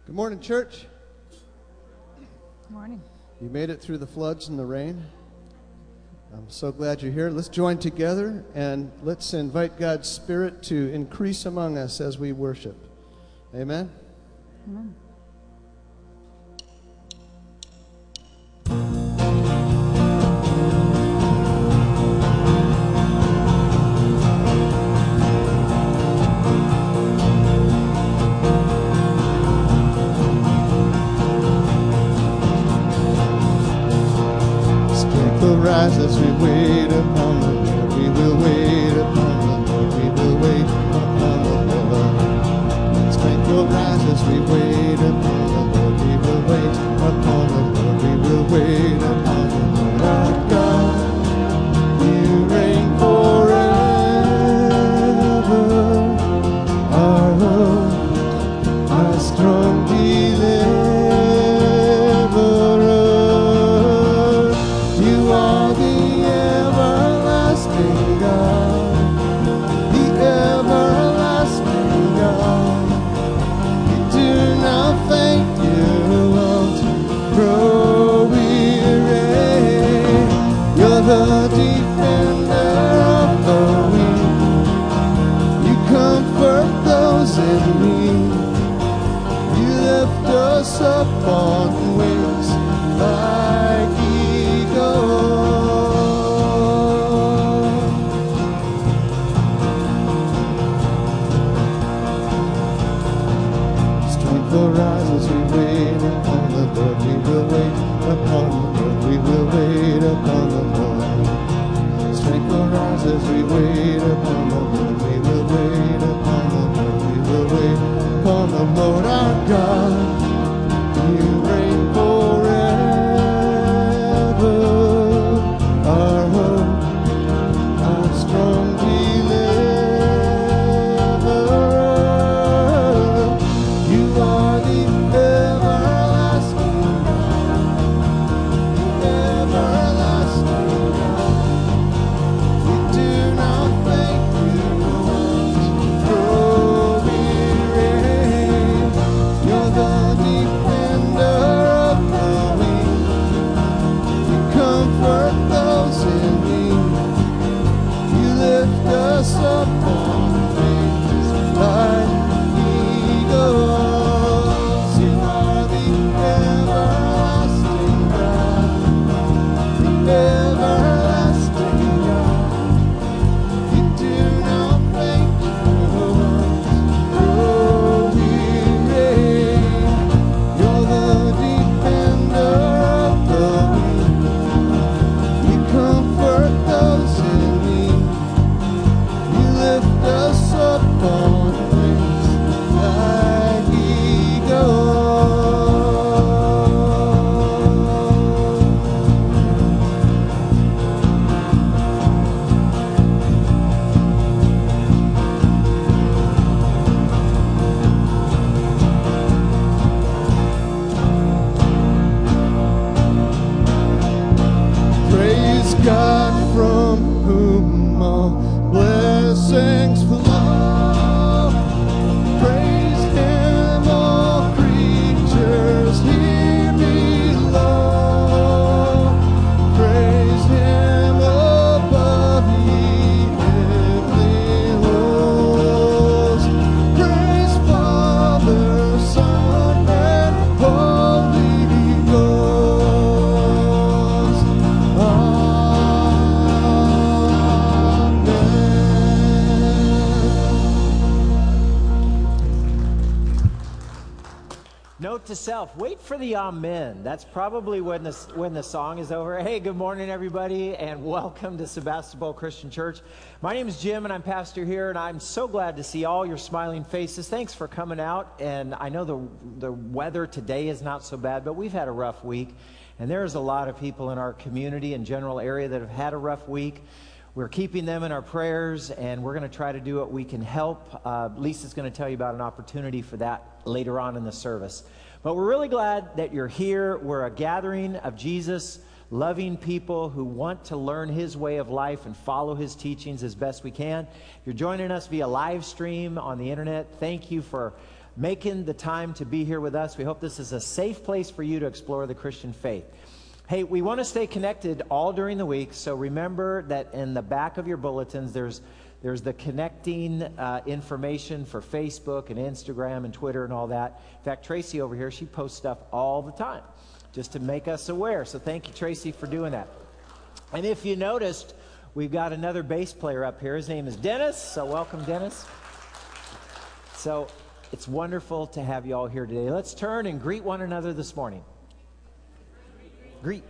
Good morning, church. Good morning. You made it through the floods and the rain. I'm so glad you're here. Let's join together and let's invite God's Spirit to increase among us as we worship. Amen? Amen. Rise as we wait upon the Lord. We will wait upon the Lord. We will wait upon the Lord. Strength will rise as we wait upon the Lord. We will wait upon the Lord. We will wait upon the Lord our God. You reign forever. Our hope, our strong deliverer. The defender of the weak, you comfort those in need. You lift us up on wings like eagles. Strength will rise as we wait upon the Lord. We will wait upon the Lord. We will wait upon the Lord. As we wait upon the Lord, we will wait upon the Lord, we will wait upon the Lord our God. You reign forever, our hope, our strong deliverer. You are the everlasting God, everlasting God. God from whom all blessings flow. Praise Him, all creatures here below. Praise Him above ye heavenly hosts. Praise Father, Son, and Holy Ghost. Note to self, wait for the amen. That's probably when the song is over. Hey, good morning, everybody, and welcome to Sebastopol Christian Church. My name is Jim, and I'm pastor here, and I'm so glad to see all your smiling faces. Thanks for coming out, and I know the weather today is not so bad, but we've had a rough week, and there's a lot of people in our community and general area that have had a rough week. We're keeping them in our prayers, and we're going to try to do what we can help. Lisa's going to tell you about an opportunity for that later on in the service. But we're really glad that you're here. We're a gathering of Jesus loving people who want to learn his way of life and follow his teachings as best we can. If you're joining us via live stream on the internet, thank you for making the time to be here with us. We hope this is a safe place for you to explore the Christian faith. Hey, we want to stay connected all during the week, so remember that in the back of your bulletins, there's the connecting information for Facebook and Instagram and Twitter and all that. In fact, Tracy over here, she posts stuff all the time just to make us aware. So thank you, Tracy, for doing that. And if you noticed, we've got another bass player up here. His name is Dennis, so welcome, Dennis. So it's wonderful to have you all here today. Let's turn and greet one another this morning. Greet.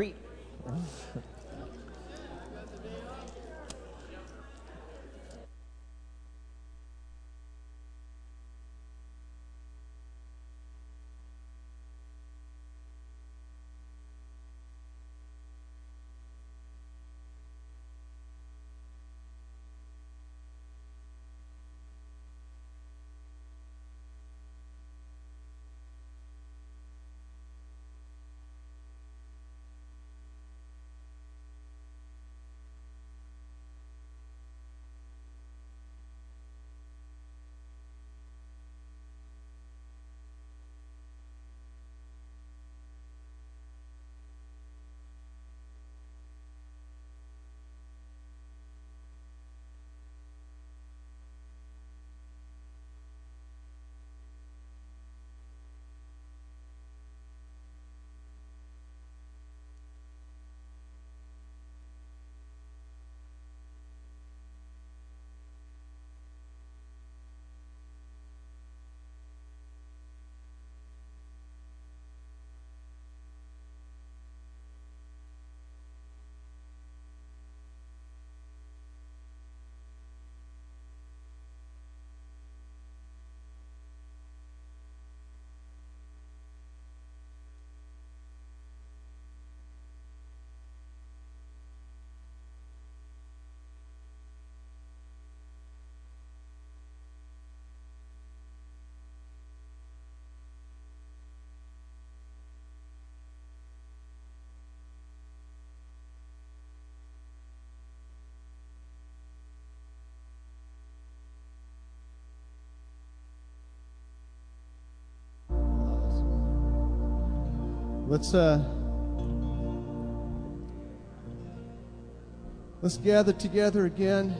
Let's gather together again.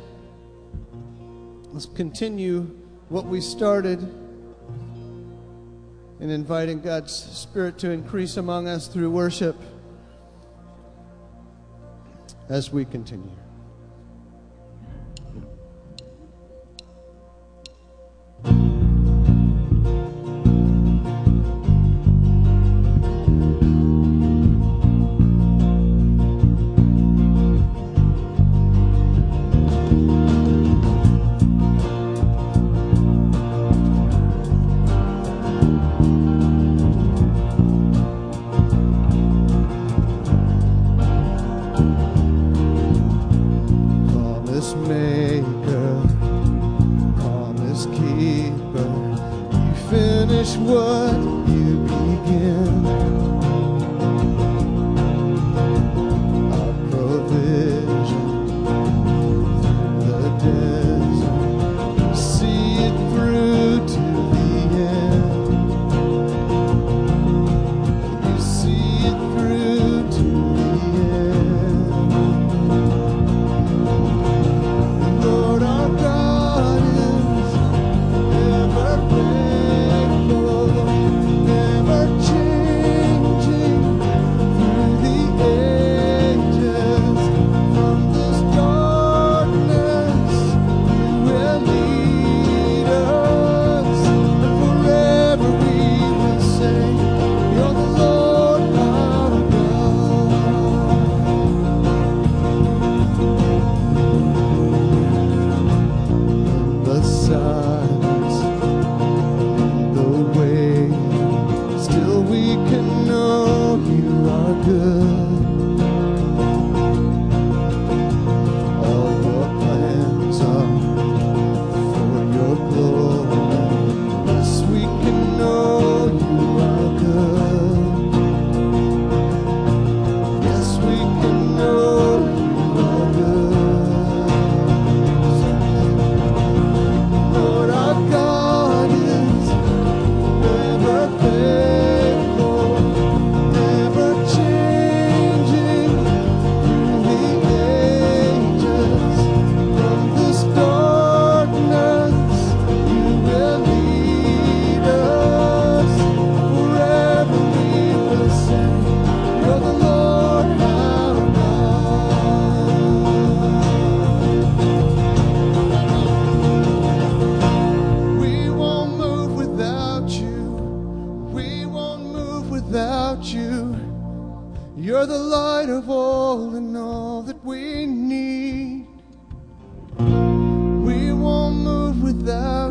Let's continue what we started in inviting God's Spirit to increase among us through worship as we continue.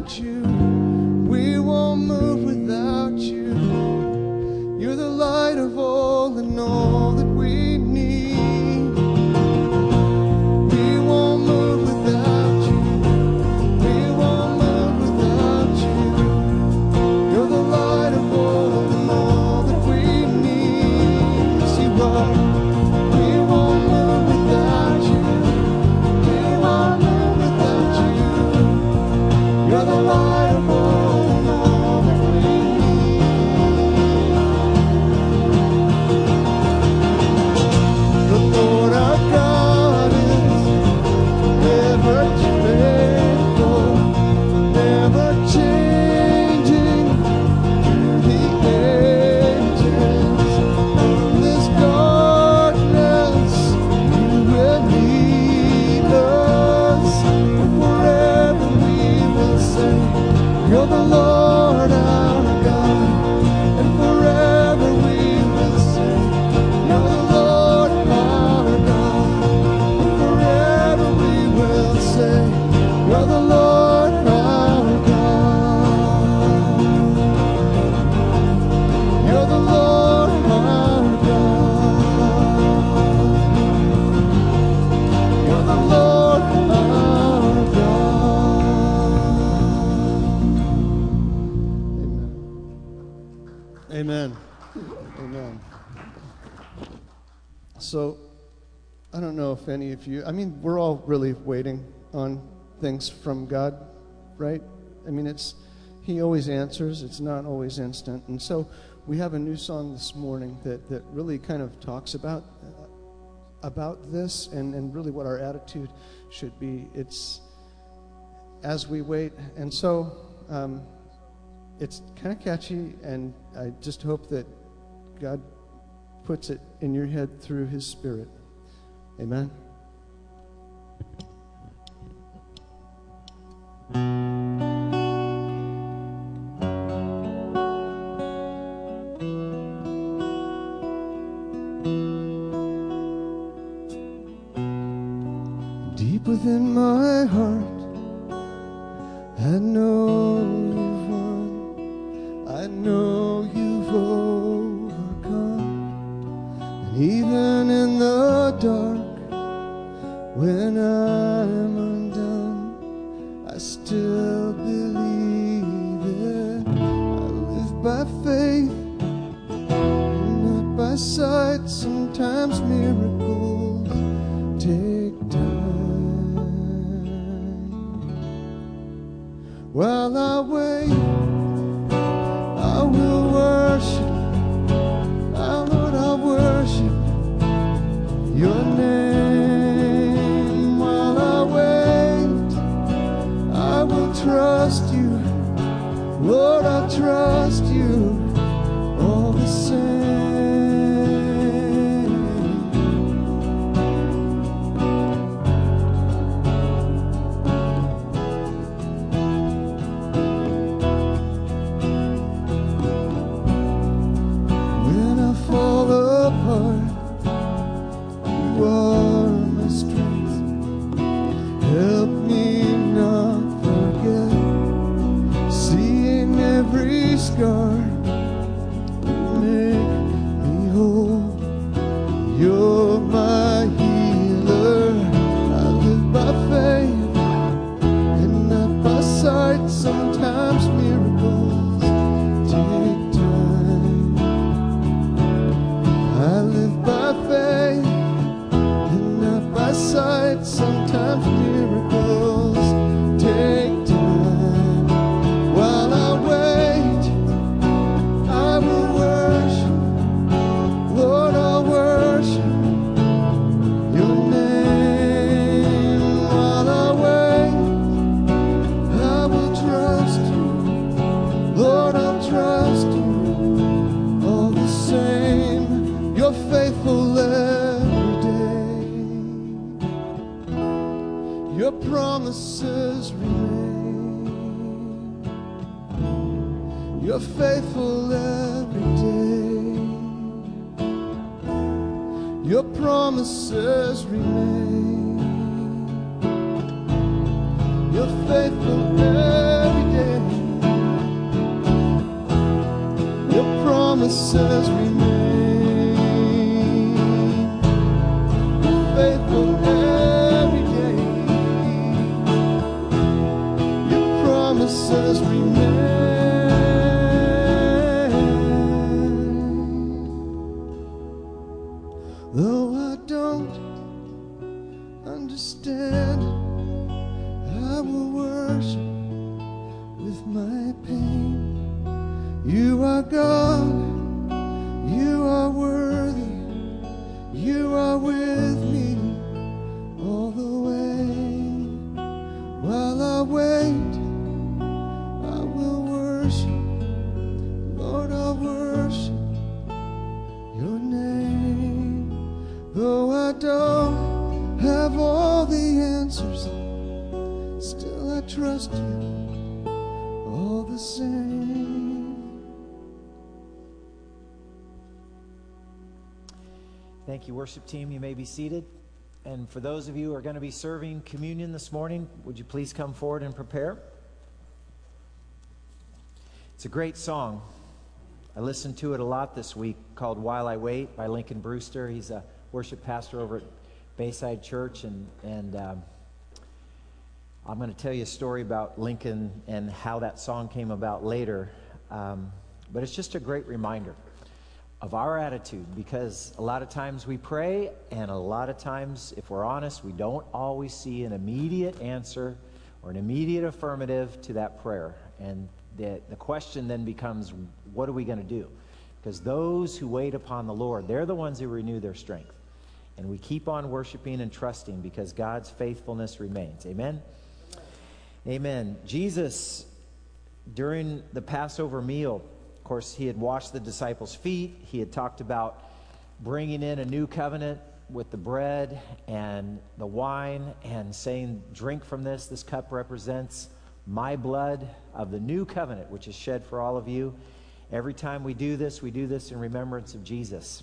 without you. We won't move without you. You're the light of all and all that we need. We won't move without you. We won't move without you. You're the light of all and all that we need. Yes, you are. We won't move without you. We won't move without you. You're the light of all and all that we need. The Lord our God is ever faithful, never changing through the ages. In this darkness, you will lead us. Forever we will say, you're the Lord our God. And forever we will say, you're the Lord our God. And forever we will say, you're the Lord our God. You're the Lord our God. You're the Lord our God. Amen. Amen. So, I don't know if any of you, we're all really waiting on things from God, right? He always answers. It's not always instant. And so we have a new song this morning that really kind of talks about this and really what our attitude should be. It's as we wait. And so it's kind of catchy, and I just hope that God puts it in your head through His Spirit. Amen. Deep within my heart, I know you've won. I know you've overcome. And even in the dark, when I'm undone, I still believe it. I live by faith, not by sight. Sometimes miracles take time. While I wait, I will worship. Our Lord, I'll worship your name. While I wait, I will trust you. Lord, I'll trust you all the same. When I fall apart, you are my strength. Help me not forget, seeing every scar, make me whole. You're my healer. I live by faith and not by sight. Sometimes miracles take time. I live by faith and not by sight. Sometimes miracles take time. While I wait, I will worship. Lord, I'll worship your name. While I wait, I will trust you. Lord, I'll trust you all the same. You're faithful every day. Your promises remain. You're faithful every day. Your promises remain. You're faithful every day. promises remain. Faithful every day. Your promises remain. Though I don't understand, I will worship with my pain. You are God, you are worthy, you are with me all the way. While I wait, I will worship, Lord, I'll worship your name. Though I don't have all the answers, still I trust you all the same. Thank you, worship team. You may be seated. And for those of you who are going to be serving communion this morning, would you please come forward and prepare? It's a great song. I listened to it a lot this week, called While I Wait by Lincoln Brewster. He's a worship pastor over at Bayside Church, and I'm going to tell you a story about Lincoln and how that song came about later. But it's just a great reminder of our attitude, because a lot of times we pray, and a lot of times, if we're honest, we don't always see an immediate answer or an immediate affirmative to that prayer. And the question then becomes, what are we going to do? Because those who wait upon the Lord, they're the ones who renew their strength. And we keep on worshiping and trusting because God's faithfulness remains. Amen? Amen. Jesus, during the Passover meal, of course, he had washed the disciples' feet. He had talked about bringing in a new covenant with the bread and the wine and saying, drink from this. This cup represents my blood of the new covenant, which is shed for all of you. Every time we do this in remembrance of Jesus.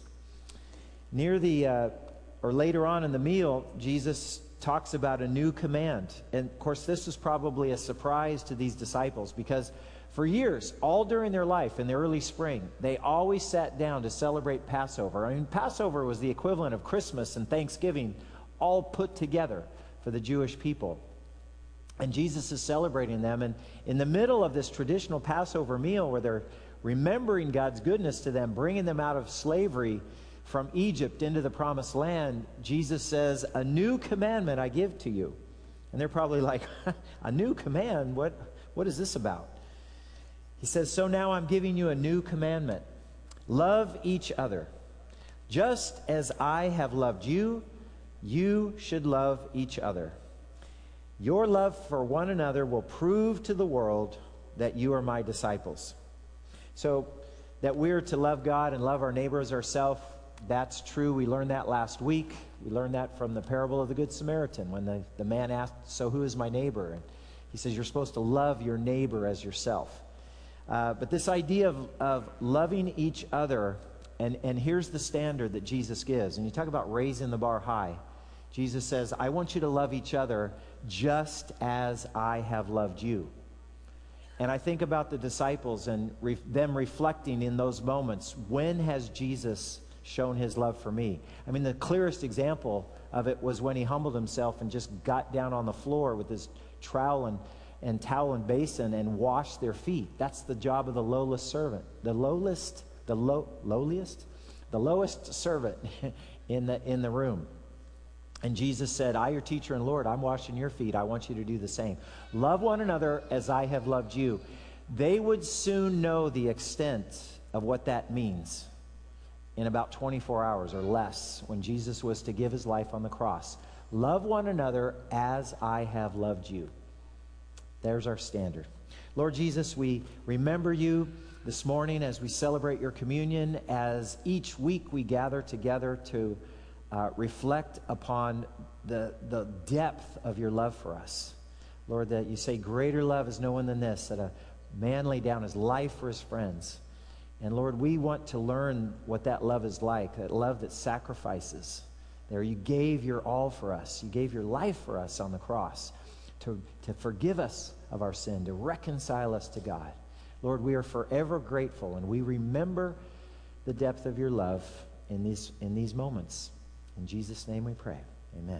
Later on in the meal, Jesus talks about a new command. And of course, this was probably a surprise to these disciples, because for years, all during their life in the early spring, they always sat down to celebrate Passover. I mean, Passover was the equivalent of Christmas and Thanksgiving all put together for the Jewish people. And Jesus is celebrating them. And in the middle of this traditional Passover meal, where they're remembering God's goodness to them, bringing them out of slavery from Egypt into the promised land, Jesus says, a new commandment I give to you. And they're probably like, a new command? What is this about? He says, so now I'm giving you a new commandment. Love each other. Just as I have loved you, you should love each other. Your love for one another will prove to the world that you are my disciples. So that we're to love God and love our neighbor as ourselves, that's true. We learned that last week. We learned that from the parable of the Good Samaritan, when the man asked, so who is my neighbor? And he says, you're supposed to love your neighbor as yourself. But this idea of loving each other, and here's the standard that Jesus gives. And you talk about raising the bar high. Jesus says, I want you to love each other just as I have loved you. And I think about the disciples and them reflecting in those moments, when has Jesus shown his love for me? I mean, the clearest example of it was when he humbled himself and just got down on the floor with his trowel and towel and basin and washed their feet. That's the job of the lowest servant. The lowest servant in the room. And Jesus said, I, your teacher and Lord, I'm washing your feet. I want you to do the same. Love one another as I have loved you. They would soon know the extent of what that means in about 24 hours or less, when Jesus was to give his life on the cross. Love one another as I have loved you. There's our standard. Lord Jesus, we remember you this morning as we celebrate your communion, as each week we gather together to reflect upon the depth of your love for us. Lord, that you say greater love is no one than this, that a man lay down his life for his friends. And Lord, we want to learn what that love is like, that love that sacrifices. There you gave your all for us. You gave your life for us on the cross to forgive us of our sin, to reconcile us to God. Lord, we are forever grateful, and we remember the depth of your love in these moments. In Jesus' name we pray. Amen.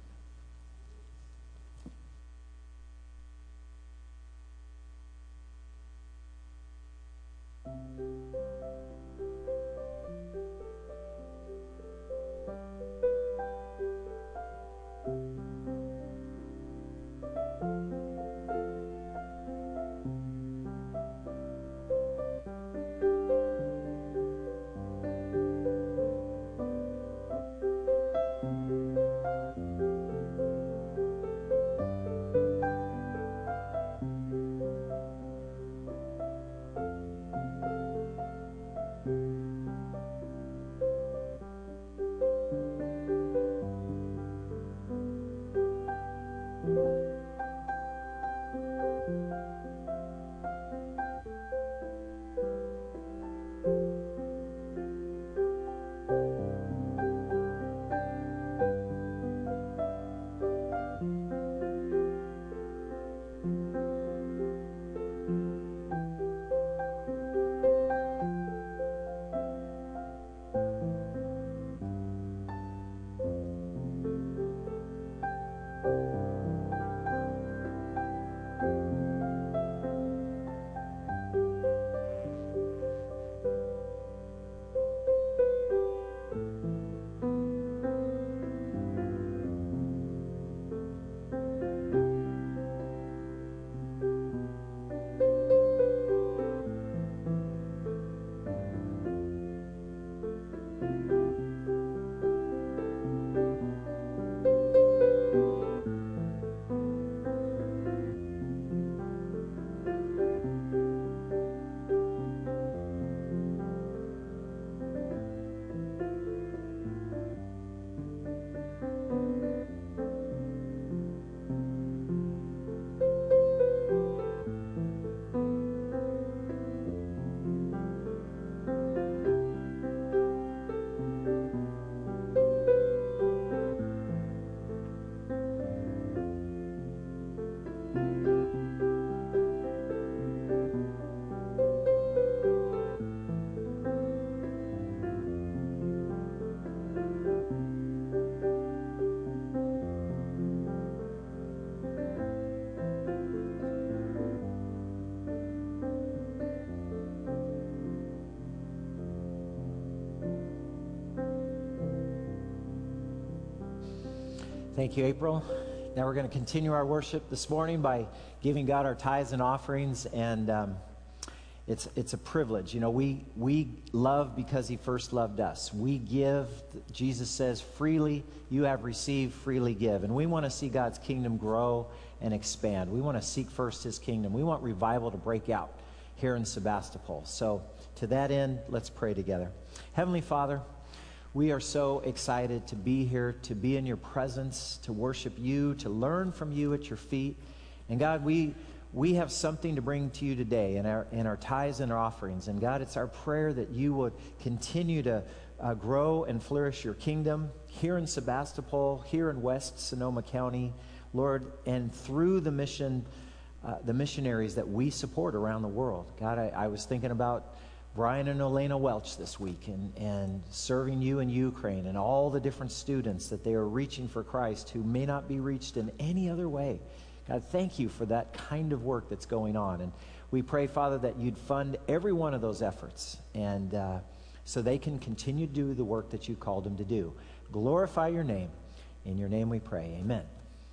Thank you, April. Now we're going to continue our worship this morning by giving God our tithes and offerings, and it's a privilege. You know, we love because He first loved us. We give, Jesus says, freely you have received, freely give. And we want to see God's kingdom grow and expand. We want to seek first His kingdom. We want revival to break out here in Sebastopol. So to that end, let's pray together. Heavenly Father, we are so excited to be here, to be in your presence, to worship you, to learn from you at your feet. And God, we have something to bring to you today in our tithes and our offerings. And God, it's our prayer that you would continue to grow and flourish your kingdom here in Sebastopol, here in West Sonoma County, Lord, and through the missionaries that we support around the world. God, I was thinking about Brian and Elena Welch this week and serving you in Ukraine and all the different students that they are reaching for Christ who may not be reached in any other way. God, thank you for that kind of work that's going on. And we pray, Father, that you'd fund every one of those efforts and so they can continue to do the work that you called them to do. Glorify your name. In your name we pray. Amen.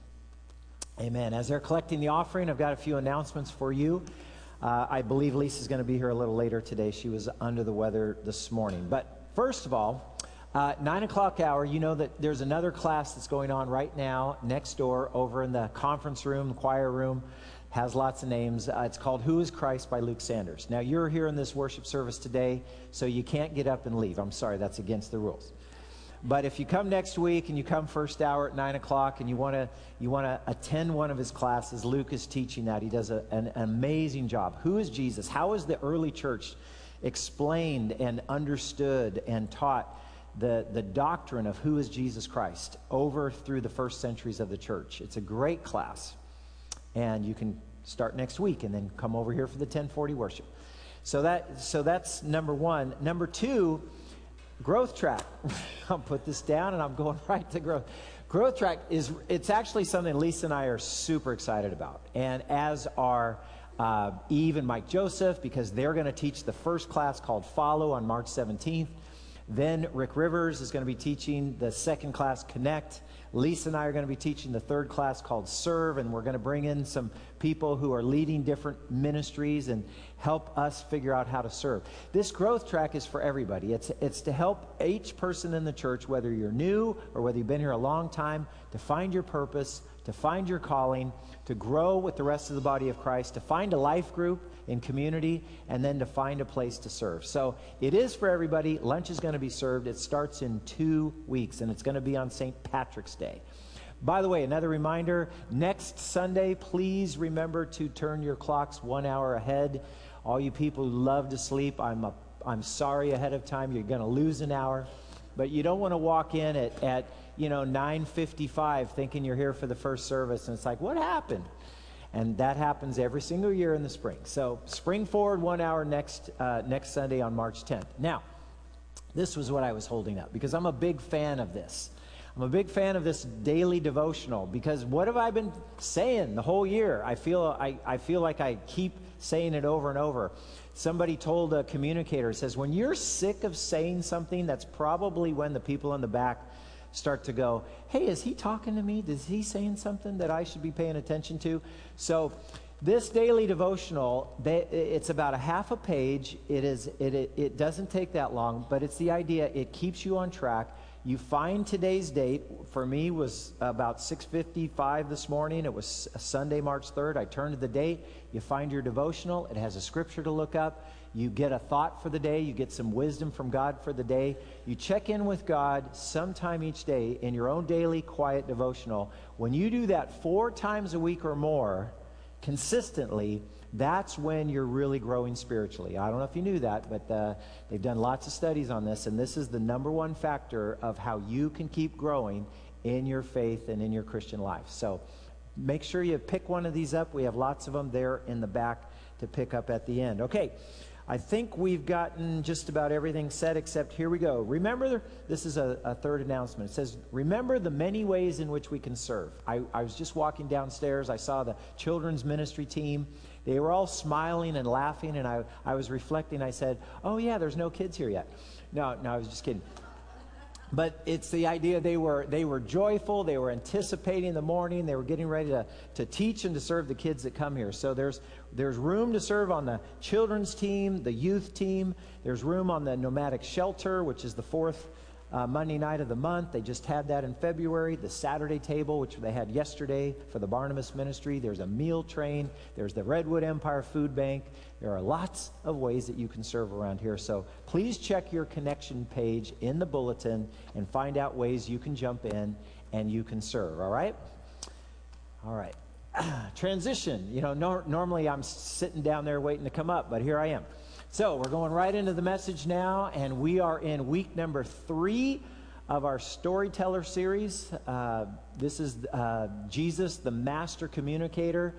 Amen. As they're collecting the offering, I've got a few announcements for you. I believe Lisa's going to be here a little later today. She was under the weather this morning. But first of all, 9 o'clock hour, you know that there's another class that's going on right now next door over in the conference room, the choir room. Has lots of names. It's called Who is Christ by Luke Sanders. Now, you're here in this worship service today, so you can't get up and leave. I'm sorry, that's against the rules. But if you come next week and you come first hour at 9 o'clock and you want to attend one of his classes, Luke is teaching that. He does an amazing job. Who is Jesus? How is the early church explained and understood and taught the doctrine of who is Jesus Christ over through the first centuries of the church? It's a great class. And you can start next week and then come over here for the 1040 worship. So that's number one. Number two, Growth Track. I'll put this down and I'm going right to growth. Growth Track it's actually something Lisa and I are super excited about. And as are Eve and Mike Joseph, because they're going to teach the first class called Follow on March 17th. Then Rick Rivers is going to be teaching the second class, Connect. Lisa and I are going to be teaching the third class called Serve, and we're going to bring in some people who are leading different ministries and help us figure out how to serve. This growth track is for everybody. It's to help each person in the church, whether you're new or whether you've been here a long time, to find your purpose, to find your calling, to grow with the rest of the body of Christ, to find a life group in community, and then to find a place to serve. So it is for everybody. Lunch is going to be served. It starts in 2 weeks, and it's going to be on St. Patrick's Day. By the way, another reminder, next Sunday, please remember to turn your clocks 1 hour ahead. All you people who love to sleep, I'm sorry ahead of time. You're going to lose an hour. But you don't want to walk in at 9:55 thinking you're here for the first service, and it's like, what happened? And that happens every single year in the spring. So spring forward 1 hour next Sunday on March 10th. Now, this was what I was holding up, because I'm a big fan of this. I'm a big fan of this daily devotional, because what have I been saying the whole year? I feel like I keep saying it over and over. Somebody told a communicator, says, when you're sick of saying something, that's probably when the people in the back start to go, hey, is he talking to me? Is he saying something that I should be paying attention to? So this daily devotional, it's about a half a page. It doesn't take that long, but it's the idea. It keeps you on track. You find today's date. For me, was about 6:55 this morning. It was Sunday, March 3rd. I turned to the date. You find your devotional. It has a scripture to look up. You get a thought for the day. You get some wisdom from God for the day. You check in with God sometime each day in your own daily quiet devotional. When you do that 4 times a week or more, consistently, that's when you're really growing spiritually. I don't know if you knew that, but they've done lots of studies on this, and this is the number one factor of how you can keep growing in your faith and in your Christian life. So make sure you pick one of these up. We have lots of them there in the back to pick up at the end. Okay, I think we've gotten just about everything said, except here we go. Remember, this is a third announcement. It says, remember the many ways in which we can serve. I was just walking downstairs. I saw the children's ministry team. They were all smiling and laughing, and I was reflecting. I said, oh, yeah, there's no kids here yet. No, I was just kidding. But it's the idea they were joyful. They were anticipating the morning. They were getting ready to teach and to serve the kids that come here. So there's room to serve on the children's team, the youth team. There's room on the nomadic shelter, which is the 4th Monday night of the month. They just had that in February. The Saturday table, which they had yesterday for the Barnabas Ministry. There's a meal train. There's the Redwood Empire Food Bank. There are lots of ways that you can serve around here. So please check your connection page in the bulletin and find out ways you can jump in and you can serve. All right? All right. Transition. Normally I'm sitting down there waiting to come up, but here I am. So we're going right into the message now, and we are in week number 3 of our Storyteller series. This is Jesus, the master communicator,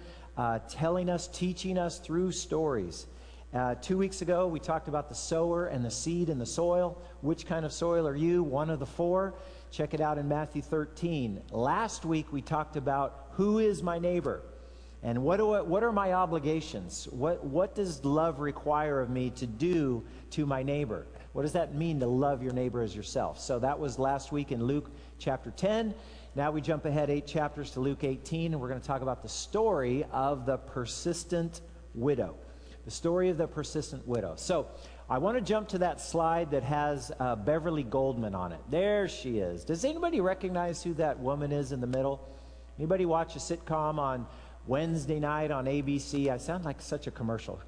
teaching us through stories. 2 weeks ago, we talked about the sower and the seed and the soil. Which kind of soil are you? One of the 4. Check it out in Matthew 13. Last week, we talked about who is my neighbor? And what are my obligations? What does love require of me to do to my neighbor? What does that mean to love your neighbor as yourself? So that was last week in Luke chapter 10. Now we jump ahead 8 chapters to Luke 18, and we're going to talk about the story of the persistent widow. The story of the persistent widow. So I want to jump to that slide that has Beverly Goldman on it. There she is. Does anybody recognize who that woman is in the middle? Anybody watch a sitcom on Wednesday night on ABC? I sound like such a commercial.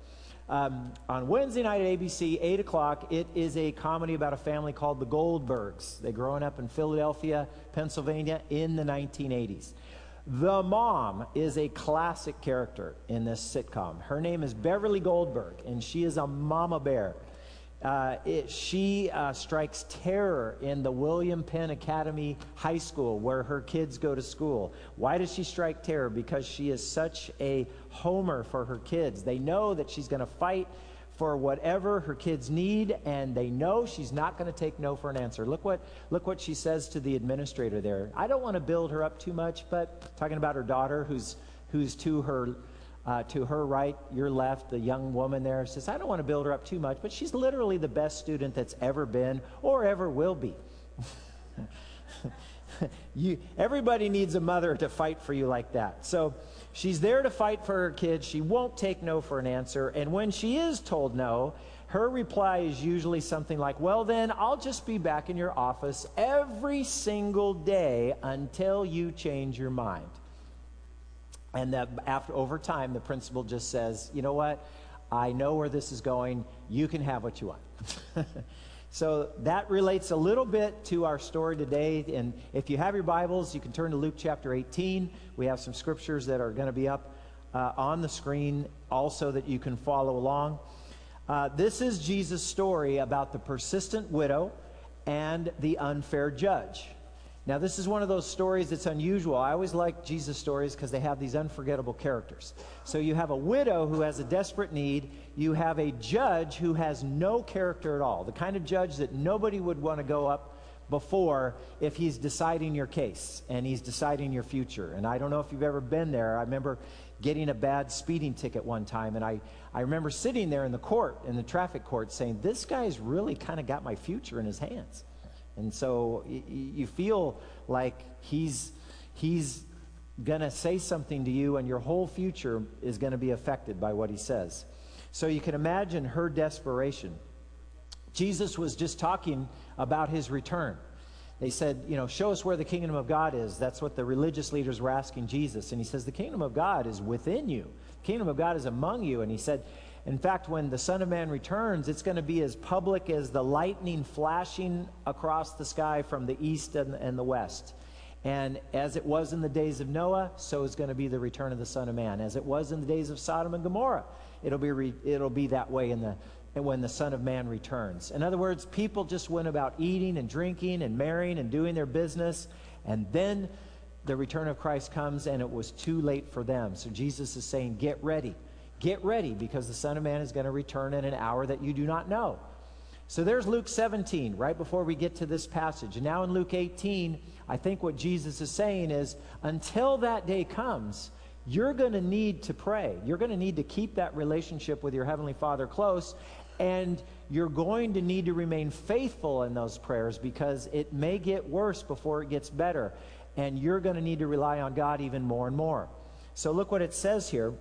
On Wednesday night at ABC, 8 o'clock, it is a comedy about a family called the Goldbergs. They're growing up in Philadelphia, Pennsylvania in the 1980s. The mom is a classic character in this sitcom. Her name is Beverly Goldberg, and she is a mama bear. She strikes terror in the William Penn Academy High School where her kids go to school. Why does she strike terror? Because she is such a homer for her kids. They know that she's going to fight for whatever her kids need, and they know she's not going to take no for an answer. Look what she says to the administrator there. I don't want to build her up too much, but talking about her daughter who's to her right, your left, the young woman there, says, I don't want to build her up too much, but she's literally the best student that's ever been or ever will be. Everybody needs a mother to fight for you like that. So she's there to fight for her kids. She won't take no for an answer. And when she is told no, her reply is usually something like, well, then I'll just be back in your office every single day until you change your mind. And over time, the principal just says, you know what? I know where this is going. You can have what you want. So that relates a little bit to our story today. And if you have your Bibles, you can turn to Luke chapter 18. We have some scriptures that are going to be up on the screen also that you can follow along. This is Jesus' story about the persistent widow and the unfair judge. Now, this is one of those stories that's unusual. I always like Jesus' stories because they have these unforgettable characters. So you have a widow who has a desperate need. You have a judge who has no character at all, the kind of judge that nobody would want to go up before if he's deciding your case and he's deciding your future. And I don't know if you've ever been there. I remember getting a bad speeding ticket one time, and I remember sitting there in the traffic court, saying, this guy's really kind of got my future in his hands. And so you feel like he's going to say something to you, and your whole future is going to be affected by what he says. So you can imagine her desperation. Jesus was just talking about his return. They said, show us where the kingdom of God is. That's what the religious leaders were asking Jesus. And he says, the kingdom of God is within you. The kingdom of God is among you. And he said, in fact, when the Son of Man returns, it's going to be as public as the lightning flashing across the sky from the east and the west. And as it was in the days of Noah, so is going to be the return of the Son of Man. As it was in the days of Sodom and Gomorrah, it'll be that way when the Son of Man returns. In other words, people just went about eating and drinking and marrying and doing their business, and then the return of Christ comes, and it was too late for them. So Jesus is saying, get ready. Get ready, because the Son of Man is going to return in an hour that you do not know. So there's Luke 17, right before we get to this passage. And now in Luke 18, I think what Jesus is saying is, until that day comes, you're going to need to pray. You're going to need to keep that relationship with your Heavenly Father close, and you're going to need to remain faithful in those prayers, because it may get worse before it gets better, and you're going to need to rely on God even more and more. So look what it says here.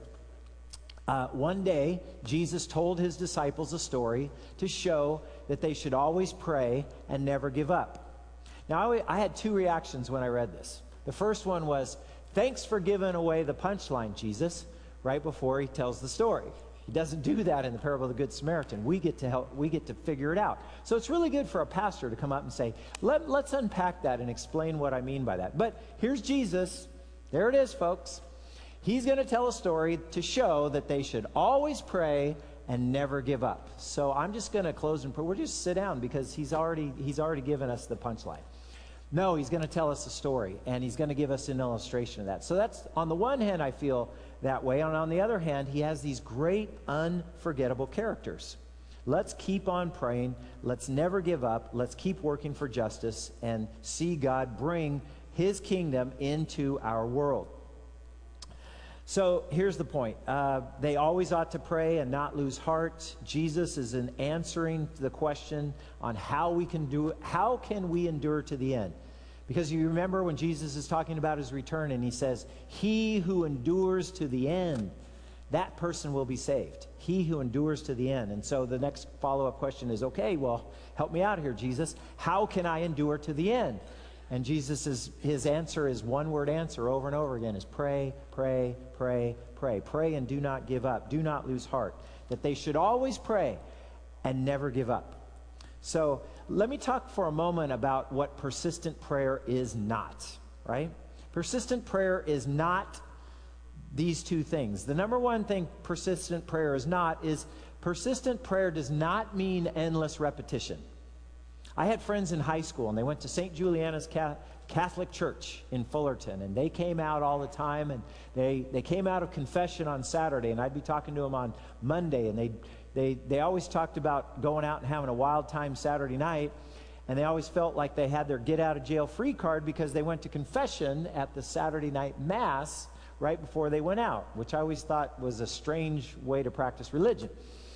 One day, Jesus told his disciples a story to show that they should always pray and never give up. Now, I had two reactions when I read this. The first one was, thanks for giving away the punchline, Jesus, right before he tells the story. He doesn't do that in the parable of the Good Samaritan. We get to figure it out. So it's really good for a pastor to come up and say, let's unpack that and explain what I mean by that. But here's Jesus. There it is, folks. He's going to tell a story to show that they should always pray and never give up. So I'm just going to close and pray. We'll just sit down, because he's already given us the punchline. No, he's going to tell us a story, and he's going to give us an illustration of that. So that's, on the one hand, I feel that way. And on the other hand, he has these great, unforgettable characters. Let's keep on praying. Let's never give up. Let's keep working for justice and see God bring his kingdom into our world. So here's the point. They always ought to pray and not lose heart. Jesus is in answering the question on how can we endure to the end? Because you remember when Jesus is talking about his return, and he says, he who endures to the end, that person will be saved. He who endures to the end. And so the next follow-up question is, okay, well, help me out here, Jesus. How can I endure to the end? And his answer is one-word answer over and over again, is pray, pray, pray, pray. Pray and do not give up. Do not lose heart. That they should always pray and never give up. So let me talk for a moment about what persistent prayer is not, right? Persistent prayer is not these two things. The number one thing persistent prayer is not is persistent prayer does not mean endless repetition. I had friends in high school, and they went to St. Juliana's Catholic Church in Fullerton, and they came out all the time, and they came out of confession on Saturday, and I'd be talking to them on Monday, and they'd they always talked about going out and having a wild time Saturday night, and they always felt like they had their get-out-of-jail-free card because they went to confession at the Saturday night Mass right before they went out, which I always thought was a strange way to practice religion.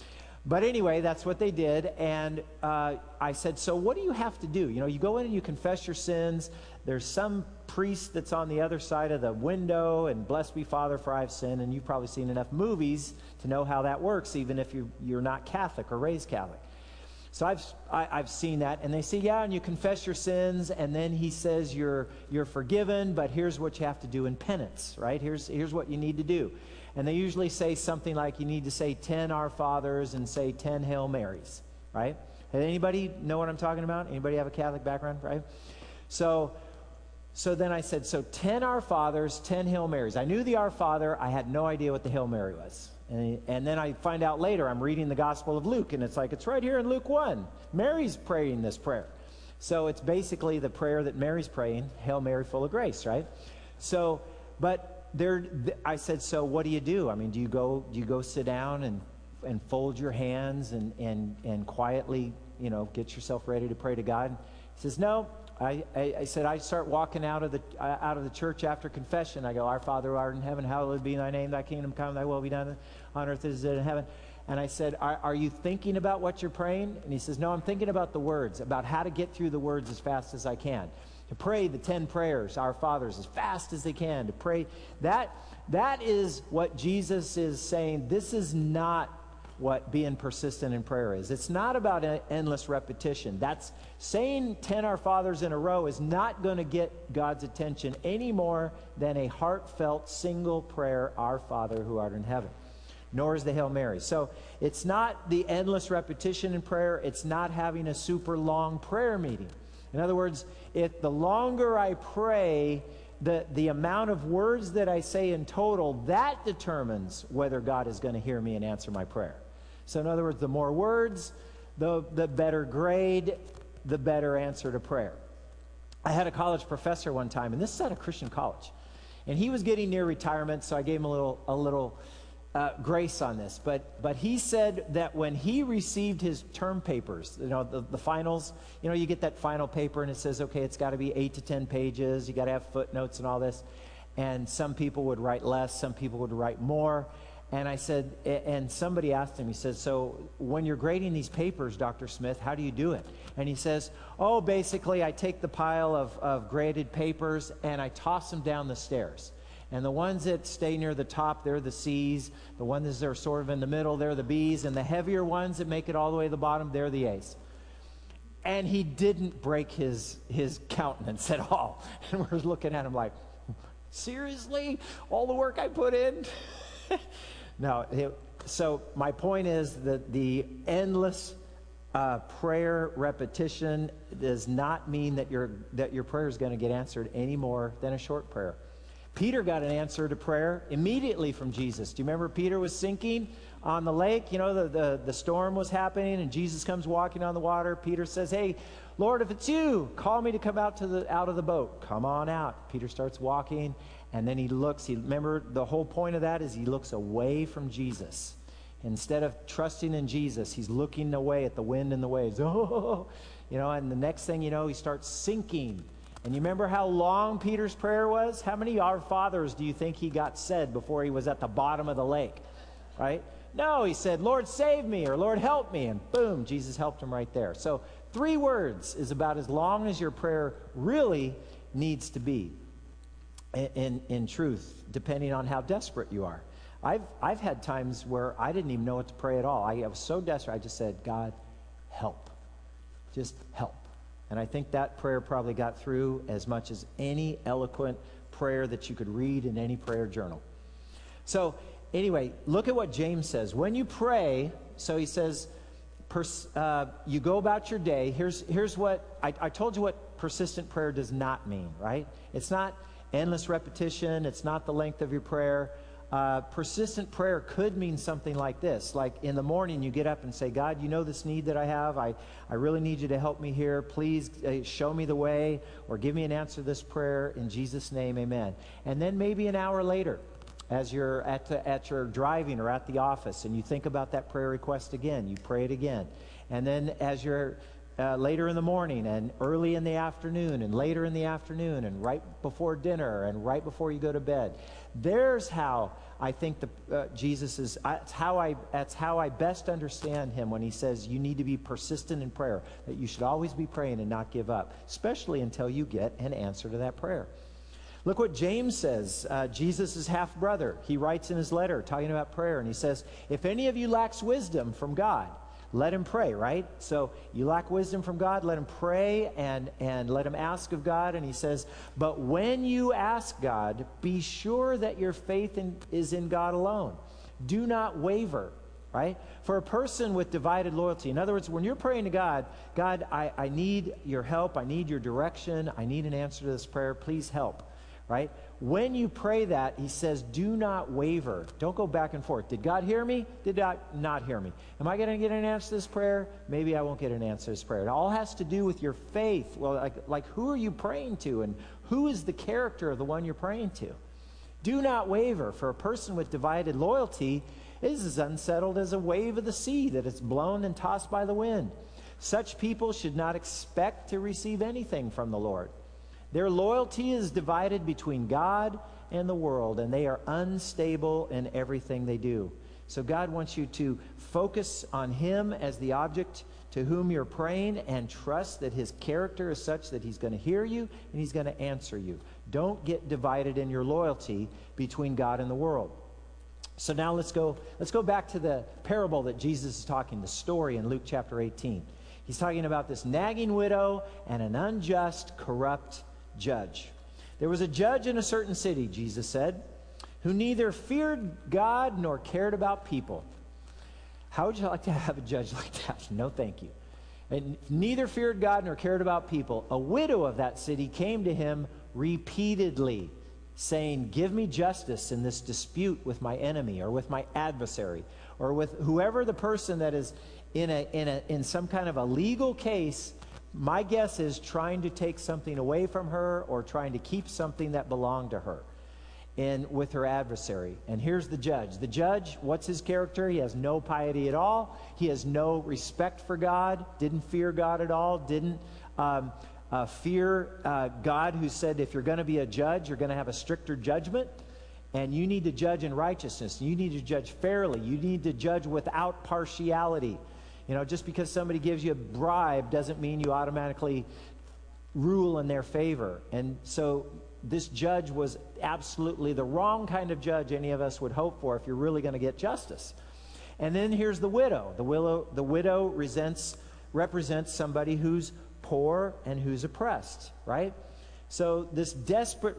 But anyway, that's what they did, and I said, so what do you have to do? You know, you go in and you confess your sins. There's some priest that's on the other side of the window, and blessed be Father, for I have sinned, and you've probably seen enough movies to know how that works, even if you're not Catholic or raised Catholic. So I've seen that, and they say, yeah, and you confess your sins, and then he says you're forgiven, but here's what you have to do in penance, right? Here's what you need to do. And they usually say something like you need to say 10 Our Fathers and say 10 Hail Marys, right? Does anybody know what I'm talking about? Anybody have a Catholic background, right? So then I said, so 10 Our Fathers, 10 Hail Marys. I knew the Our Father. I had no idea what the Hail Mary was. And then I find out later, I'm reading the Gospel of Luke, and it's like, it's right here in Luke 1. Mary's praying this prayer. So it's basically the prayer that Mary's praying, Hail Mary, full of grace, right? So, but I said, so what do you do? I mean, do you go sit down and fold your hands and quietly, you know, get yourself ready to pray to God? He says, no. I said, I start walking out of the church after confession. I go, Our Father who art in heaven, hallowed be thy name, thy kingdom come, thy will be done on earth as it is in heaven. And I said, are you thinking about what you're praying? And he says, no, I'm thinking about the words, about how to get through the words as fast as I can. To pray the 10 prayers, Our Fathers, as fast as they can. To pray, that is what Jesus is saying. This is not what being persistent in prayer is. It's not about an endless repetition. That's saying 10 Our Fathers in a row is not going to get God's attention any more than a heartfelt single prayer, Our Father who art in heaven. Nor is the Hail Mary. So it's not the endless repetition in prayer. It's not having a super long prayer meeting. In other words, if the longer I pray, the amount of words that I say in total, that determines whether God is going to hear me and answer my prayer. So in other words, the more words, the better grade, the better answer to prayer. I had a college professor one time, and this is at a Christian college, and he was getting near retirement, so I gave him a little grace on this. But he said that when he received his term papers, you know, the finals, you know, you get that final paper, and it says, okay, it's got to be 8 to 10 pages. You got to have footnotes and all this. And some people would write less, some people would write more. And I said, and somebody asked him, he says, so when you're grading these papers, Dr. Smith, how do you do it? And he says, oh, basically I take the pile of graded papers and I toss them down the stairs. And the ones that stay near the top, they're the C's. The ones that are sort of in the middle, they're the B's. And the heavier ones that make it all the way to the bottom, they're the A's. And he didn't break his countenance at all. And we're looking at him like, seriously? All the work I put in? No. So my point is that the endless prayer repetition does not mean that your prayer is going to get answered any more than a short prayer. Peter got an answer to prayer immediately from Jesus. Do you remember Peter was sinking on the lake? You know, the storm was happening, and Jesus comes walking on the water. Peter says, hey, Lord, if it's you, call me to come out of the boat. Come on out. Peter starts walking, and then he looks. Remember, the whole point of that is he looks away from Jesus. Instead of trusting in Jesus, he's looking away at the wind and the waves. Oh, you know, and the next thing you know, he starts sinking. And you remember how long Peter's prayer was? How many Our Fathers do you think he got said before he was at the bottom of the lake? Right? No, he said, Lord, save me, or Lord, help me. And boom, Jesus helped him right there. So 3 words is about as long as your prayer really needs to be in truth, depending on how desperate you are. I've had times where I didn't even know what to pray at all. I was so desperate, I just said, God, help. Just help. And I think that prayer probably got through as much as any eloquent prayer that you could read in any prayer journal. So anyway, look at what James says. When you pray, so he says, you go about your day. Here's what, I told you what persistent prayer does not mean, right? It's not endless repetition. It's not the length of your prayer. Persistent prayer could mean something like this. Like in the morning, you get up and say, God, you know this need that I have. I really need you to help me here. Please show me the way, or give me an answer to this prayer. In Jesus' name, amen. And then maybe an hour later, As you're at your driving or at the office and you think about that prayer request again, you pray it again. And then as you're later in the morning and early in the afternoon and later in the afternoon and right before dinner and right before you go to bed. There's how I think Jesus is, that's how I best understand him when he says you need to be persistent in prayer, that you should always be praying and not give up, especially until you get an answer to that prayer. Look what James says, Jesus' half-brother. He writes in his letter talking about prayer, and he says, if any of you lacks wisdom from God, let him pray, right? So you lack wisdom from God, let him pray and let him ask of God. And he says, but when you ask God, be sure that your faith is in God alone. Do not waver, right? For a person with divided loyalty, in other words, when you're praying to God, God, I need your help, I need your direction, I need an answer to this prayer, please help, right? When you pray that, he says, do not waver. Don't go back and forth. Did God hear me? Did God not hear me? Am I going to get an answer to this prayer? Maybe I won't get an answer to this prayer. It all has to do with your faith. Well, like who are you praying to, and who is the character of the one you're praying to? Do not waver. For a person with divided loyalty is as unsettled as a wave of the sea that is blown and tossed by the wind. Such people should not expect to receive anything from the Lord. Their loyalty is divided between God and the world, and they are unstable in everything they do. So God wants you to focus on him as the object to whom you're praying and trust that his character is such that he's going to hear you and he's going to answer you. Don't get divided in your loyalty between God and the world. So now let's go back to the parable that Jesus is talking, the story in Luke chapter 18. He's talking about this nagging widow and an unjust, corrupt judge. There was a judge in a certain city, Jesus said, who neither feared God nor cared about people. How would you like to have a judge like that? No, thank you. And neither feared God nor cared about people. A widow of that city came to him repeatedly, saying, give me justice in this dispute with my enemy or with my adversary or with whoever the person that is in some kind of a legal case. My guess is trying to take something away from her or trying to keep something that belonged to her with her adversary. And here's the judge. The judge, what's his character? He has no piety at all. He has no respect for God, didn't fear God at all, didn't fear God, who said if you're going to be a judge, you're going to have a stricter judgment. And you need to judge in righteousness. You need to judge fairly. You need to judge without partiality. You know, just because somebody gives you a bribe doesn't mean you automatically rule in their favor. And so this judge was absolutely the wrong kind of judge any of us would hope for if you're really going to get justice. And then here's the widow. The widow represents somebody who's poor and who's oppressed, right? So this desperate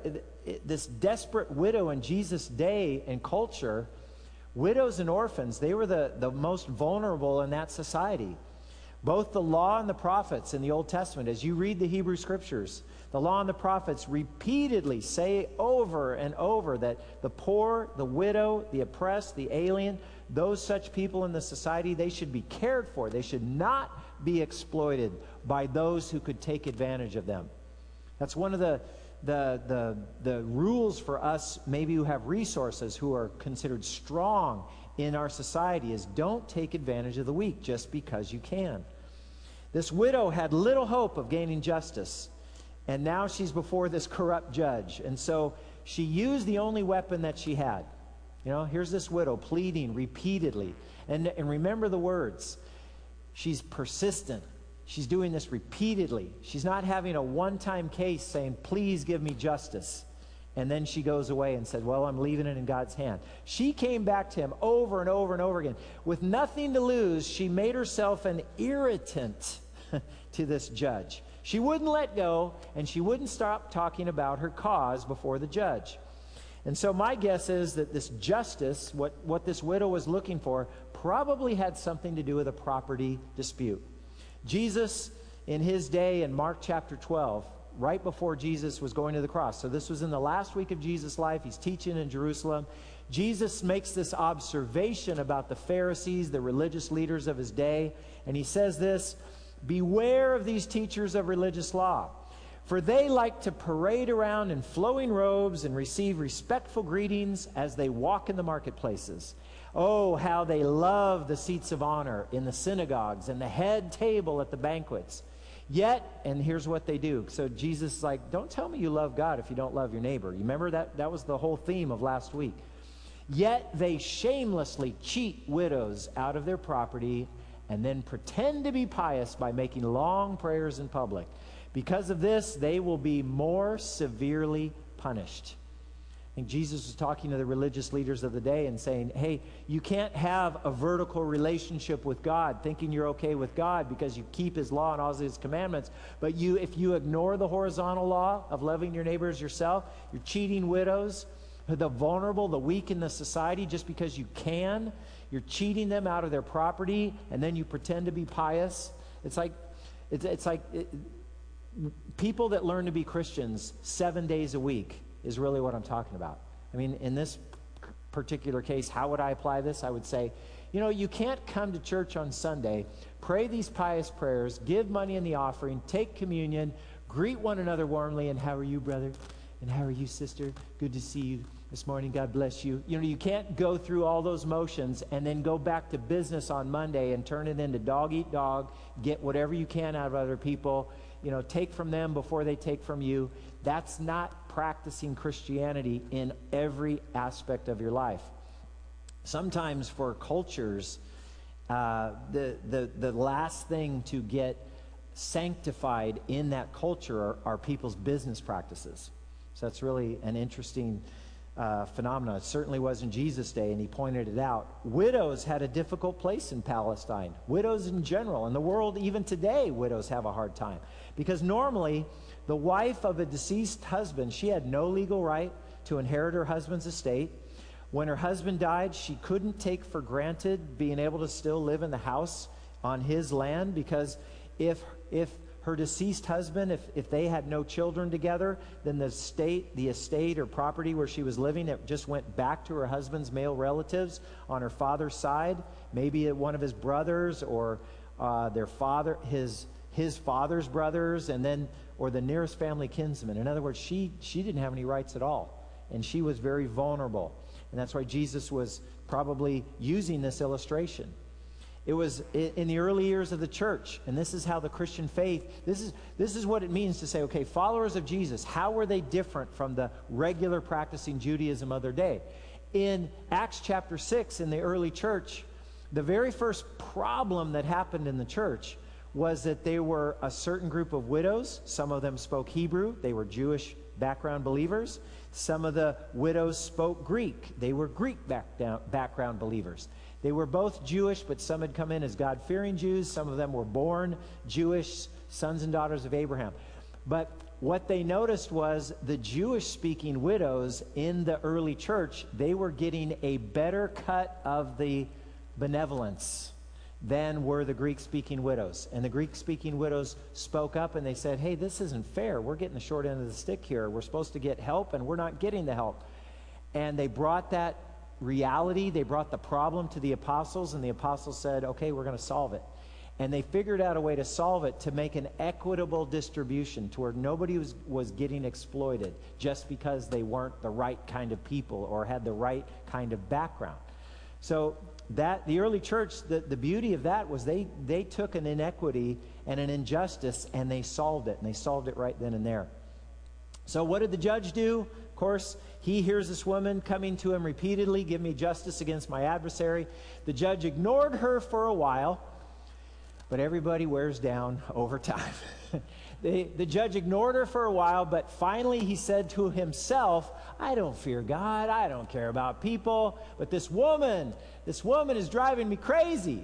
widow in Jesus' day and culture, widows and orphans, they were the most vulnerable in that society. Both the law and the prophets in the Old Testament, as you read the Hebrew Scriptures, the law and the prophets repeatedly say over and over that the poor, the widow, the oppressed, the alien, those such people in the society, they should be cared for. They should not be exploited by those who could take advantage of them. That's one of the rules for us, maybe who have resources, who are considered strong in our society, is don't take advantage of the weak just because you can. This widow had little hope of gaining justice, and now she's before this corrupt judge. And so she used the only weapon that she had. You know, here's this widow pleading repeatedly. And remember the words. She's persistent. She's doing this repeatedly. She's not having a one-time case saying, please give me justice. And then she goes away and said, well, I'm leaving it in God's hand. She came back to him over and over and over again. With nothing to lose, she made herself an irritant to this judge. She wouldn't let go, and she wouldn't stop talking about her cause before the judge. And so my guess is that this justice, what this widow was looking for, probably had something to do with a property dispute. Jesus, in his day, in Mark chapter 12, right before Jesus was going to the cross. So this was in the last week of Jesus' life. He's teaching in Jerusalem. Jesus makes this observation about the Pharisees, the religious leaders of his day. And he says this, beware of these teachers of religious law. For they like to parade around in flowing robes and receive respectful greetings as they walk in the marketplaces. Oh, how they love the seats of honor in the synagogues and the head table at the banquets. Yet, and here's what they do. So Jesus is like, don't tell me you love God if you don't love your neighbor. You remember that was the whole theme of last week. Yet they shamelessly cheat widows out of their property and then pretend to be pious by making long prayers in public. Because of this, they will be more severely punished. I think Jesus was talking to the religious leaders of the day and saying, hey, you can't have a vertical relationship with God thinking you're okay with God because you keep his law and all his commandments. But if you ignore the horizontal law of loving your neighbor as yourself, you're cheating widows, the vulnerable, the weak in the society just because you can. You're cheating them out of their property, and then you pretend to be pious. It's like people that learn to be Christians 7 days a week is really what I'm talking about. I mean, in this particular case, how would I apply this? I would say, you can't come to church on Sunday, pray these pious prayers, give money in the offering, take communion, greet one another warmly, and how are you, brother? And how are you, sister? Good to see you this morning. God bless you. You can't go through all those motions and then go back to business on Monday and turn it into dog eat dog, get whatever you can out of other people, take from them before they take from you. That's not practicing Christianity in every aspect of your life. Sometimes for cultures, the last thing to get sanctified in that culture are people's business practices. So that's really an interesting phenomenon. It certainly was in Jesus' day, and he pointed it out. Widows had a difficult place in Palestine. Widows in general. In the world, even today, widows have a hard time. Because normally, the wife of a deceased husband, she had no legal right to inherit her husband's estate. When her husband died, she couldn't take for granted being able to still live in the house on his land, because if her deceased husband, if they had no children together, then the estate or property where she was living, it just went back to her husband's male relatives on her father's side, maybe one of his brothers or his father's brothers, or the nearest family kinsman. In other words, she didn't have any rights at all, and she was very vulnerable. And that's why Jesus was probably using this illustration. It was in the early years of the church, and this is how the Christian faith, this is what it means to say, okay, followers of Jesus, how were they different from the regular practicing Judaism of their day? In Acts chapter 6, in the early church, the very first problem that happened in the church was that there were a certain group of widows. Some of them spoke Hebrew. They were Jewish background believers. Some of the widows spoke Greek. They were Greek background believers. They were both Jewish, but some had come in as God-fearing Jews. Some of them were born Jewish, sons and daughters of Abraham. But what they noticed was the Jewish-speaking widows in the early church, they were getting a better cut of the benevolence than were the Greek-speaking widows. And the Greek-speaking widows spoke up and they said, hey, this isn't fair. We're getting the short end of the stick here. We're supposed to get help and we're not getting the help. And they brought that reality, they brought the problem to the apostles, and the apostles said, okay, we're going to solve it. And they figured out a way to solve it, to make an equitable distribution to where nobody was getting exploited just because they weren't the right kind of people or had the right kind of background. So that the early church, the beauty of that was they took an inequity and an injustice and they solved it, and they solved it right then and there. So what did the judge do? Of course, he hears this woman coming to him repeatedly, give me justice against my adversary. The judge ignored her for a while, but everybody wears down over time. The judge ignored her for a while, but finally he said to himself, I don't fear God, I don't care about people, but this woman is driving me crazy.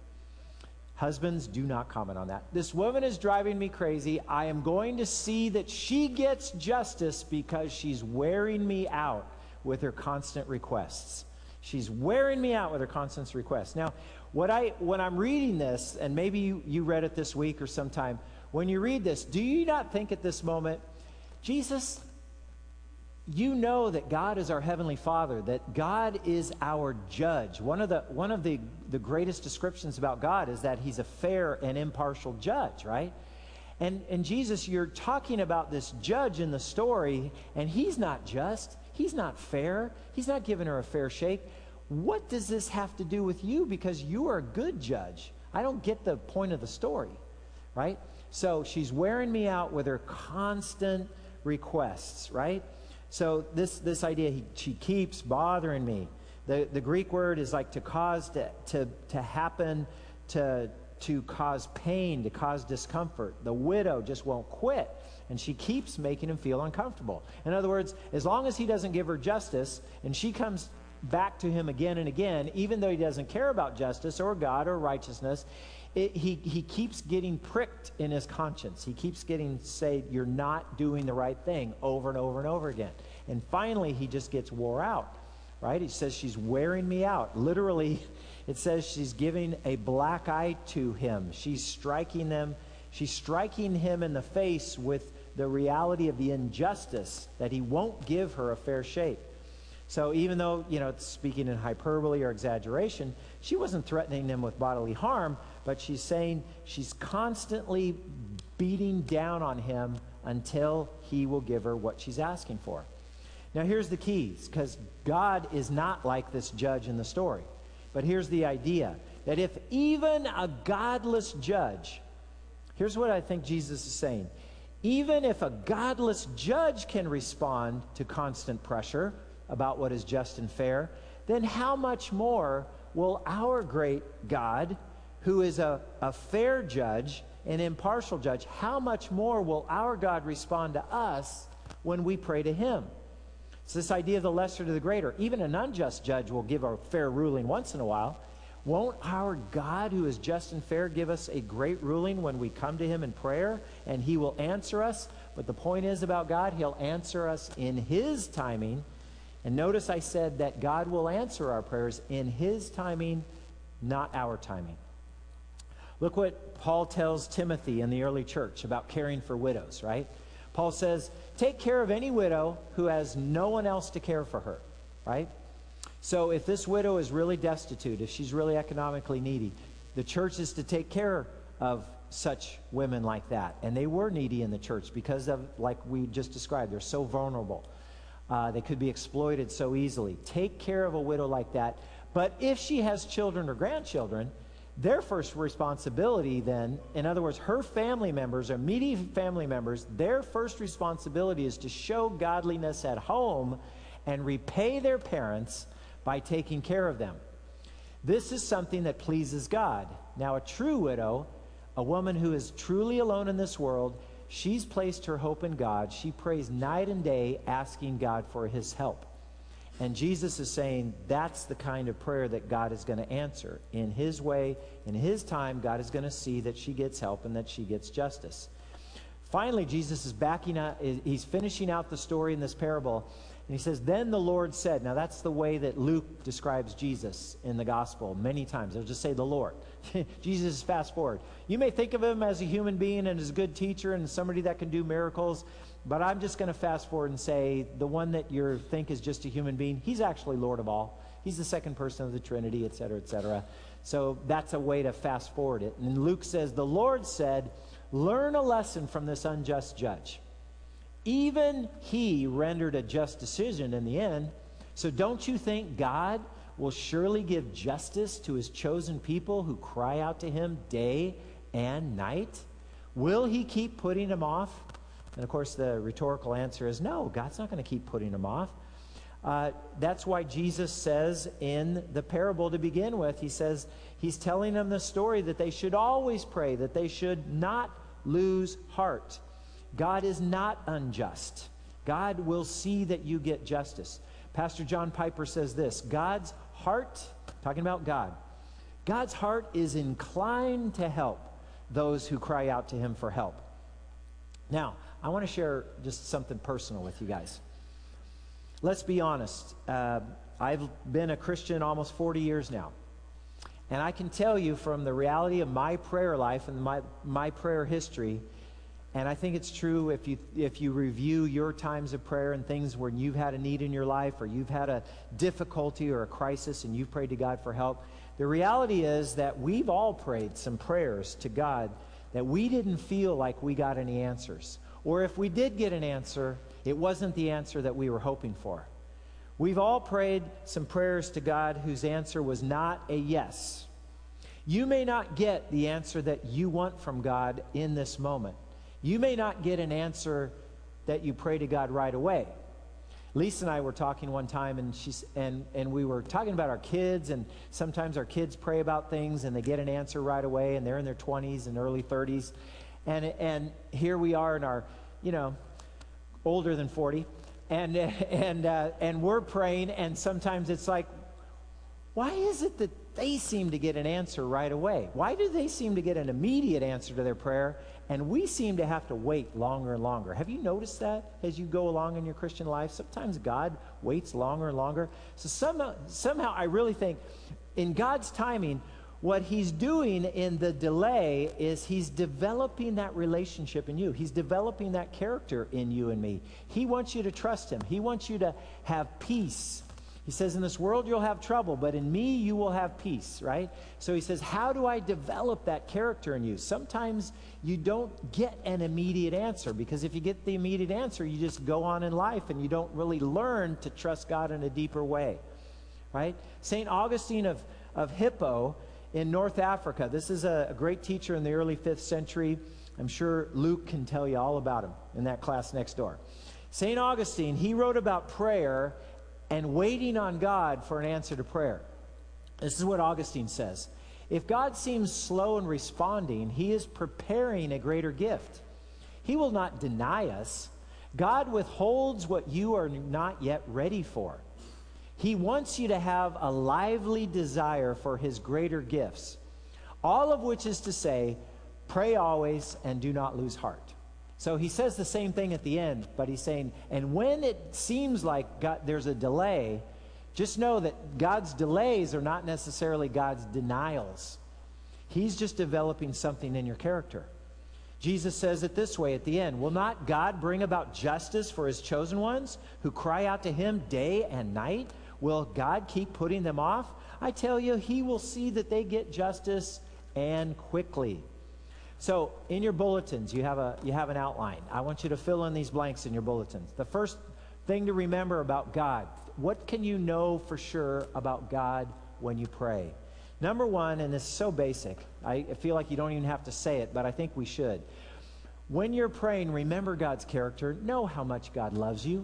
Husbands, do not comment on that. This woman is driving me crazy. I am going to see that she gets justice because she's wearing me out with her constant requests. She's wearing me out with her constant requests. Now, when I'm reading this, and maybe you read it this week or sometime, when you read this, do you not think at this moment, Jesus, you know that God is our Heavenly Father, that God is our judge. One of the greatest descriptions about God is that He's a fair and impartial judge, right? And Jesus, you're talking about this judge in the story, and he's not just. He's not fair. He's not giving her a fair shake. What does this have to do with you? Because you are a good judge. I don't get the point of the story, right? So she's wearing me out with her constant requests, right? So this idea, she keeps bothering me. The Greek word is like to cause to happen, to cause pain, to cause discomfort. The widow just won't quit, and she keeps making him feel uncomfortable. In other words, as long as he doesn't give her justice, and she comes back to him again and again, even though he doesn't care about justice or God or righteousness, he keeps getting pricked in his conscience. He keeps getting say, you're not doing the right thing over and over and over again. And finally, he just gets wore out, right? He says, she's wearing me out. Literally, it says she's giving a black eye to him. She's striking him in the face with the reality of the injustice that he won't give her a fair shake. So even though, it's speaking in hyperbole or exaggeration, she wasn't threatening him with bodily harm, but she's saying she's constantly beating down on him until he will give her what she's asking for. Now here's the keys, because God is not like this judge in the story. But here's the idea, that if even a godless judge, here's what I think Jesus is saying, even if a godless judge can respond to constant pressure about what is just and fair, then how much more will our great God, who is a fair judge, an impartial judge, how much more will our God respond to us when we pray to him? It's this idea of the lesser to the greater. Even an unjust judge will give a fair ruling once in a while. Won't our God, who is just and fair, give us a great ruling when we come to him in prayer, and he will answer us? But the point is about God, he'll answer us in his timing. And notice I said that God will answer our prayers in his timing, not our timing. Look what Paul tells Timothy in the early church about caring for widows, right? Paul says, take care of any widow who has no one else to care for her, right? So if this widow is really destitute, if she's really economically needy, the church is to take care of such women like that. And they were needy in the church because of, like we just described, they're so vulnerable. They could be exploited so easily. Take care of a widow like that. But if she has children or grandchildren, their first responsibility then, in other words, her family members, or immediate family members, their first responsibility is to show godliness at home and repay their parents by taking care of them. This is something that pleases God. Now, a true widow, a woman who is truly alone in this world, she's placed her hope in God. She prays night and day asking God for his help. And Jesus is saying that's the kind of prayer that God is going to answer. In his way, in his time, God is going to see that she gets help and that she gets justice. Finally, Jesus is backing up, he's finishing out the story in this parable. And he says, then the Lord said, now that's the way that Luke describes Jesus in the gospel many times. They'll just say the Lord. Jesus is fast forward. You may think of him as a human being and as a good teacher and somebody that can do miracles, but I'm just going to fast forward and say the one that you think is just a human being, he's actually Lord of all. He's the second person of the Trinity, etc., etc. So that's a way to fast forward it. And Luke says, the Lord said, learn a lesson from this unjust judge. Even he rendered a just decision in the end. So don't you think God will surely give justice to his chosen people who cry out to him day and night? Will he keep putting them off? And of course the rhetorical answer is no, God's not going to keep putting them off. That's why Jesus says in the parable to begin with, he says, he's telling them the story that they should always pray, that they should not lose heart. God is not unjust. God will see that you get justice. Pastor John Piper says this, God's heart, talking about God, God's heart is inclined to help those who cry out to him for help. Now, I want to share just something personal with you guys. Let's be honest. I've been a Christian almost 40 years now. And I can tell you from the reality of my prayer life and my prayer history, and I think it's true if you review your times of prayer and things where you've had a need in your life or you've had a difficulty or a crisis and you've prayed to God for help. The reality is that we've all prayed some prayers to God that we didn't feel like we got any answers. Or if we did get an answer, it wasn't the answer that we were hoping for. We've all prayed some prayers to God whose answer was not a yes. You may not get the answer that you want from God in this moment. You may not get an answer that you pray to God right away. Lisa and I were talking one time, and we were talking about our kids, and sometimes our kids pray about things and they get an answer right away, and they're in their 20s and early 30s. And here we are in our, older than 40, and we're praying, and sometimes it's like, why is it that they seem to get an answer right away? Why do they seem to get an immediate answer to their prayer, and we seem to have to wait longer and longer? Have you noticed that as you go along in your Christian life? Sometimes God waits longer and longer. So somehow I really think in God's timing, what he's doing in the delay is he's developing that relationship in you. He's developing that character in you and me. He wants you to trust him. He wants you to have peace. He says, in this world you'll have trouble, but in me you will have peace, right? So he says, how do I develop that character in you? Sometimes you don't get an immediate answer, because if you get the immediate answer, you just go on in life and you don't really learn to trust God in a deeper way, right? St. Augustine of Hippo in North Africa. This is a great teacher in the early 5th century. I'm sure Luke can tell you all about him in that class next door. St. Augustine, he wrote about prayer and waiting on God for an answer to prayer. This is what Augustine says. If God seems slow in responding, he is preparing a greater gift. He will not deny us. God withholds what you are not yet ready for. He wants you to have a lively desire for his greater gifts, all of which is to say, pray always and do not lose heart. So he says the same thing at the end, but he's saying, and when it seems like there's a delay, just know that God's delays are not necessarily God's denials. He's just developing something in your character. Jesus says it this way at the end, will not God bring about justice for his chosen ones who cry out to him day and night? Will God keep putting them off? I tell you, he will see that they get justice, and quickly. So in your bulletins, you have an outline. I want you to fill in these blanks in your bulletins. The first thing to remember about God, what can you know for sure about God when you pray? Number one, and this is so basic, I feel like you don't even have to say it, but I think we should. When you're praying, remember God's character. Know how much God loves you.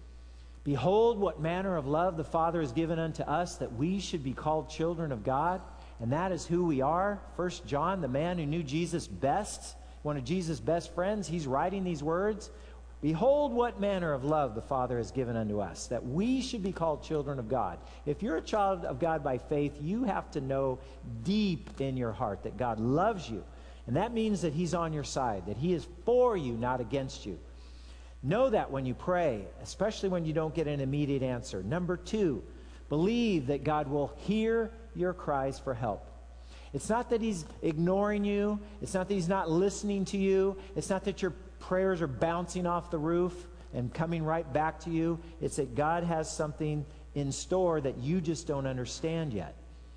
Behold, what manner of love the Father has given unto us, that we should be called children of God. And that is who we are. 1 John, the man who knew Jesus best, one of Jesus' best friends, he's writing these words. Behold, what manner of love the Father has given unto us, that we should be called children of God. If you're a child of God by faith, you have to know deep in your heart that God loves you. And that means that he's on your side, that he is for you, not against you. Know that when you pray, especially when you don't get an immediate answer. Number two, believe that God will hear your cries for help. It's not that he's ignoring you. It's not that he's not listening to you. It's not that your prayers are bouncing off the roof and coming right back to you. It's that God has something in store that you just don't understand yet.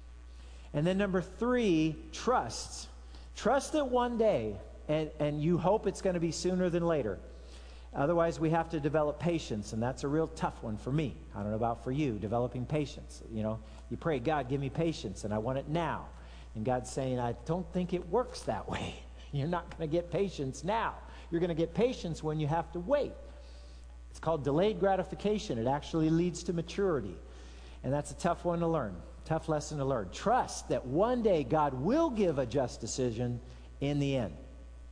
And then number three, trust. Trust that one day, and you hope it's going to be sooner than later. Otherwise, we have to develop patience, and that's a real tough one for me. I don't know about for you, developing patience. You pray, God, give me patience, and I want it now. And God's saying, I don't think it works that way. You're not going to get patience now. You're going to get patience when you have to wait. It's called delayed gratification. It actually leads to maturity. And that's a tough one to learn, tough lesson to learn. Trust that one day God will give a just decision in the end.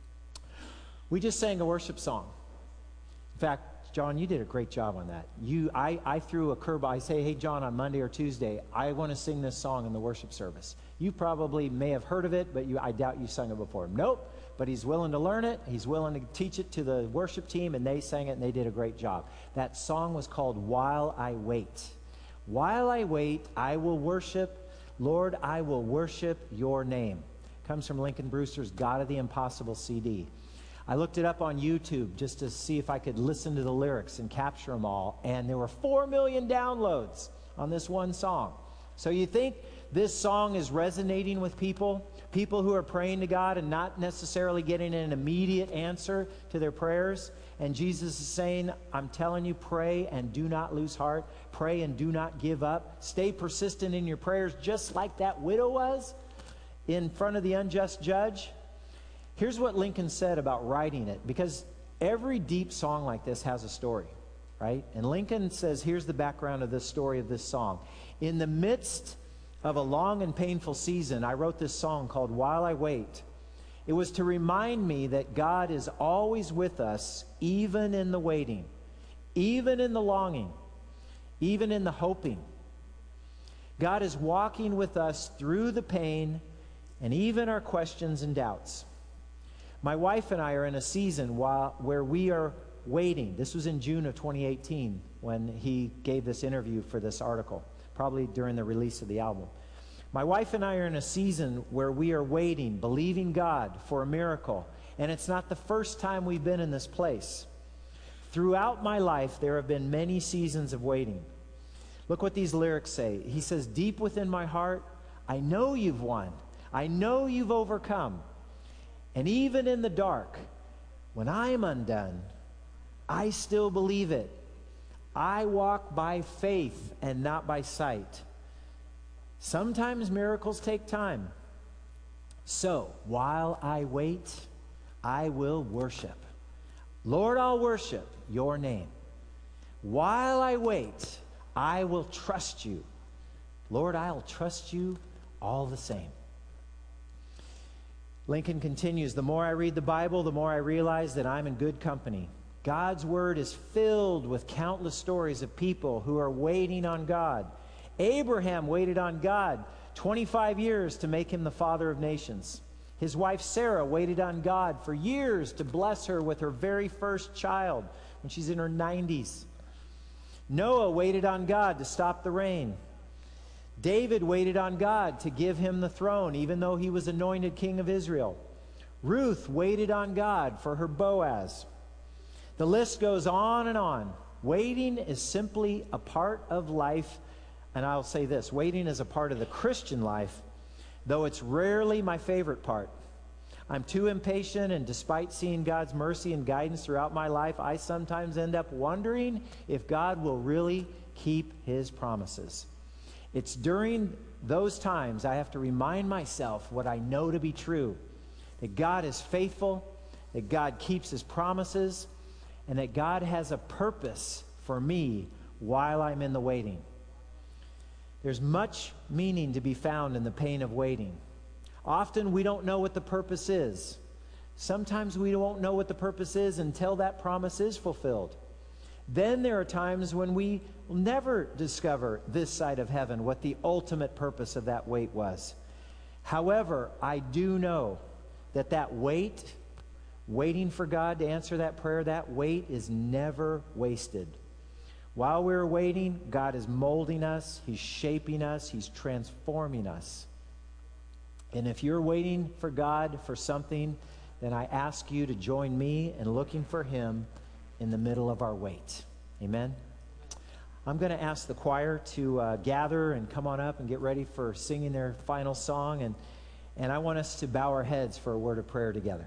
We just sang a worship song. In fact, John, you did a great job on that. I threw a curveball. I say, hey, John, on Monday or Tuesday, I want to sing this song in the worship service. You probably may have heard of it, but I doubt you sung it before. Nope, but he's willing to learn it. He's willing to teach it to the worship team, and they sang it, and they did a great job. That song was called While I Wait. While I wait, I will worship. Lord, I will worship your name. Comes from Lincoln Brewster's God of the Impossible CD. I looked it up on YouTube just to see if I could listen to the lyrics and capture them all, and there were 4 million downloads on this one song. So you think this song is resonating with people who are praying to God and not necessarily getting an immediate answer to their prayers? And Jesus is saying, I'm telling you, pray and do not lose heart. Pray and do not give up. Stay persistent in your prayers, just like that widow was in front of the unjust judge. Here's what Lincoln said about writing it, because every deep song like this has a story, right? And Lincoln says, here's the background of this story of this song. In the midst of a long and painful season, I wrote this song called While I Wait. It was to remind me that God is always with us, even in the waiting, even in the longing, even in the hoping. God is walking with us through the pain and even our questions and doubts. My wife and I are in a season where we are waiting. This was in June of 2018 when he gave this interview for this article, probably during the release of the album. My wife and I are in a season where we are waiting, believing God for a miracle. And it's not the first time we've been in this place. Throughout my life, there have been many seasons of waiting. Look what these lyrics say. He says, deep within my heart, I know you've won. I know you've overcome. And even in the dark, when I am undone, I still believe it. I walk by faith and not by sight. Sometimes miracles take time. So, while I wait, I will worship. Lord, I'll worship your name. While I wait, I will trust you. Lord, I'll trust you all the same. Lincoln continues, the more I read the Bible, the more I realize that I'm in good company. God's word is filled with countless stories of people who are waiting on God. Abraham waited on God 25 years to make him the father of nations. His wife Sarah waited on God for years to bless her with her very first child when she's in her 90s. Noah waited on God to stop the rain. David waited on God to give him the throne, even though he was anointed king of Israel. Ruth waited on God for her Boaz. The list goes on and on. Waiting is simply a part of life. And I'll say this, waiting is a part of the Christian life, though it's rarely my favorite part. I'm too impatient, and despite seeing God's mercy and guidance throughout my life, I sometimes end up wondering if God will really keep his promises. It's during those times I have to remind myself what I know to be true, that God is faithful, that God keeps his promises, and that God has a purpose for me while I'm in the waiting. There's much meaning to be found in the pain of waiting. Often we don't know what the purpose is. Sometimes we won't know what the purpose is until that promise is fulfilled. Then there are times when we will never discover this side of heaven what the ultimate purpose of that wait was. However, I do know that waiting for God to answer that prayer, that wait is never wasted. While we're waiting, God is molding us, he's shaping us, he's transforming us. And if you're waiting for God for something, then I ask you to join me in looking for him in the middle of our wait. Amen? I'm going to ask the choir to gather and come on up and get ready for singing their final song. And I want us to bow our heads for a word of prayer together.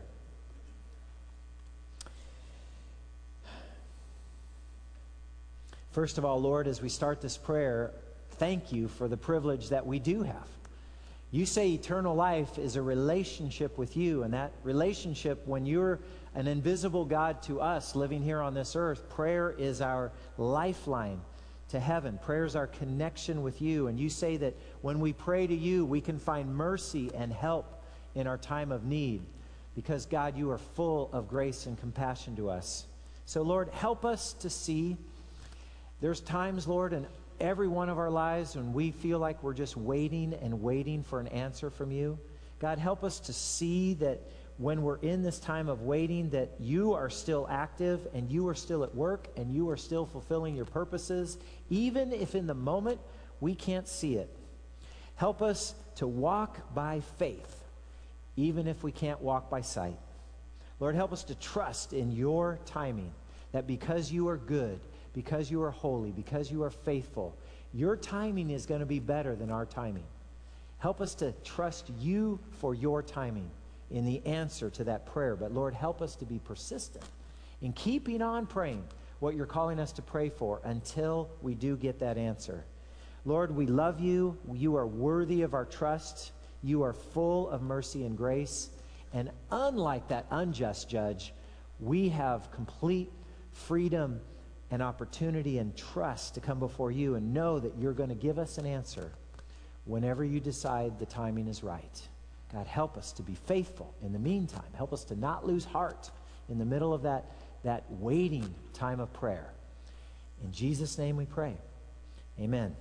First of all, Lord, as we start this prayer, thank you for the privilege that we do have. You say eternal life is a relationship with you, and that relationship, when you're an invisible God to us living here on this earth, prayer is our lifeline to heaven. Prayer is our connection with you, and you say that when we pray to you, we can find mercy and help in our time of need, because, God, you are full of grace and compassion to us. So, Lord, help us to see. There's times, Lord, in every one of our lives when we feel like we're just waiting and waiting for an answer from you. God, help us to see that when we're in this time of waiting, that you are still active and you are still at work and you are still fulfilling your purposes, even if in the moment we can't see it. Help us to walk by faith, even if we can't walk by sight. Lord, help us to trust in your timing, that because you are good, because you are holy, because you are faithful, Your timing is going to be better than our timing. Help us to trust you for your timing in the answer to that prayer. But Lord, help us to be persistent in keeping on praying what you're calling us to pray for until we do get that answer. Lord, we love you. You are worthy of our trust. You are full of mercy and grace. And unlike that unjust judge, we have complete freedom and opportunity and trust to come before you and know that you're going to give us an answer whenever you decide the timing is right. God, help us to be faithful in the meantime. Help us to not lose heart in the middle of that waiting time of prayer. In Jesus' name we pray. Amen.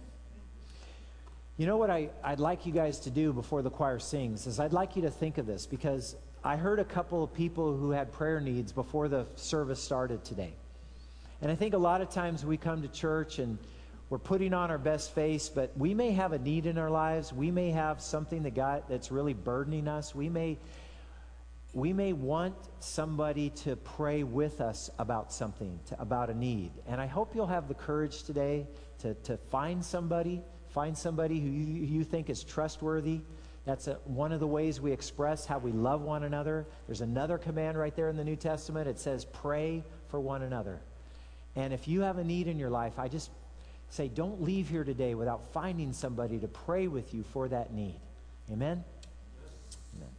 You know what I'd like you guys to do before the choir sings is I'd like you to think of this, because I heard a couple of people who had prayer needs before the service started today. And I think a lot of times we come to church and we're putting on our best face, but we may have a need in our lives. We may have something that's really burdening us. We may want somebody to pray with us about something, about a need. And I hope you'll have the courage today to find somebody who you think is trustworthy. That's one of the ways we express how we love one another. There's another command right there in the New Testament. It says, pray for one another. And if you have a need in your life, I just say, don't leave here today without finding somebody to pray with you for that need. Amen? Amen.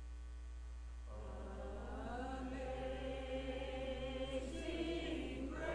Amazing grace.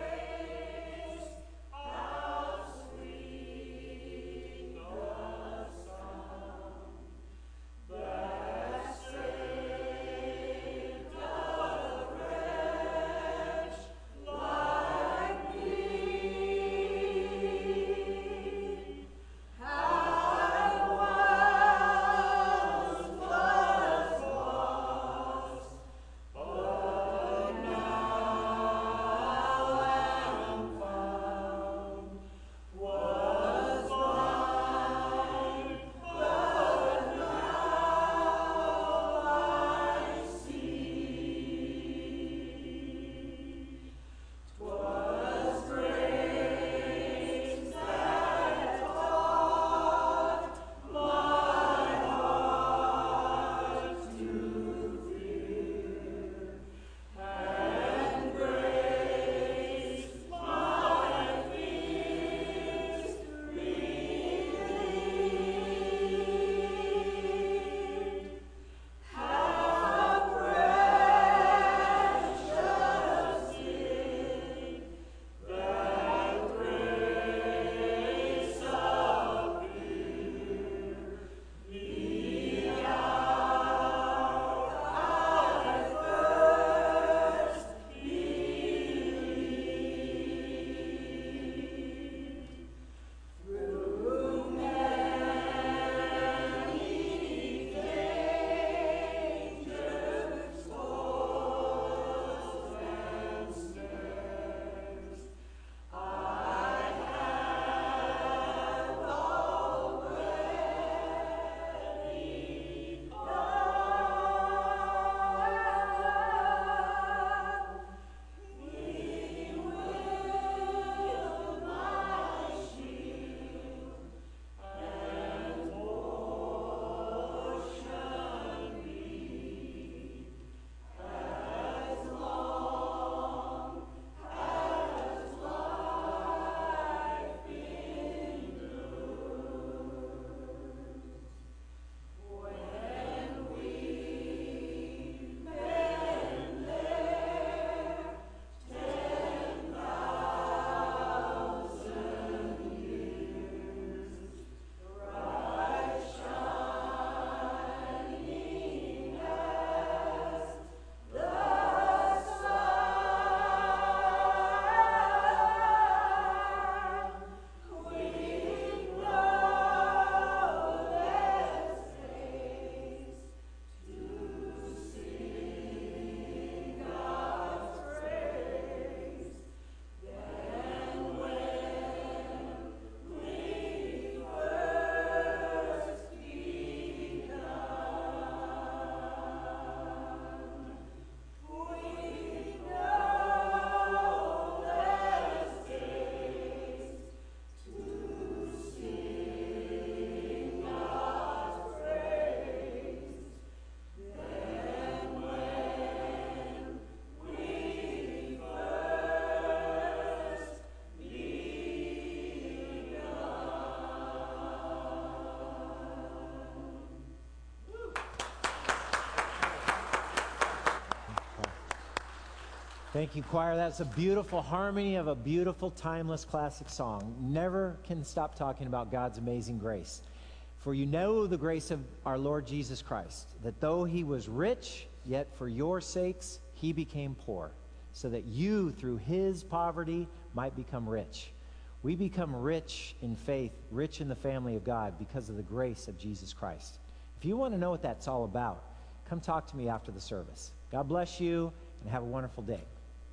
Thank you, choir. That's a beautiful harmony of a beautiful, timeless classic song. Never can stop talking about God's amazing grace. For you know the grace of our Lord Jesus Christ, that though he was rich, yet for your sakes he became poor, so that you, through his poverty, might become rich. We become rich in faith, rich in the family of God because of the grace of Jesus Christ. If you want to know what that's all about, come talk to me after the service. God bless you, and have a wonderful day.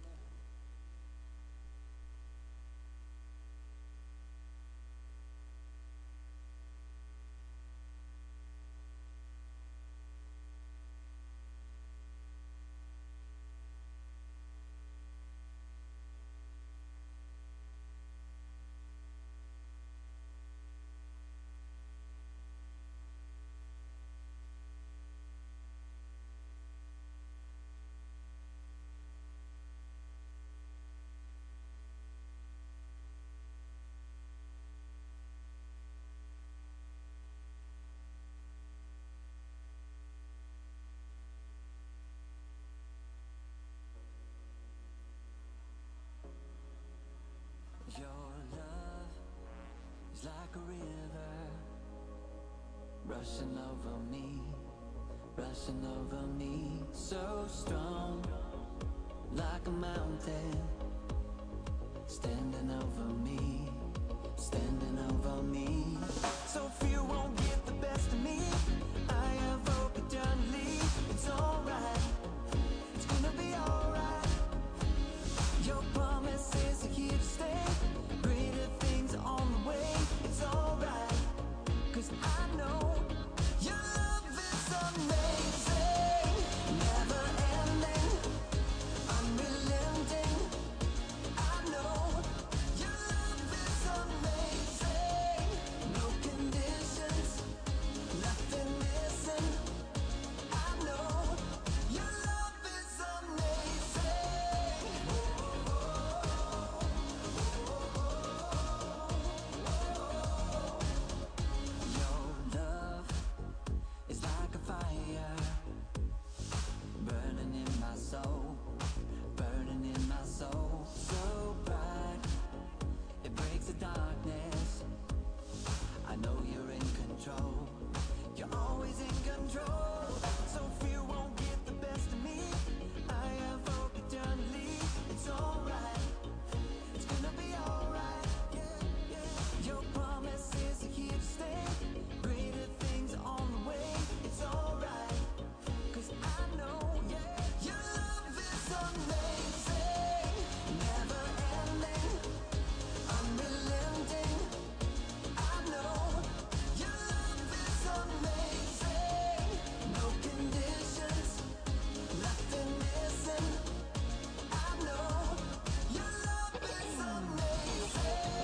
Your love is like a river, rushing over me, so strong, like a mountain, standing over me, so fear won't get the best of me. I have hope eternally. It's alright, it's gonna be alright. Your promise is here to stay. Greater things are on the way. It's alright, 'cause I know your love is amazing, never ending, unrelenting. I know your love is amazing, no conditions, nothing missing. I know your love is amazing. Your love is like a fire, burning in my soul, so bright, it breaks the darkness. I know you're in control, you're always in control, so fear won't get the best of me. I have hope eternally. It's alright, it's gonna be alright. Your promise is here to stay. Greater things are on the way. It's alright, 'cause I know, your love is amazing, never ending, unrelenting. I know your love is amazing, no conditions, nothing missing. I know your love is amazing.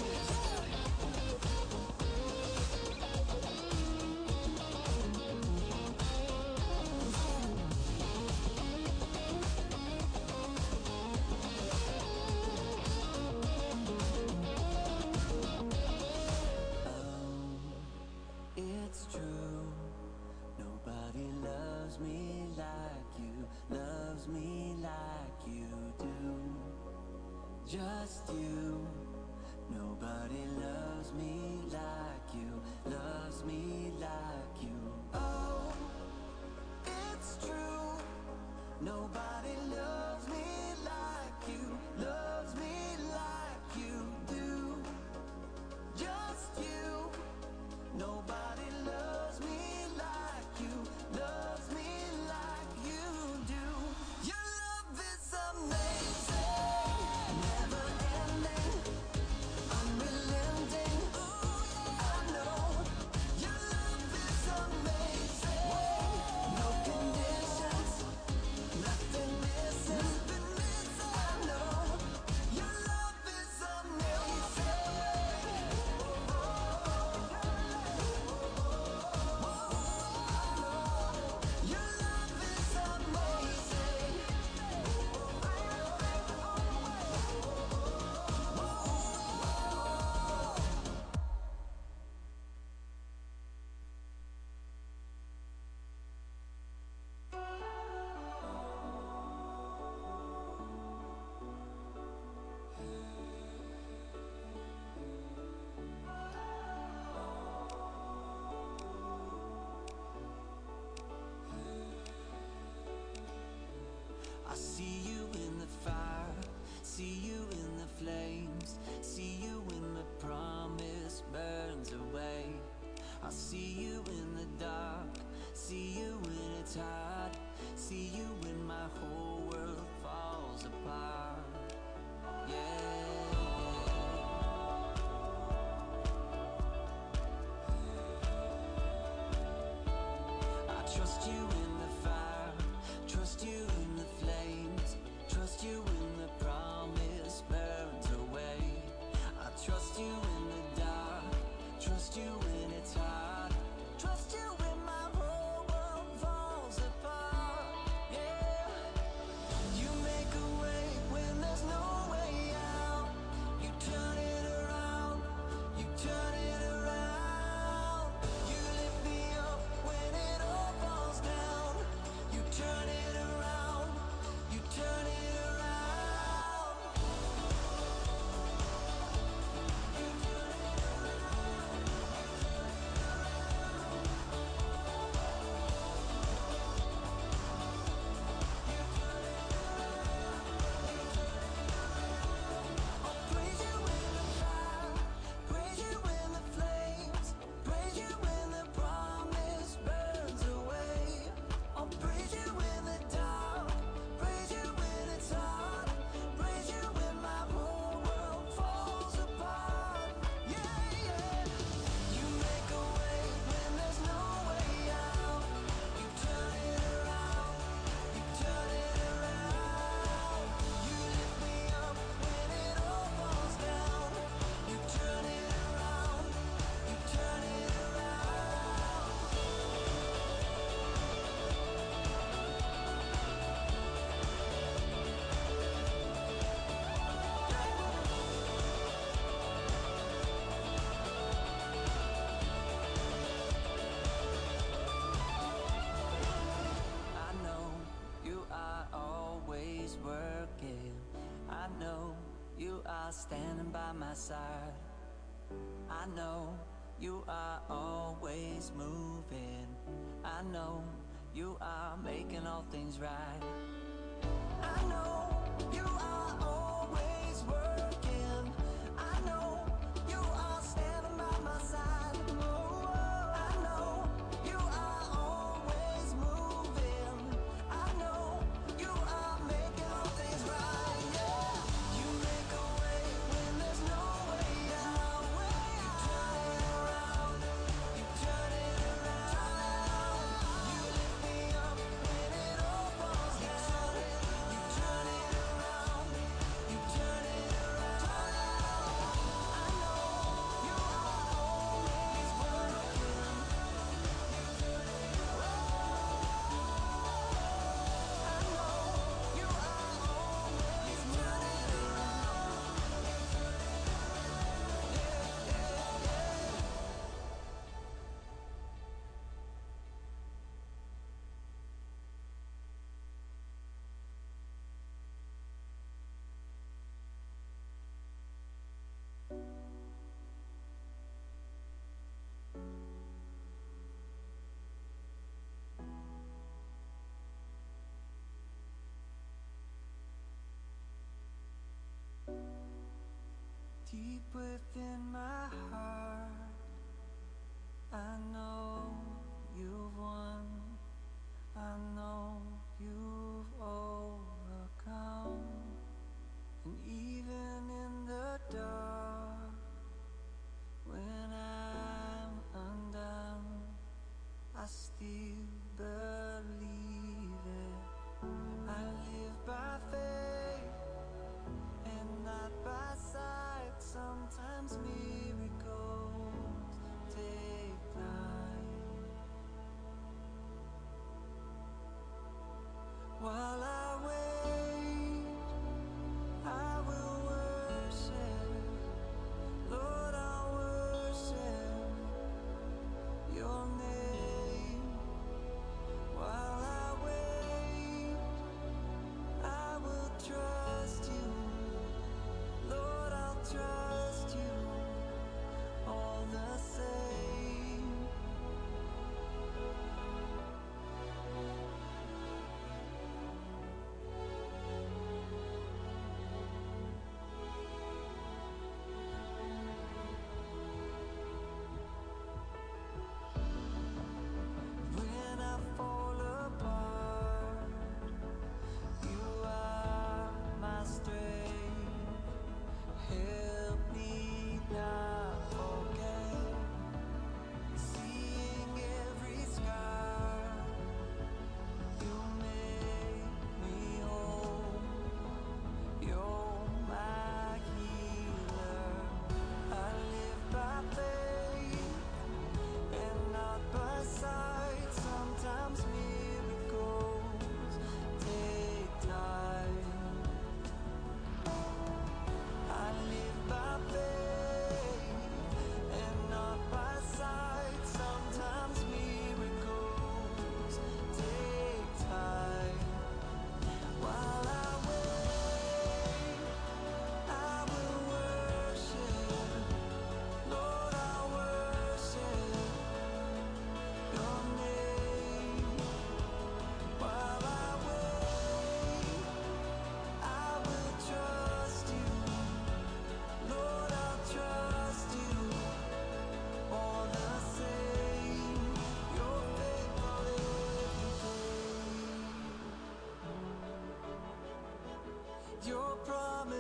It's true, nobody loves me like you do. Just you, nobody loves me like you, Oh, it's true, nobody loves me like you do. Just you, nobody loves me like you do. Your love is amazing, never ending, unrelenting. I know your love is amazing, no conditions, nothing missing. trust you in the fire, trust you in the flames, trust you when the promise burns away. I trust you in the dark, trust you when it's hard, trust you when my whole world falls apart. Yeah, you make a way when there's no way out. You turn it around, you turn it around. You lift me up when it all falls down. You turn it around, you turn it around. You turn it around. I'll praise you in the fire, praise you in the flames, praise you when the promise burns away. I'll praise you in the dark, praise you when it's hard, praise you when my whole world falls apart. Yeah, yeah. You make a way when there's no way out. You turn it around, you turn it around. You lift me up when it all falls down. You turn it around, you turn it around. I know you are always working. I know you are standing by my side. I know you are always moving. I know you are making all things right. I know you are always working. I know you are standing by my side. Oh, I know you are always moving. I know you are making all things right. Yeah, you make a way when there's no way out. You turn it around, you turn it around. You lift me up when it all falls down. You turn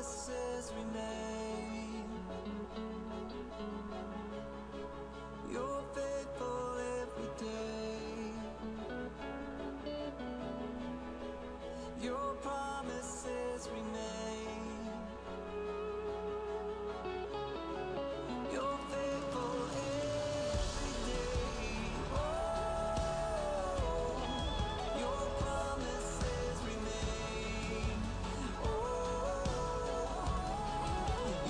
promises remain. You're faithful every day. Your promises remain. You're faithful every day. Oh, your promises remain. Oh,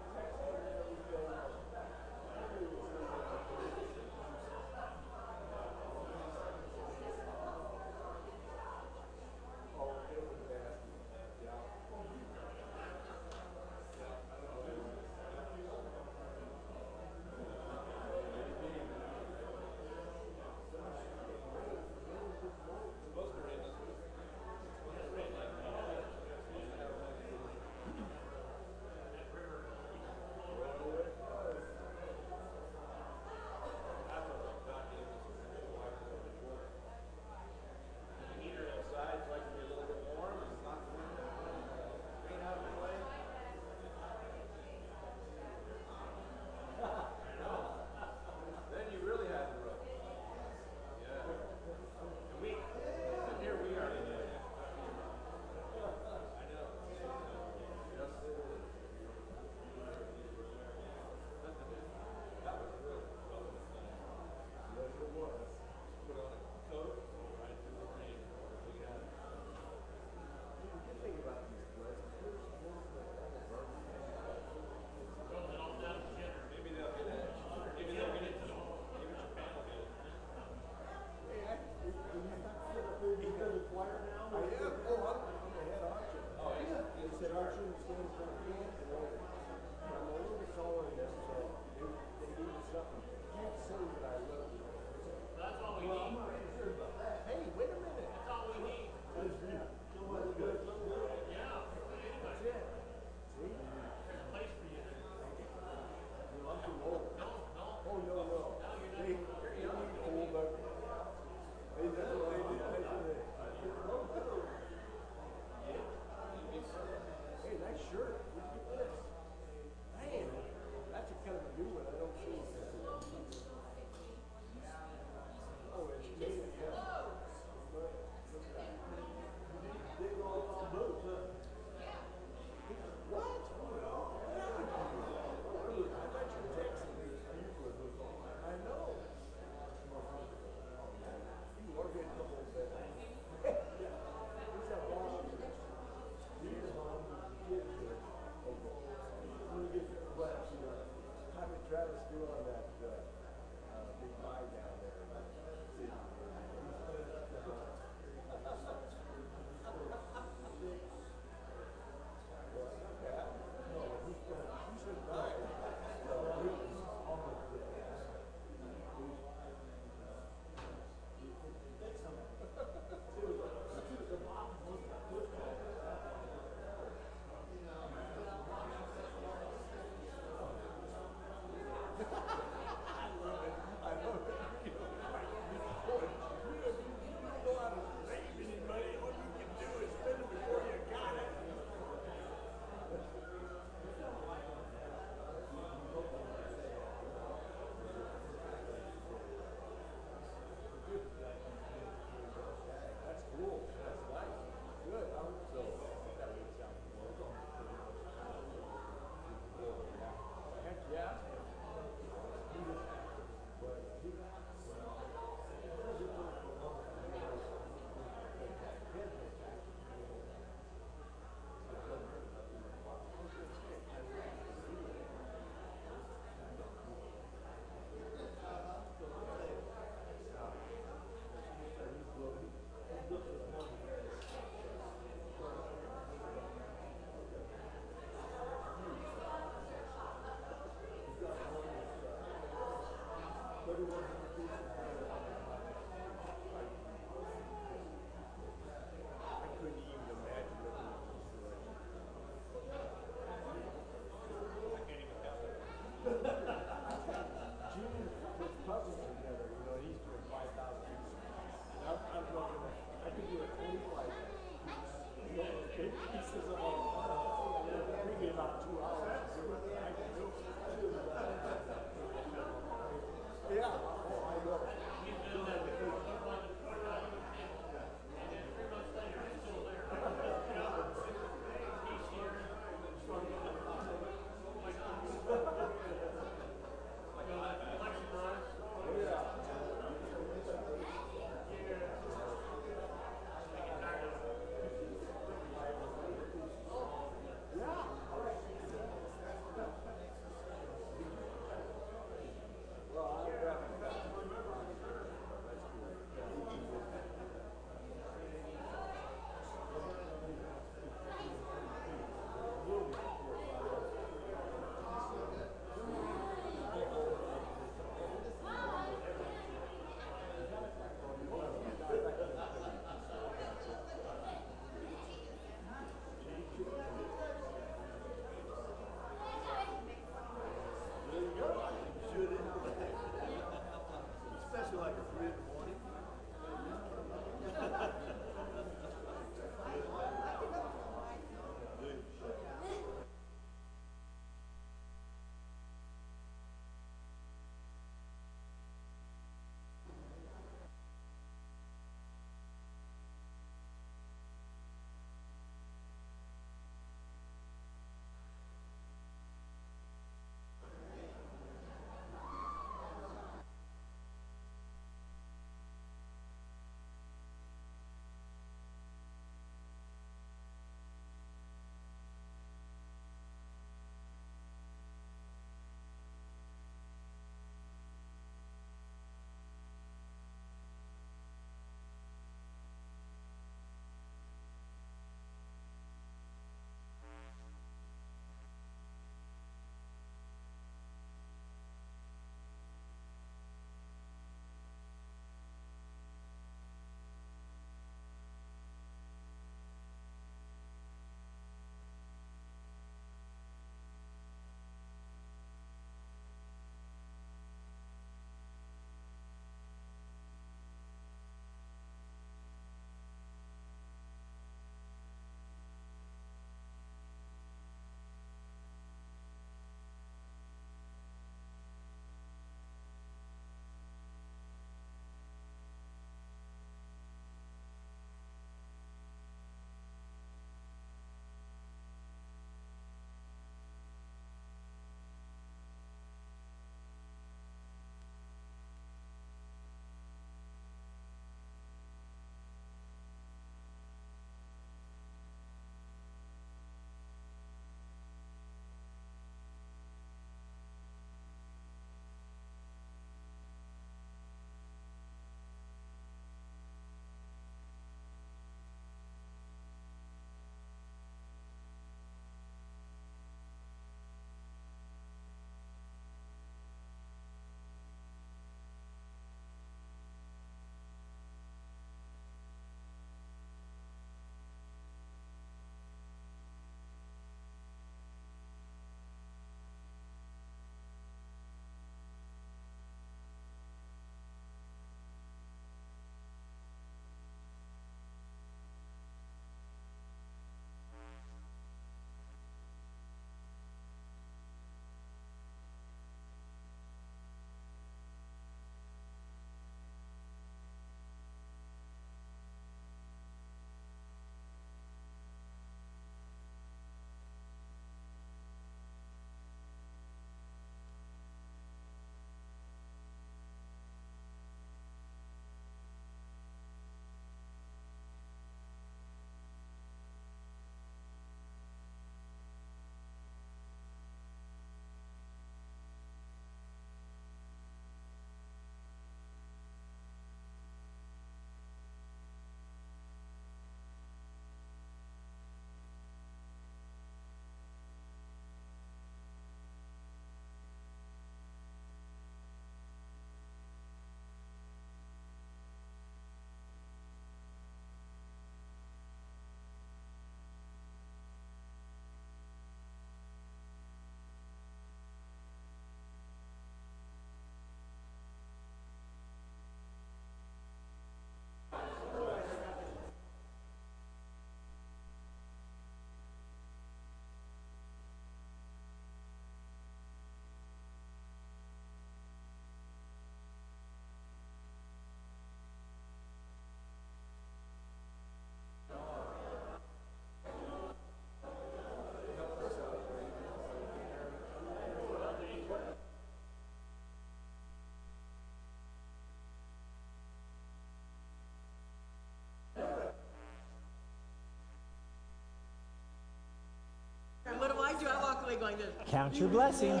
like this. Count your blessing.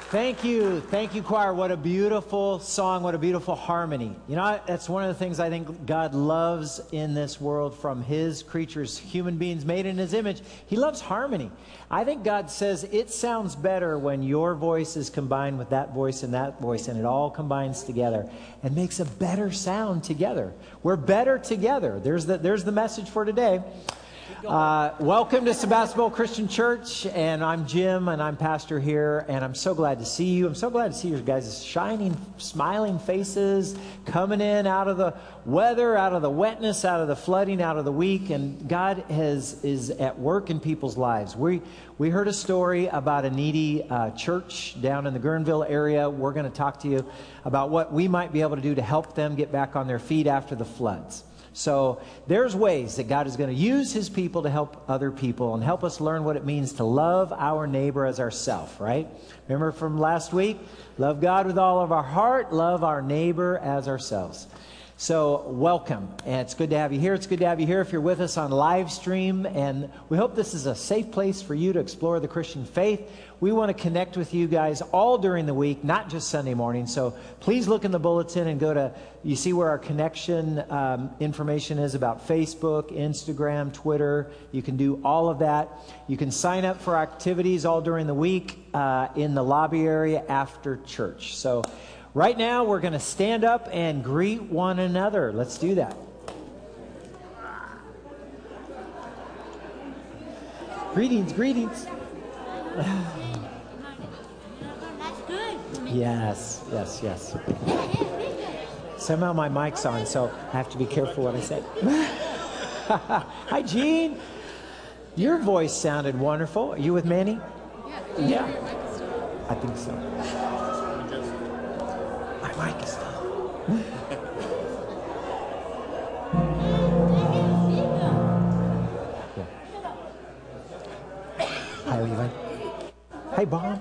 Thank you, choir. What a beautiful song, what a beautiful harmony. You know, that's one of the things I think God loves in this world from his creatures, human beings made in his image. He loves harmony. I think God says it sounds better when your voice is combined with that voice, and it all combines together and makes a better sound together. We're better together. There's the message for today. Welcome to Sebastopol Christian Church, and I'm Jim, and I'm pastor here, and I'm so glad to see you. I'm so glad to see your guys' shining, smiling faces coming in out of the weather, out of the wetness, out of the flooding, out of the week, and God is at work in people's lives. We heard a story about a needy church down in the Guerneville area. We're going to talk to you about what we might be able to do to help them get back on their feet after the floods. So there's ways that God is going to use his people to help other people and help us learn what it means to love our neighbor as ourself, right? Remember from last week? Love God with all of our heart, love our neighbor as ourselves. So welcome, and it's good to have you here. It's good to have you here if you're with us on live stream, and we hope this is a safe place for you to explore the Christian faith. We want to connect with you guys all during the week, not just Sunday morning. So please look in the bulletin and you see where our connection information is about Facebook, Instagram, Twitter. You can do all of that. You can sign up for activities all during the week in the lobby area after church. So right now, we're going to stand up and greet one another. Let's do that. Greetings, greetings. That's good. Yes. Somehow my mic's on, so I have to be careful what I say. Hi, Jean. Your voice sounded wonderful. Are you with Manny? Yeah. I think so. My mic is still. Hi, Levi. Hi, Bob.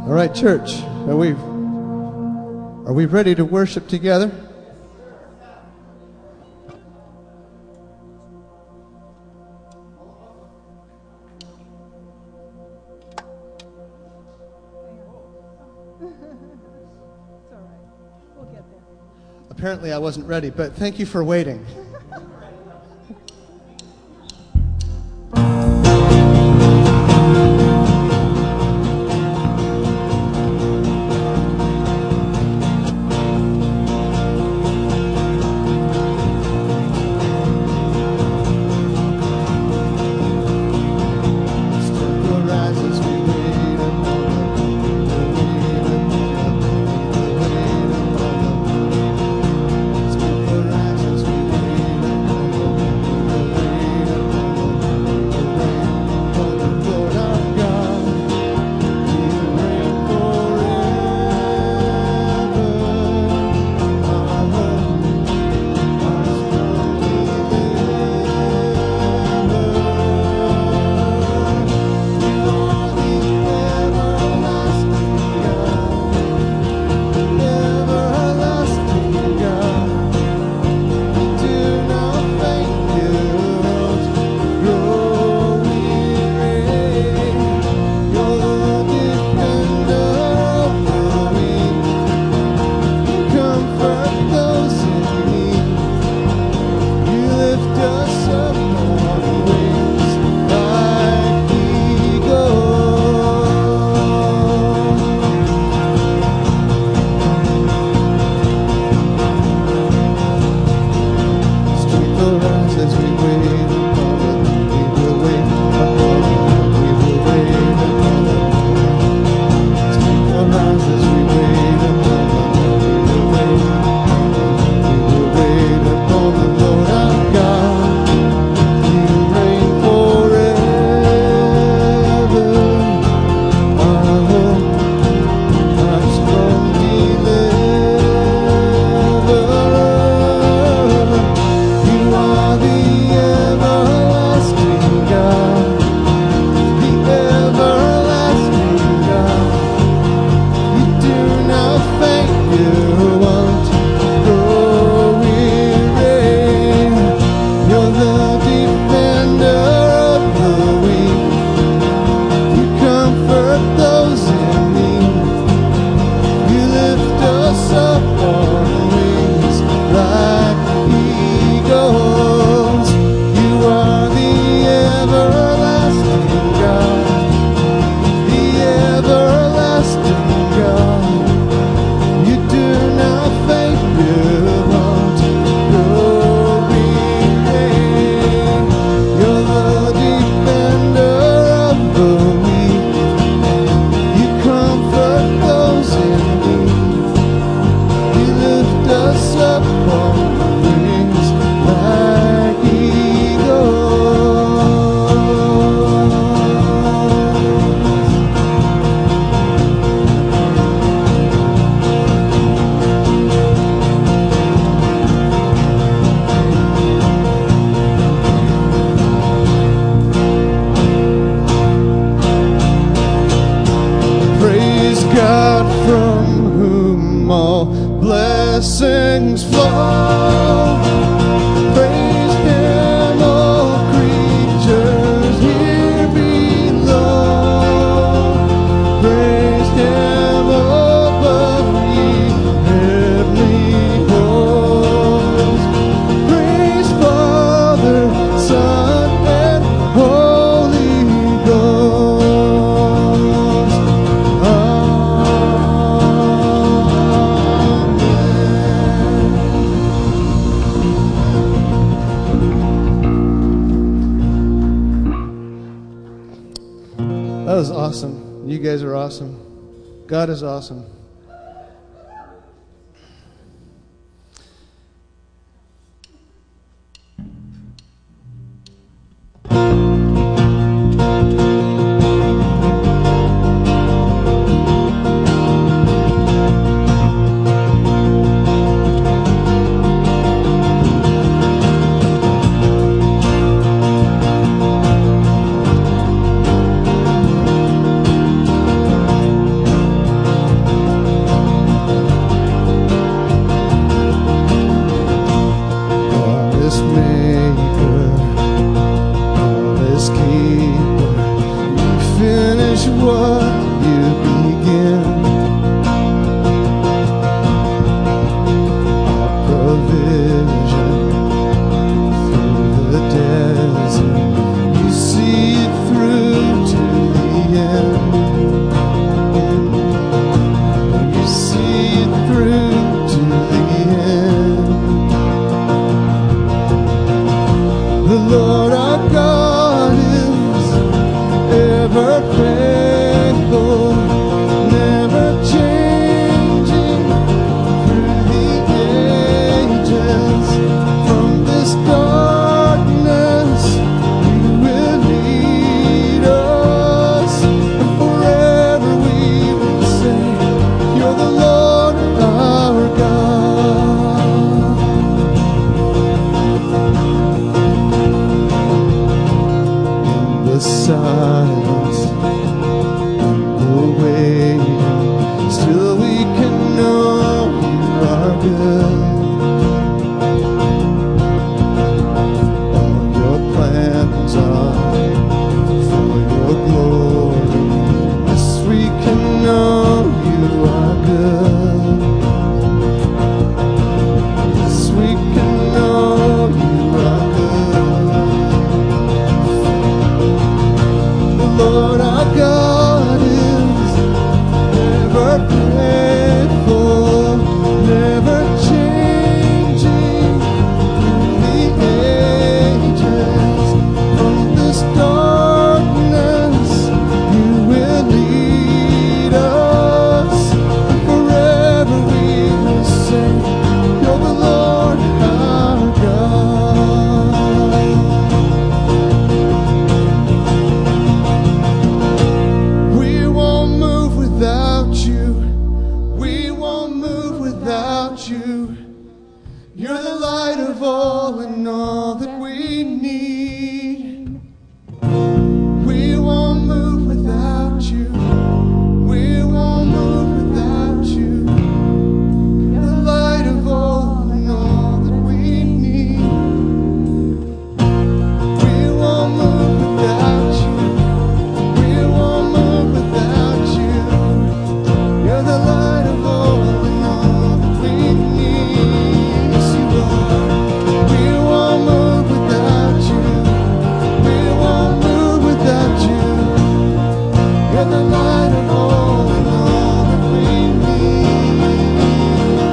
All right, church, are we ready to worship together? It's all right. We'll get there. Apparently I wasn't ready, but thank you for waiting. blessings flow. Praise Him, all creatures here below. Praise Him above ye heavenly hosts. Praise Father, Son, and Holy Ghost. That was awesome. You guys are awesome. God is awesome. all and all that we need. We won't move without you. We won't move without you. You're the light of all and all that we need. We won't move without you. We won't move without you. You're the light of all and all that we need. Yes, you are. We won't move without you. We won't move without you. You're the light of all and all that we need.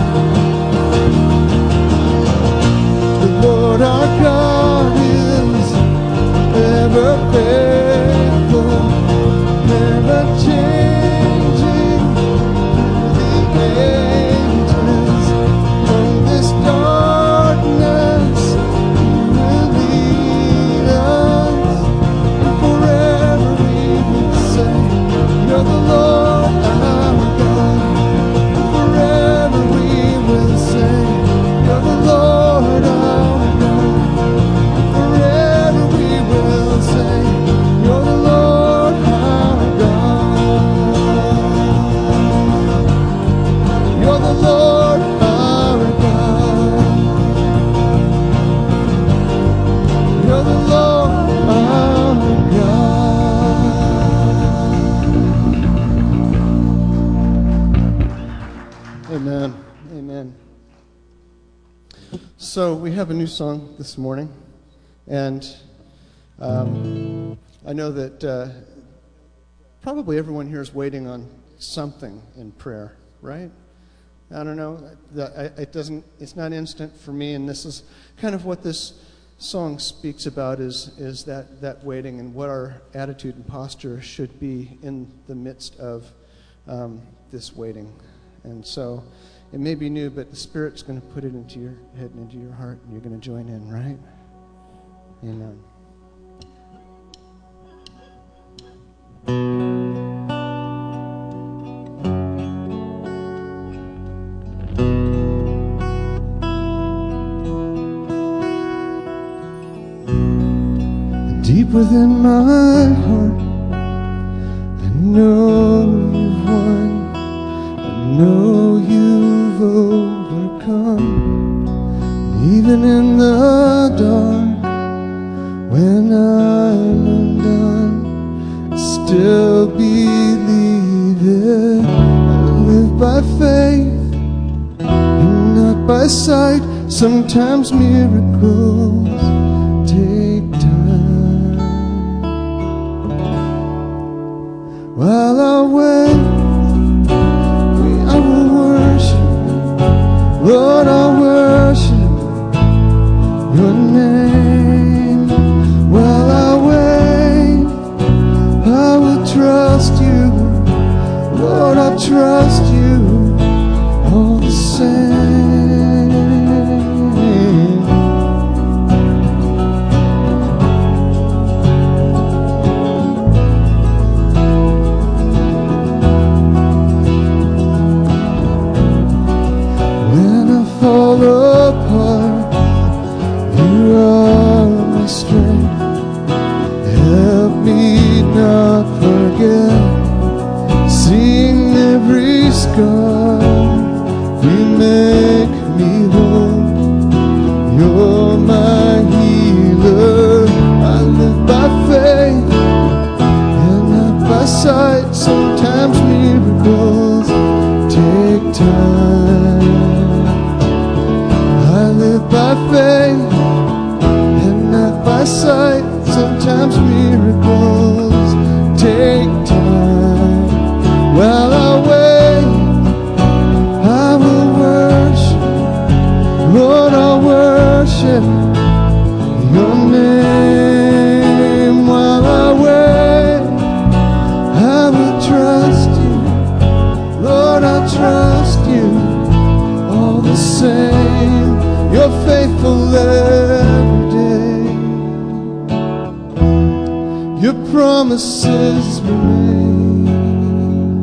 The Lord our God is ever faithful, never changing. The ages from this darkness, He will lead us, and forever we will say, You're the Lord our God. Forever we will say, You're the Lord our God. Forever we will say, You're the Lord our God. You're the Lord our God. You're the Lord our God. Amen. Amen. So we have a new song this morning, and I know that probably everyone here is waiting on something in prayer, right? I don't know. It's not instant for me, and this is kind of what this song speaks about is that waiting and what our attitude and posture should be in the midst of this waiting. And so it may be new, but the Spirit's going to put it into your head and into your heart, and you're going to join in, right? Amen. Deep within my heart, I know you've won. I know you've overcome. Even in the dark, when I'm undone, I still believe it. I live by faith and not by sight. Sometimes miracles take time. While I wait, I will worship, Lord, I'll worship your name. While I wait, I will trust you, Lord, I'll trust you all the same. Fall apart, you are my strength. Help me not forget, seeing every scar, you make me whole. You're my healer. I live by faith and not by sight. Sometimes miracles take time. I live by faith and not by sight. Sometimes miracles take time. While I wait, I will worship, Lord, I'll worship your name. While I wait, I will trust you, Lord, I'll trust you all the same. You're faithful every day. Your promises remain.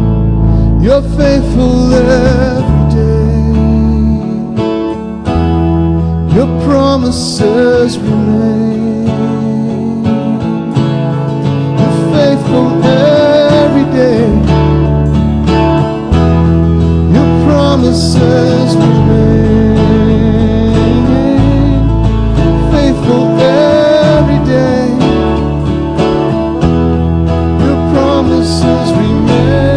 You're faithful every day. promises remain. You're faithful every day. Your promises remain. Faithful every day. Your promises remain.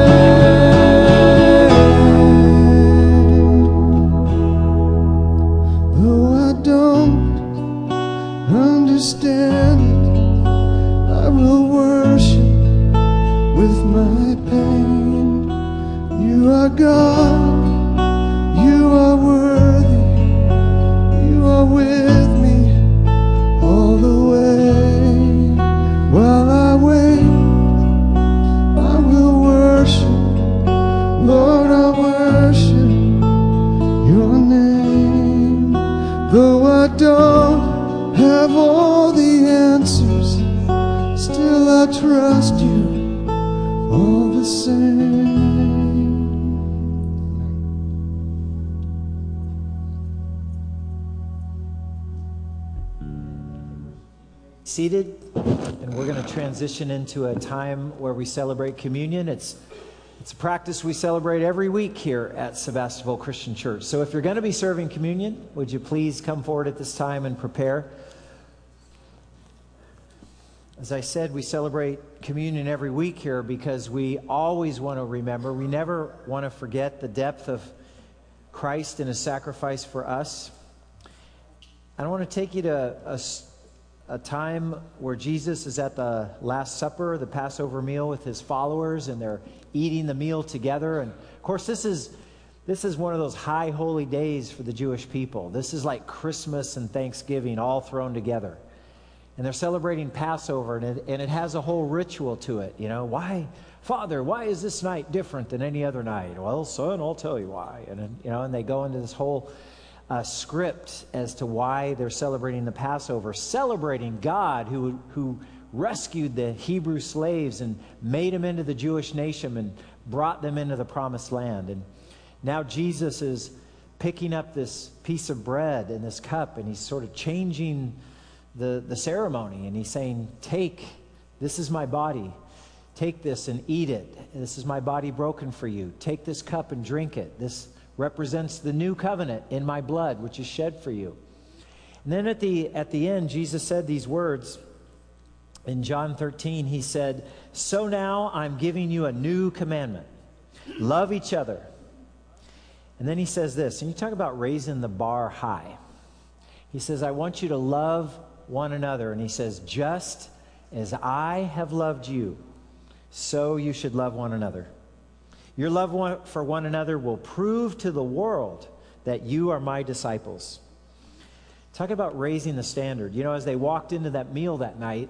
Understand it, I will worship with my pain. You are God, you are worthy, you are with me all the way. While I wait, I will worship, Lord, I worship your name. Though I don't have all the answers, still I trust you all the same. Seated, and we're going to transition into a time where we celebrate communion. It's a practice we celebrate every week here at Sebastopol Christian Church. So if you're going to be serving communion, would you please come forward at this time and prepare? As I said, we celebrate communion every week here because we always want to remember, we never want to forget the depth of Christ and his sacrifice for us. I want to take you to a time where Jesus is at the Last Supper, the Passover meal with his followers, and they're eating the meal together. And of course, this is one of those high holy days for the Jewish people. This is like Christmas and Thanksgiving all thrown together. And they're celebrating Passover, and it has a whole ritual to it. You know, why, Father, why is this night different than any other night? Well, son, I'll tell you why. And and they go into this whole script as to why they're celebrating the Passover, celebrating God who rescued the Hebrew slaves and made them into the Jewish nation and brought them into the promised land. And now Jesus is picking up this piece of bread and this cup, and he's sort of changing the ceremony, and he's saying, take, this is my body, take this and eat it. This is my body broken for you. Take this cup and drink it. This represents the new covenant in my blood, which is shed for you. And then at the end, Jesus said these words in John 13. He said, so now I'm giving you a new commandment. Love each other. And then he says this, and you talk about raising the bar high. He says, I want you to love one another. And he says, just as I have loved you, so you should love one another. Your love for one another will prove to the world that you are my disciples. Talk about raising the standard. You know, as they walked into that meal that night,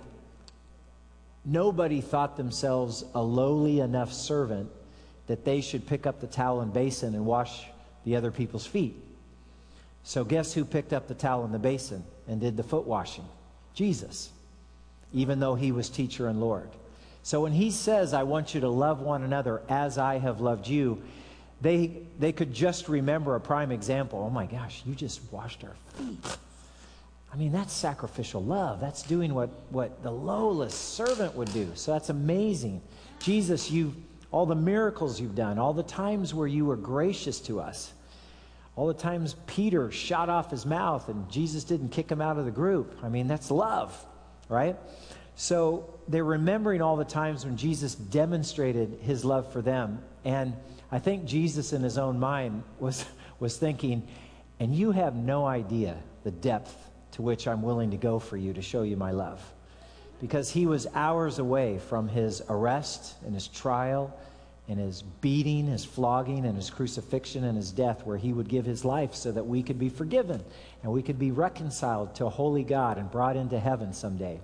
nobody thought themselves a lowly enough servant that they should pick up the towel and basin and wash the other people's feet. So guess who picked up the towel and the basin and did the foot washing? Jesus, even though he was teacher and Lord. So when he says, I want you to love one another as I have loved you, they could just remember a prime example. Oh my gosh, you just washed our feet. I mean, that's sacrificial love. That's doing what the lowest servant would do. So that's amazing. Jesus, all the miracles you've done, all the times where you were gracious to us, all the times Peter shot off his mouth and Jesus didn't kick him out of the group. I mean, that's love, right? So they're remembering all the times when Jesus demonstrated his love for them. And I think Jesus in his own mind was thinking, and you have no idea the depth to which I'm willing to go for you to show you my love. Because he was hours away from his arrest and his trial and his beating, his flogging, and his crucifixion and his death, where he would give his life so that we could be forgiven and we could be reconciled to a holy God and brought into heaven someday.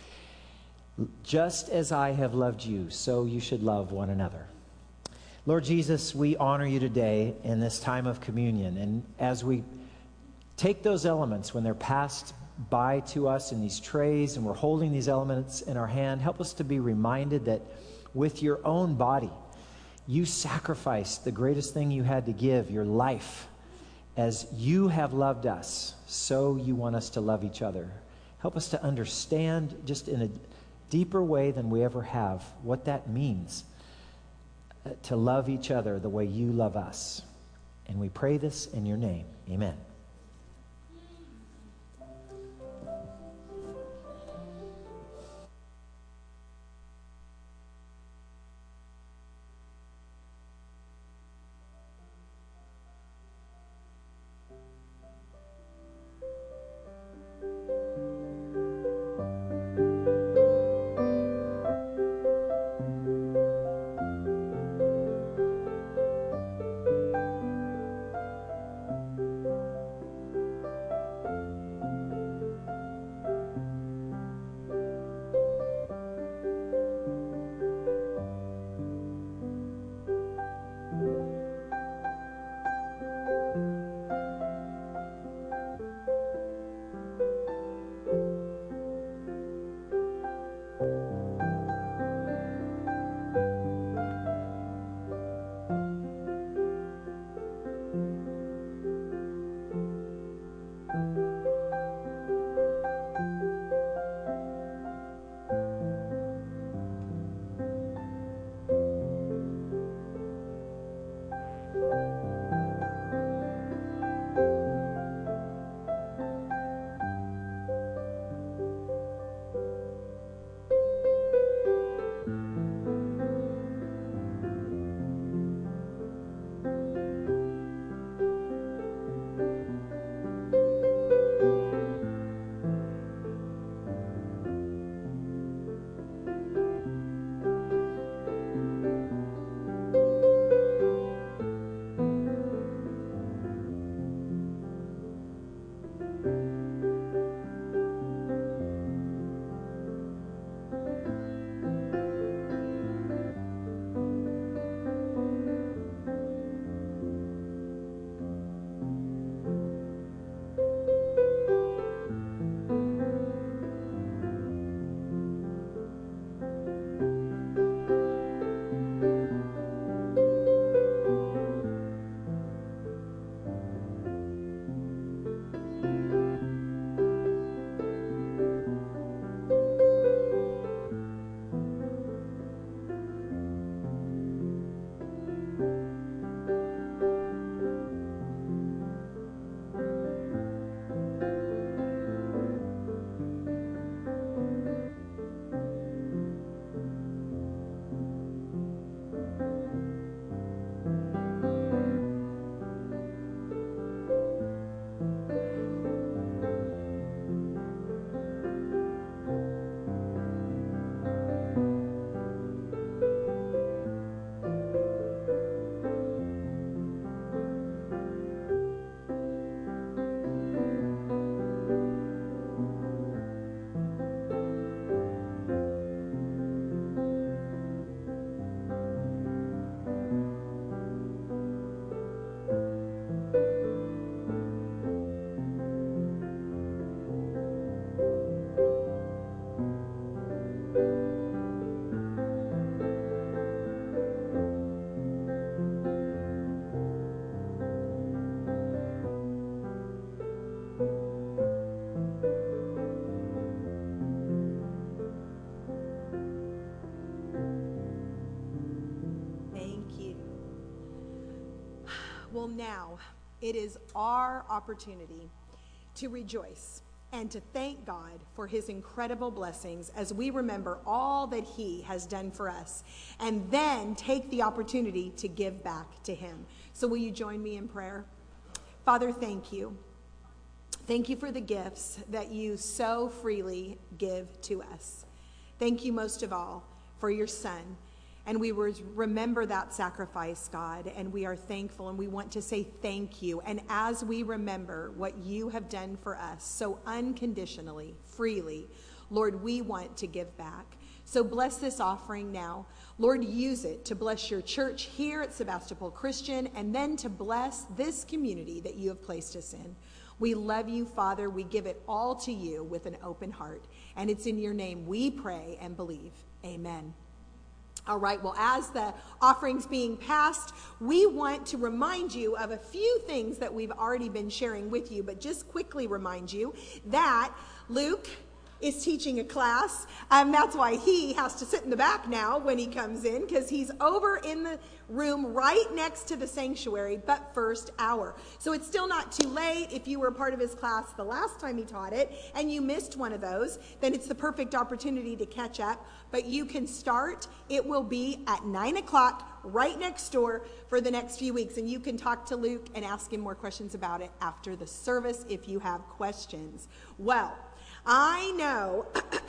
Just as I have loved you, so you should love one another. Lord Jesus, we honor you today in this time of communion. And as we take those elements when they're passed by to us in these trays and we're holding these elements in our hand, help us to be reminded that with your own body, you sacrificed the greatest thing you had to give, your life. as you have loved us, so you want us to love each other. Help us to understand just in a deeper way than we ever have what that means to love each other the way you love us. And we pray this in your name. Amen. Well, now it is our opportunity to rejoice and to thank God for his incredible blessings as we remember all that he has done for us, and then take the opportunity to give back to him. So will you join me in prayer? Father, thank you. Thank you for the gifts that you so freely give to us. Thank you most of all for your son. And we remember that sacrifice, God, and we are thankful, and we want to say thank you. And as we remember what you have done for us so unconditionally, freely, Lord, we want to give back. So bless this offering now. Lord, use it to bless your church here at Sebastopol Christian, and then to bless this community that you have placed us in. We love you, Father. We give it all to you with an open heart. And it's in your name we pray and believe. Amen. All right, well, as the offering's being passed, we want to remind you of a few things that we've already been sharing with you, but just quickly remind you that Luke is teaching a class. That's why he has to sit in the back now when he comes in, because he's over in the room right next to the sanctuary, but first hour. So it's still not too late. If you were a part of his class the last time he taught it and you missed one of those, then it's the perfect opportunity to catch up. But you can start. It will be at 9 o'clock right next door for the next few weeks. And you can talk to Luke and ask him more questions about it after the service if you have questions. Well, I know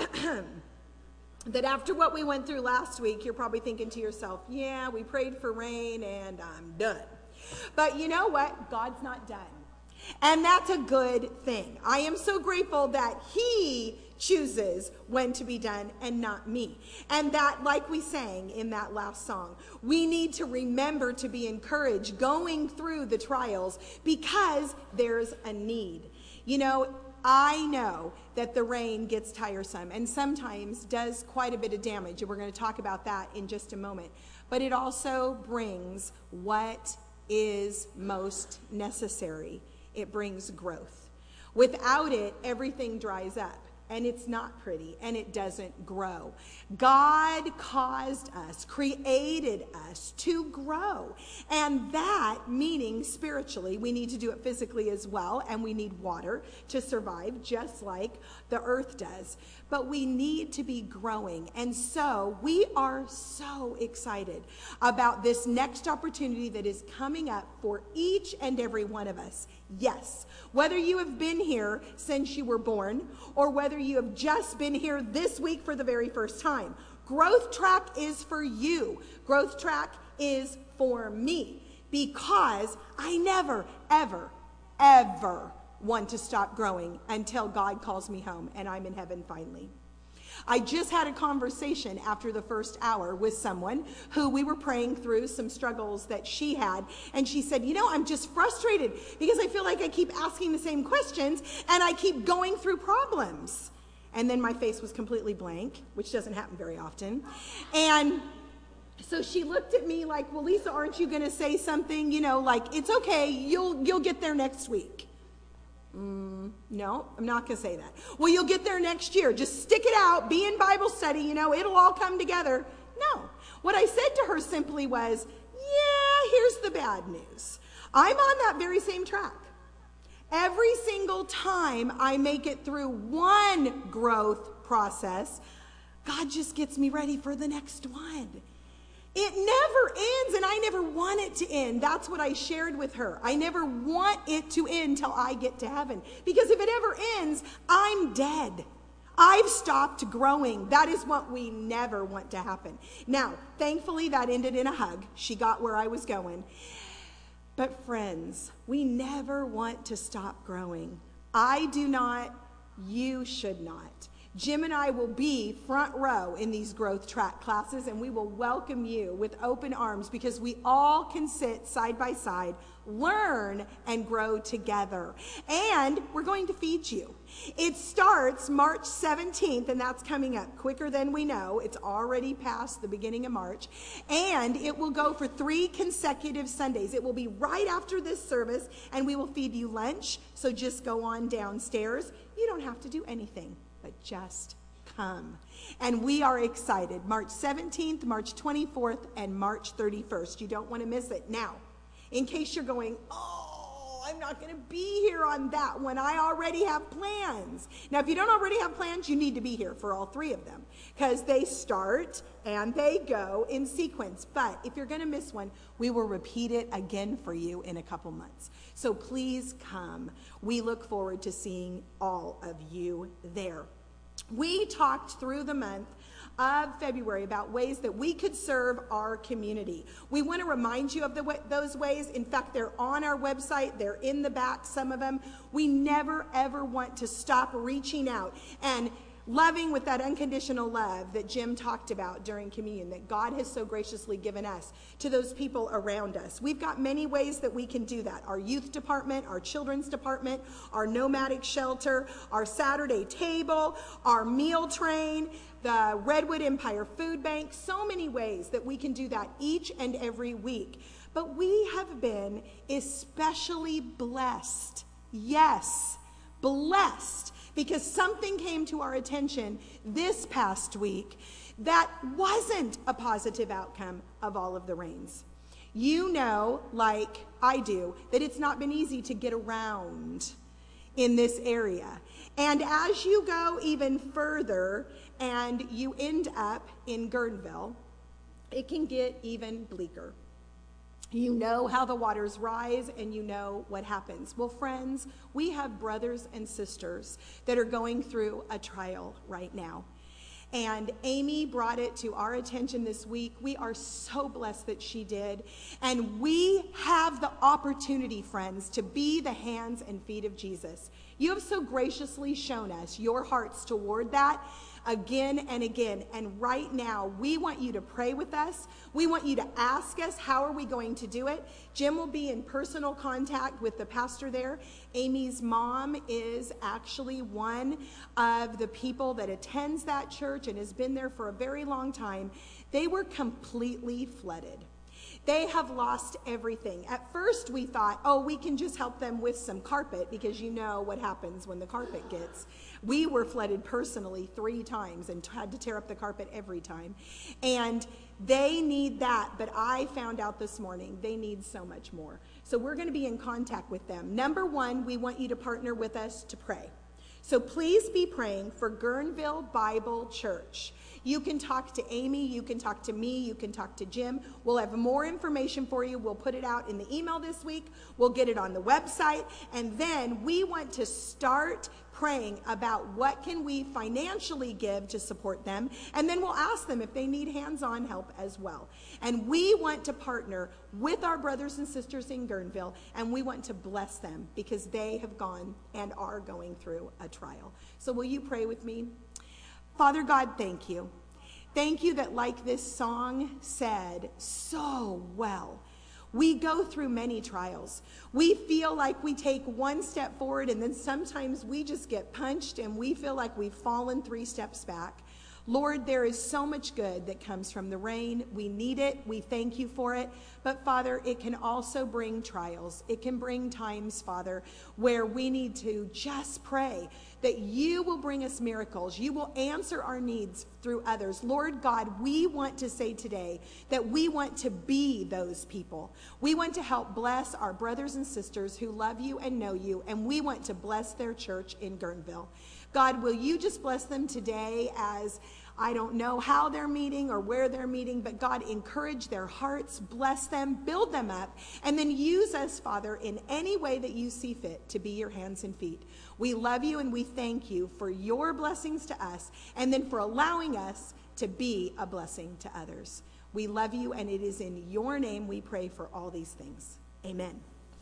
that after what we went through last week, you're probably thinking to yourself, yeah, we prayed for rain and I'm done. But you know what? God's not done. And that's a good thing. I am so grateful that he chooses when to be done and not me. And that, like we sang in that last song, we need to remember to be encouraged going through the trials because there's a need. You know, I know that the rain gets tiresome and sometimes does quite a bit of damage, and we're going to talk about that in just a moment. But it also brings what is most necessary. It brings growth. Without it, everything dries up. And it's not pretty, and it doesn't grow. God caused us, created us to grow. And that, meaning spiritually, we need to do it physically as well, and we need water to survive, just like the earth does. But we need to be growing. And so we are so excited about this next opportunity that is coming up for each and every one of us. Yes, whether you have been here since you were born, or whether you have just been here this week for the very first time, Growth Track is for you. Growth Track is for me, because I never, ever, ever want to stop growing until God calls me home and I'm in heaven finally. I just had a conversation after the first hour with someone who we were praying through some struggles that she had. And she said, you know, I'm just frustrated because I feel like I keep asking the same questions and I keep going through problems. And then my face was completely blank, which doesn't happen very often. And so she looked at me like, well, Lisa, aren't you going to say something, you know, like, it's okay, you'll get there next week. No, I'm not going to say that. Well, you'll get there next year. Just stick it out. Be in Bible study. You know, it'll all come together. No. What I said to her simply was, yeah, here's the bad news. I'm on that very same track. Every single time I make it through one growth process, God just gets me ready for the next one. It never ends, and I never want it to end. That's what I shared with her. I never want it to end till I get to heaven. Because if it ever ends, I'm dead. I've stopped growing. That is what we never want to happen. Now, thankfully, that ended in a hug. She got where I was going. But friends, we never want to stop growing. I do not. You should not. Jim and I will be front row in these Growth Track classes, and we will welcome you with open arms because we all can sit side by side, learn, and grow together. And we're going to feed you. It starts March 17th, and that's coming up quicker than we know. It's already past the beginning of March. And it will go for 3 consecutive Sundays. It will be right after this service, and we will feed you lunch. So just go on downstairs. You don't have to do anything, but just come. And we are excited. March 17th, March 24th, and March 31st. You don't want to miss it. Now, in case you're going, oh, I'm not going to be here on that one. I already have plans. Now, if you don't already have plans, you need to be here for all 3 of them because they start and they go in sequence. But if you're going to miss one, we will repeat it again for you in a couple months. So please come. We look forward to seeing all of you there. We talked through the month of February about ways that we could serve our community. We want to remind you of those ways. In fact, they're on our website. They're in the back, some of them. We never, ever want to stop reaching out and Loving with that unconditional love that Jim talked about during communion, that God has so graciously given us to those people around us. We've got many ways that we can do that. Our youth department, our children's department, our nomadic shelter, our Saturday table, our meal train, the Redwood Empire Food Bank, so many ways that we can do that each and every week. But we have been especially blessed. Yes, blessed. Because something came to our attention this past week that wasn't a positive outcome of all of the rains. You know, like I do, that it's not been easy to get around in this area. And as you go even further and you end up in Guerneville, it can get even bleaker. You know how the waters rise and you know what happens. Well, friends, we have brothers and sisters that are going through a trial right now. And Amy brought it to our attention this week. We are so blessed that she did. And we have the opportunity, friends, to be the hands and feet of Jesus. You have so graciously shown us your hearts toward that again and again. And right now, we want you to pray with us. We want you to ask us, how are we going to do it? Jim will be in personal contact with the pastor there. Amy's mom is actually one of the people that attends that church and has been there for a very long time. They were completely flooded. They have lost everything. At first we thought, oh, we can just help them with some carpet, because you know what happens when the carpet gets. We were flooded personally 3 times and had to tear up the carpet every time. And they need that, but I found out this morning they need so much more. So we're going to be in contact with them. Number 1, we want you to partner with us to pray. So please be praying for Guerneville Bible Church. You can talk to Amy, you can talk to me, you can talk to Jim. We'll have more information for you. We'll put it out in the email this week. We'll get it on the website. And then we want to start praying about what can we financially give to support them. And then we'll ask them if they need hands-on help as well. And we want to partner with our brothers and sisters in Guerneville, and we want to bless them because they have gone and are going through a trial. So will you pray with me? Father God, thank you. Thank you that, like this song said so well, we go through many trials. We feel like we take one step forward and then sometimes we just get punched and we feel like we've fallen 3 steps back. Lord, there is so much good that comes from the rain. We need it. We thank you for it. But Father, it can also bring trials. It can bring times, Father, where we need to just pray that you will bring us miracles. You will answer our needs through others. Lord God, we want to say today that we want to be those people. We want to help bless our brothers and sisters who love you and know you, and we want to bless their church in Guerneville. God, will you just bless them today as I don't know how they're meeting or where they're meeting, but God, encourage their hearts, bless them, build them up, and then use us, Father, in any way that you see fit to be your hands and feet. We love you and we thank you for your blessings to us and then for allowing us to be a blessing to others. We love you, and it is in your name we pray for all these things. Amen.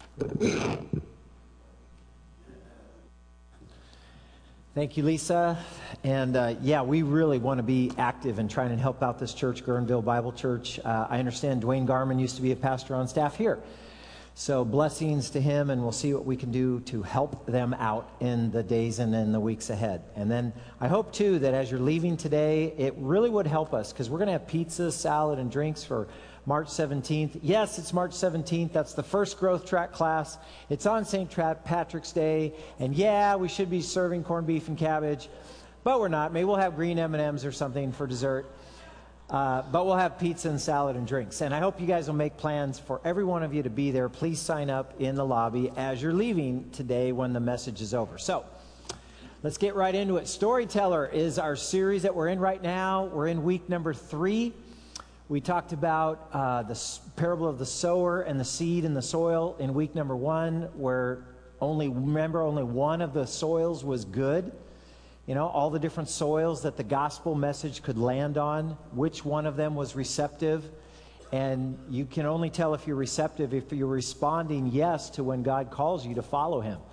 Thank you, Lisa. And we really want to be active in trying to help out this church, Guerneville Bible Church. I understand Dwayne Garman used to be a pastor on staff here. So blessings to him, and we'll see what we can do to help them out in the days and in the weeks ahead. And then I hope, too, that as you're leaving today, it really would help us, because we're going to have pizza, salad, and drinks for March 17th. Yes, it's March 17th. That's the first growth track class. It's on St. Patrick's Day. And yeah, we should be serving corned beef and cabbage, but we're not. Maybe we'll have green M&Ms or something for dessert. But we'll have pizza and salad and drinks. And I hope you guys will make plans for every one of you to be there. Please sign up in the lobby as you're leaving today when the message is over. So let's get right into it. Storyteller is our series that we're in right now. We're in week number 3. We talked about the parable of the sower and the seed in the soil in week number 1, where only one of the soils was good. You know, all the different soils that the gospel message could land on, which one of them was receptive. And you can only tell if you're receptive if you're responding yes to when God calls you to follow him.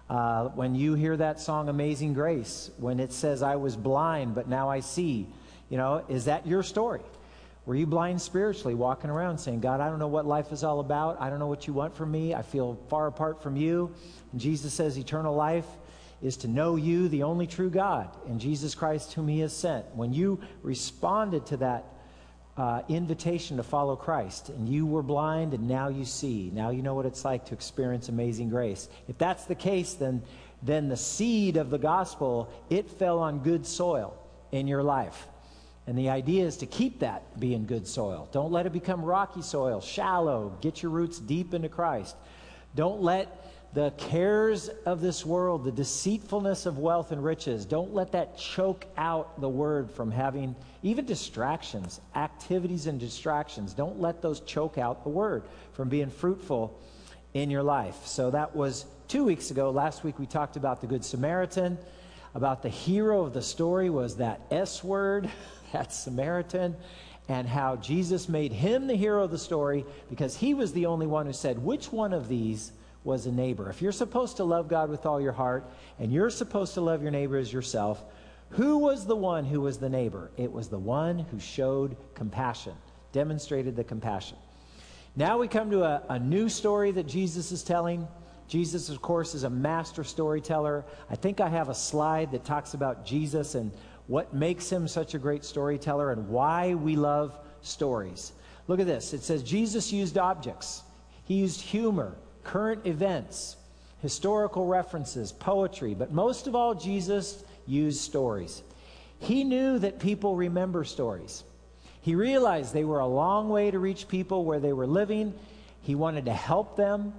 When you hear that song, Amazing Grace, when it says, I was blind, but now I see, is that your story? Were you blind spiritually, walking around saying, God, I don't know what life is all about. I don't know what you want from me. I feel far apart from you. And Jesus says eternal life is to know you, the only true God, and Jesus Christ whom he has sent. When you responded to that invitation to follow Christ, and you were blind and now you see, now you know what it's like to experience amazing grace. If that's the case, then the seed of the gospel, it fell on good soil in your life. And the idea is to keep that being good soil. Don't let it become rocky soil, shallow. Get your roots deep into Christ. Don't let the cares of this world, the deceitfulness of wealth and riches, don't let that choke out the word from having even distractions, activities and distractions. Don't let those choke out the word from being fruitful in your life. So that was 2 weeks ago. Last week we talked about the Good Samaritan, about the hero of the story was that S word, that Samaritan, and how Jesus made him the hero of the story because he was the only one who said, which one of these was a neighbor? If you're supposed to love God with all your heart and you're supposed to love your neighbor as yourself, who was the one who was the neighbor? It was the one who showed compassion, demonstrated the compassion. Now we come to a new story that Jesus is telling. Jesus, of course, is a master storyteller. I think I have a slide that talks about Jesus and what makes him such a great storyteller and why we love stories. Look at this. It says Jesus used objects. He used humor, current events, historical references, poetry, but most of all, Jesus used stories. He knew that people remember stories. He realized they were a long way to reach people where they were living. He wanted to help them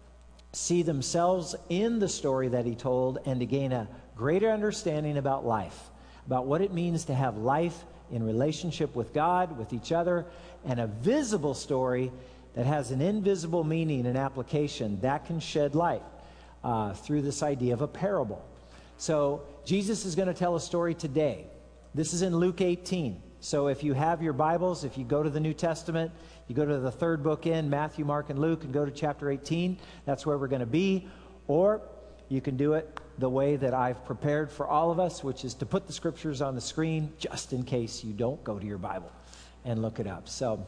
see themselves in the story that he told and to gain a greater understanding about life, about what it means to have life in relationship with God, with each other, and a visible story that has an invisible meaning and application that can shed light through this idea of a parable. So Jesus is going to tell a story today. This is in Luke 18. So if you have your Bibles, if you go to the New Testament, you go to the third book in, Matthew, Mark, and Luke, and go to chapter 18. That's where we're going to be. Or you can do it the way that I've prepared for all of us, which is to put the scriptures on the screen just in case you don't go to your Bible and look it up. So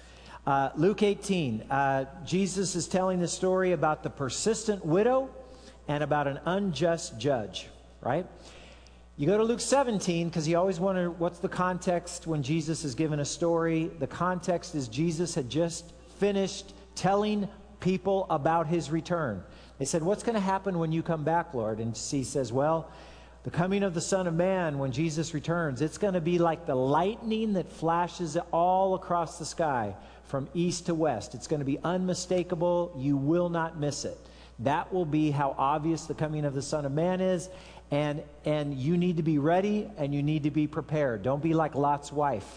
Luke 18, Jesus is telling the story about the persistent widow and about an unjust judge, right? You go to Luke 17 because you always wonder what's the context when Jesus is given a story. The context is Jesus had just finished telling people about his return. They said, what's going to happen when you come back, Lord? And he says, well, the coming of the Son of Man when Jesus returns, it's going to be like the lightning that flashes all across the sky from east to west. It's going to be unmistakable. You will not miss it. That will be how obvious the coming of the Son of Man is. And you need to be ready and you need to be prepared. Don't be like Lot's wife.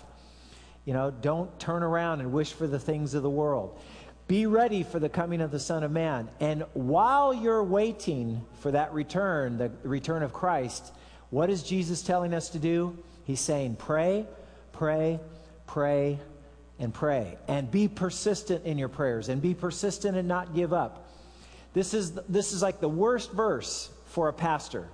Don't turn around and wish for the things of the world. Be ready for the coming of the Son of Man. And while you're waiting for that return, the return of Christ, what is Jesus telling us to do? He's saying, pray, pray, pray, and pray. And be persistent in your prayers and be persistent and not give up. This is like the worst verse for a pastor.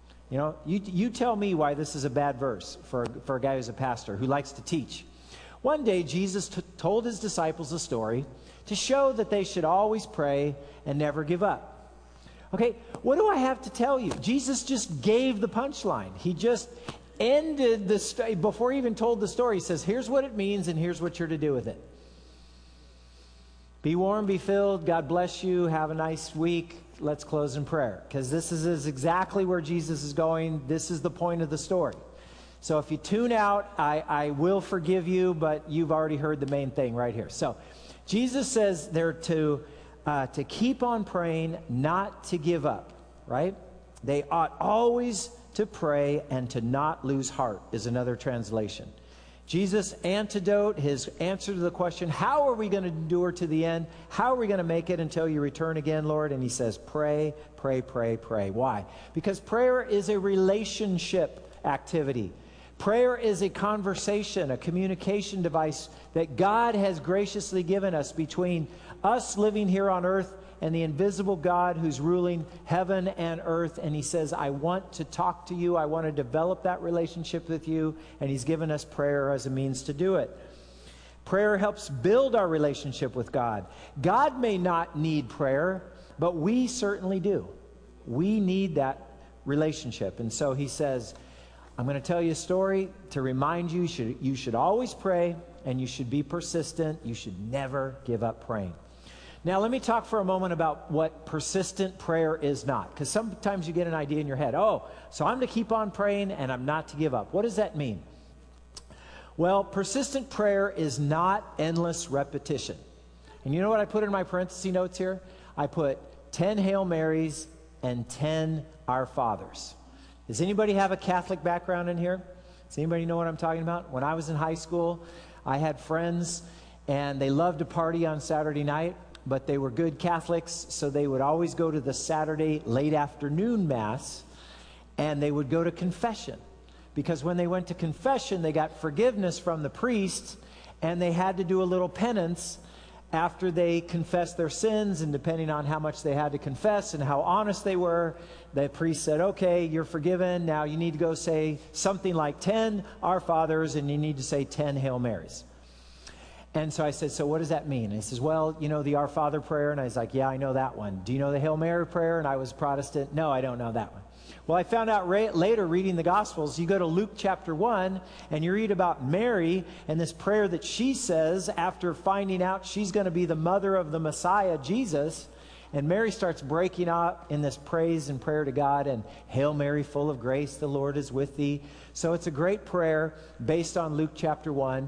You tell me why this is a bad verse for a guy who's a pastor who likes to teach. One day, Jesus told his disciples a story to show that they should always pray and never give up. Okay, what do I have to tell you? Jesus just gave the punchline. He just ended the story. Before he even told the story, he says, here's what it means and here's what you're to do with it. Be warm, be filled. God bless you. Have a nice week. Let's close in prayer, because this is exactly where Jesus is going. This is the point of the story. So if you tune out, I will forgive you, but you've already heard the main thing right here. So Jesus says they're to keep on praying, not to give up, right? They ought always to pray and to not lose heart is another translation. Jesus' antidote, his answer to the question, how are we going to endure to the end? How are we going to make it until you return again, Lord? And he says, pray, pray, pray, pray. Why? Because prayer is a relationship activity. Prayer is a conversation, a communication device that God has graciously given us between us living here on earth and the invisible God who's ruling heaven and earth. And he says, I want to talk to you. I want to develop that relationship with you. And he's given us prayer as a means to do it. Prayer helps build our relationship with God. God may not need prayer, but we certainly do. We need that relationship. And so he says, I'm going to tell you a story to remind you, you should always pray, and you should be persistent. You should never give up praying. Now, let me talk for a moment about what persistent prayer is not, because sometimes you get an idea in your head. Oh, so I'm to keep on praying, and I'm not to give up. What does that mean? Well, persistent prayer is not endless repetition. And you know what I put in my parenthesis notes here? I put 10 Hail Marys and 10 Our Fathers. Does anybody have a Catholic background in here? Does anybody know what I'm talking about? When I was in high school, I had friends, and they loved to party on Saturday night, but they were good Catholics, so they would always go to the Saturday late afternoon Mass, and they would go to confession. Because when they went to confession, they got forgiveness from the priest, and they had to do a little penance after they confessed their sins, and depending on how much they had to confess and how honest they were, the priest said, okay, you're forgiven. Now you need to go say something like 10 Our Fathers, and you need to say 10 Hail Marys. And so I said, so what does that mean? And he says, well, you know the Our Father prayer? And I was like, yeah, I know that one. Do you know the Hail Mary prayer? And I was Protestant. No, I don't know that one. Well, I found out later reading the Gospels, you go to Luke chapter 1, and you read about Mary and this prayer that she says after finding out she's going to be the mother of the Messiah, Jesus. And Mary starts breaking out in this praise and prayer to God, and Hail Mary, full of grace, the Lord is with thee. So it's a great prayer based on Luke chapter 1.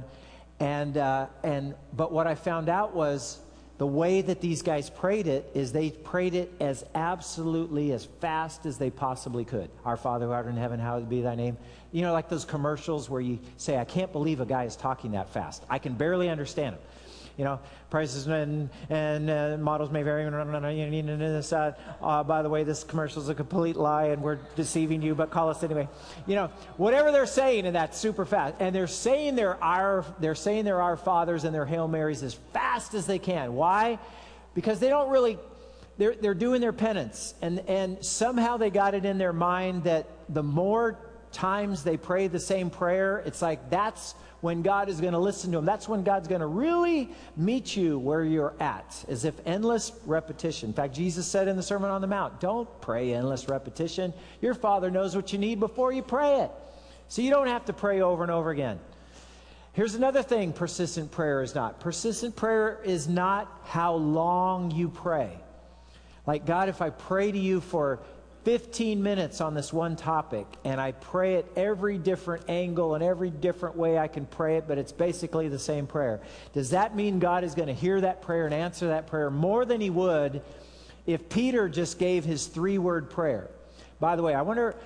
But what I found out was the way that these guys prayed it is they prayed it as absolutely as fast as they possibly could. Our Father who art in heaven, hallowed be thy name. You know, like those commercials where you say, I can't believe a guy is talking that fast. I can barely understand him. You know, prices and models may vary. By the way, this commercial is a complete lie, and we're deceiving you, but call us anyway. You know, whatever they're saying, and that's super fast. And they're saying their Our Fathers and their Hail Marys as fast as they can. Why? Because they don't really, they're doing their penance, and somehow they got it in their mind that the more times they pray the same prayer, it's like that's when God is going to listen to them. That's when God's going to really meet you where you're at, as if endless repetition. In fact, Jesus said in the Sermon on the Mount, don't pray endless repetition. Your Father knows what you need before you pray it. So you don't have to pray over and over again. Here's another thing persistent prayer is not. Persistent prayer is not how long you pray. Like, God, if I pray to you for 15 minutes on this one topic, and I pray it every different angle and every different way I can pray it, but it's basically the same prayer. Does that mean God is going to hear that prayer and answer that prayer more than he would if Peter just gave his 3-word prayer? By the way, I wonder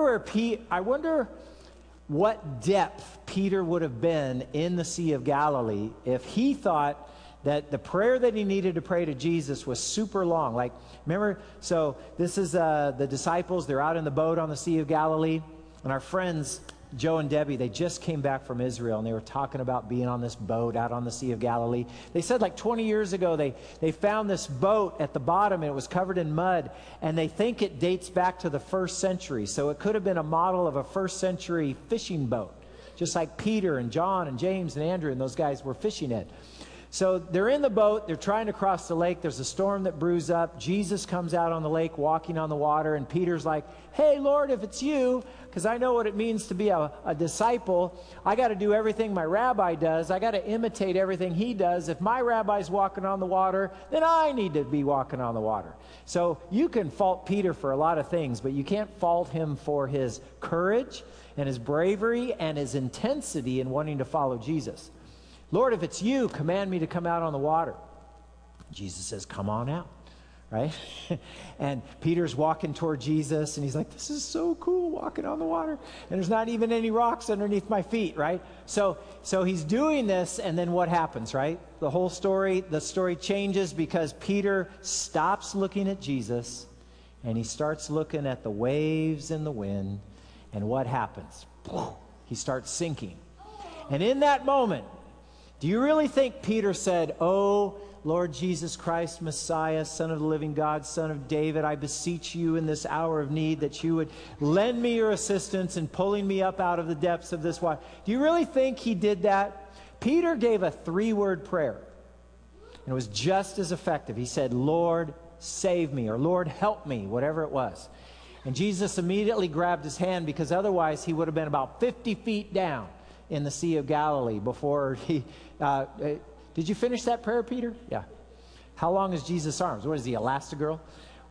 what depth Peter would have been in the Sea of Galilee if he thought that the prayer that he needed to pray to Jesus was super long. Like, remember, so this is the disciples. They're out in the boat on the Sea of Galilee. And our friends, Joe and Debbie, they just came back from Israel, and they were talking about being on this boat out on the Sea of Galilee. They said like 20 years ago, they found this boat at the bottom, and it was covered in mud. And they think it dates back to the 1st century. So it could have been a model of a 1st century fishing boat, just like Peter and John and James and Andrew and those guys were fishing it. So they're in the boat, they're trying to cross the lake, there's a storm that brews up, Jesus comes out on the lake walking on the water, and Peter's like, hey Lord, if it's you, because I know what it means to be a disciple, I got to do everything my rabbi does, I got to imitate everything he does. If my rabbi's walking on the water, then I need to be walking on the water. So you can fault Peter for a lot of things, but you can't fault him for his courage and his bravery and his intensity in wanting to follow Jesus. Lord, if it's you, command me to come out on the water. Jesus says, come on out, right? And Peter's walking toward Jesus, and he's like, this is so cool walking on the water. And there's not even any rocks underneath my feet, right? So he's doing this, and then what happens, right? The story changes because Peter stops looking at Jesus, and he starts looking at the waves and the wind, and what happens? He starts sinking. And in that moment, do you really think Peter said, "Oh, Lord Jesus Christ, Messiah, Son of the living God, Son of David, I beseech you in this hour of need that you would lend me your assistance in pulling me up out of the depths of this water"? Do you really think he did that? Peter gave a 3-word prayer, and it was just as effective. He said, "Lord, save me," or "Lord, help me," whatever it was. And Jesus immediately grabbed his hand, because otherwise he would have been about 50 feet down in the Sea of Galilee before he... did you finish that prayer, Peter? Yeah. How long is Jesus' arms? What is he, Elastigirl?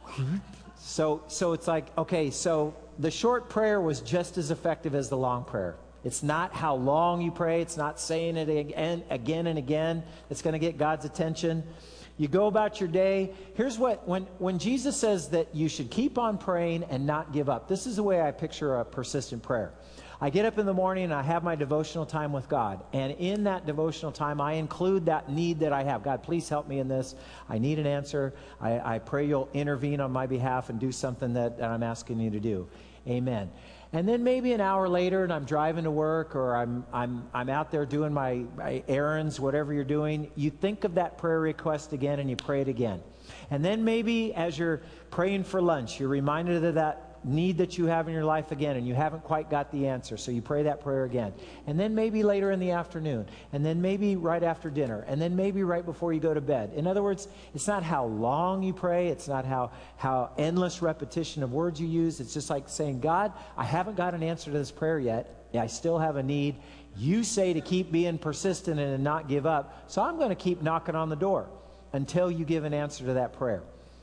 So it's like, okay, so the short prayer was just as effective as the long prayer. It's not how long you pray. It's not saying it again and again that's going to get God's attention. You go about your day. Here's what, when Jesus says that you should keep on praying and not give up, this is the way I picture a persistent prayer. I get up in the morning and I have my devotional time with God. And in that devotional time, I include that need that I have. God, please help me in this. I need an answer. I pray you'll intervene on my behalf and do something that I'm asking you to do. Amen. And then maybe an hour later, and I'm driving to work, or I'm out there doing my errands, whatever you're doing, you think of that prayer request again and you pray it again. And then maybe as you're praying for lunch, you're reminded of that need that you have in your life again, and you haven't quite got the answer, so you pray that prayer again. And then maybe later in the afternoon, and then maybe right after dinner, and then maybe right before you go to bed. In other words, it's not how long you pray, it's not how endless repetition of words you use. It's just like saying, God, I haven't got an answer to this prayer yet. I still have a need. You say to keep being persistent and not give up, so I'm going to keep knocking on the door until you give an answer to that prayer.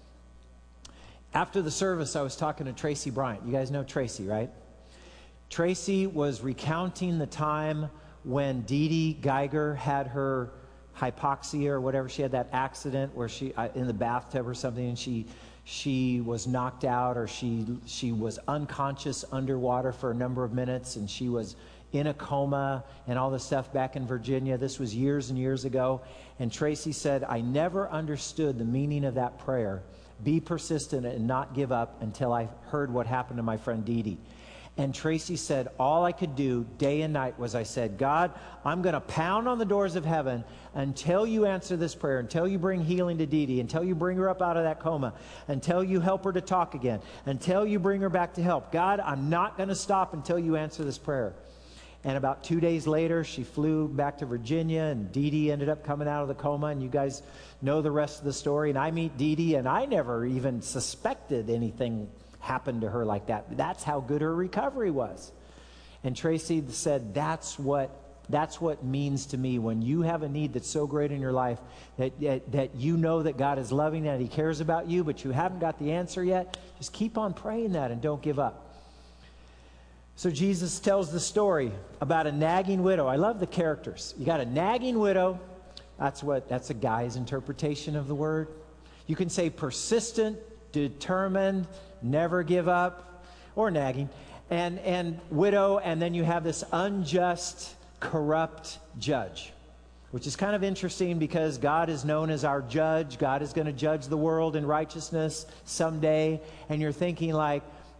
After the service, I was talking to Tracy Bryant. You guys know Tracy, right? Tracy was recounting the time when Dee Dee Geiger had her hypoxia or whatever. She had that accident where she in the bathtub or something, and she was knocked out, or she was unconscious underwater for a number of minutes, and she was in a coma and all this stuff back in Virginia. This was years and years ago. And Tracy said, I never understood the meaning of that prayer. Be persistent and not give up, until I heard what happened to my friend Dee Dee. And Tracy said, all I could do day and night was I said, God, I'm going to pound on the doors of heaven until you answer this prayer, until you bring healing to Dee Dee, until you bring her up out of that coma, until you help her to talk again, until you bring her back to health. God, I'm not going to stop until you answer this prayer. And about 2 days later, she flew back to Virginia, and Dee Dee ended up coming out of the coma, and you guys know the rest of the story. And I meet Dee Dee, and I never even suspected anything happened to her like that. That's how good her recovery was. And Tracy said, that's what means to me when you have a need that's so great in your life that you know that God is loving and He cares about you, but you haven't got the answer yet. Just keep on praying that and don't give up. So Jesus tells the story about a nagging widow. I love the characters. You got a nagging widow. That's a guy's interpretation of the word. You can say persistent, determined, never give up, or nagging, and widow, and then you have this unjust, corrupt judge, which is kind of interesting because God is known as our judge. God is going to judge the world in righteousness someday, and you're thinking like,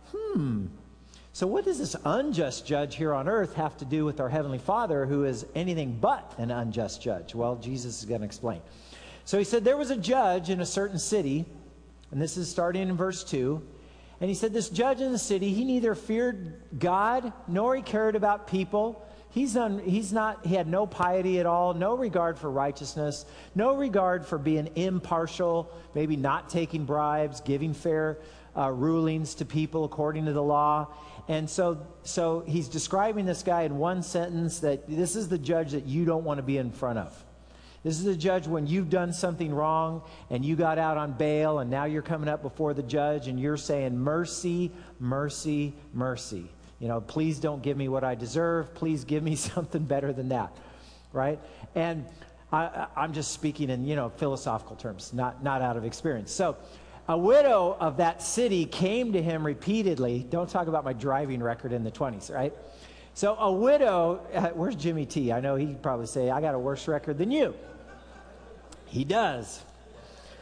so what does this unjust judge here on earth have to do with our Heavenly Father, who is anything but an unjust judge? Well, Jesus is going to explain. So he said there was a judge in a certain city, and this is starting in verse 2. And he said this judge in the city, he neither feared God nor he cared about people. He had no piety at all, no regard for righteousness, no regard for being impartial, maybe not taking bribes, giving fair rulings to people according to the law. And so he's describing this guy in one sentence, that this is the judge that you don't want to be in front of. This is the judge when you've done something wrong and you got out on bail, and now you're coming up before the judge and you're saying, mercy, mercy, mercy. You know, please don't give me what I deserve. Please give me something better than that, right? And I'm just speaking in, philosophical terms, not out of experience. So a widow of that city came to him repeatedly. Don't talk about my driving record in the 20s, right? So a widow, where's Jimmy T? I know he'd probably say, I got a worse record than you. He does.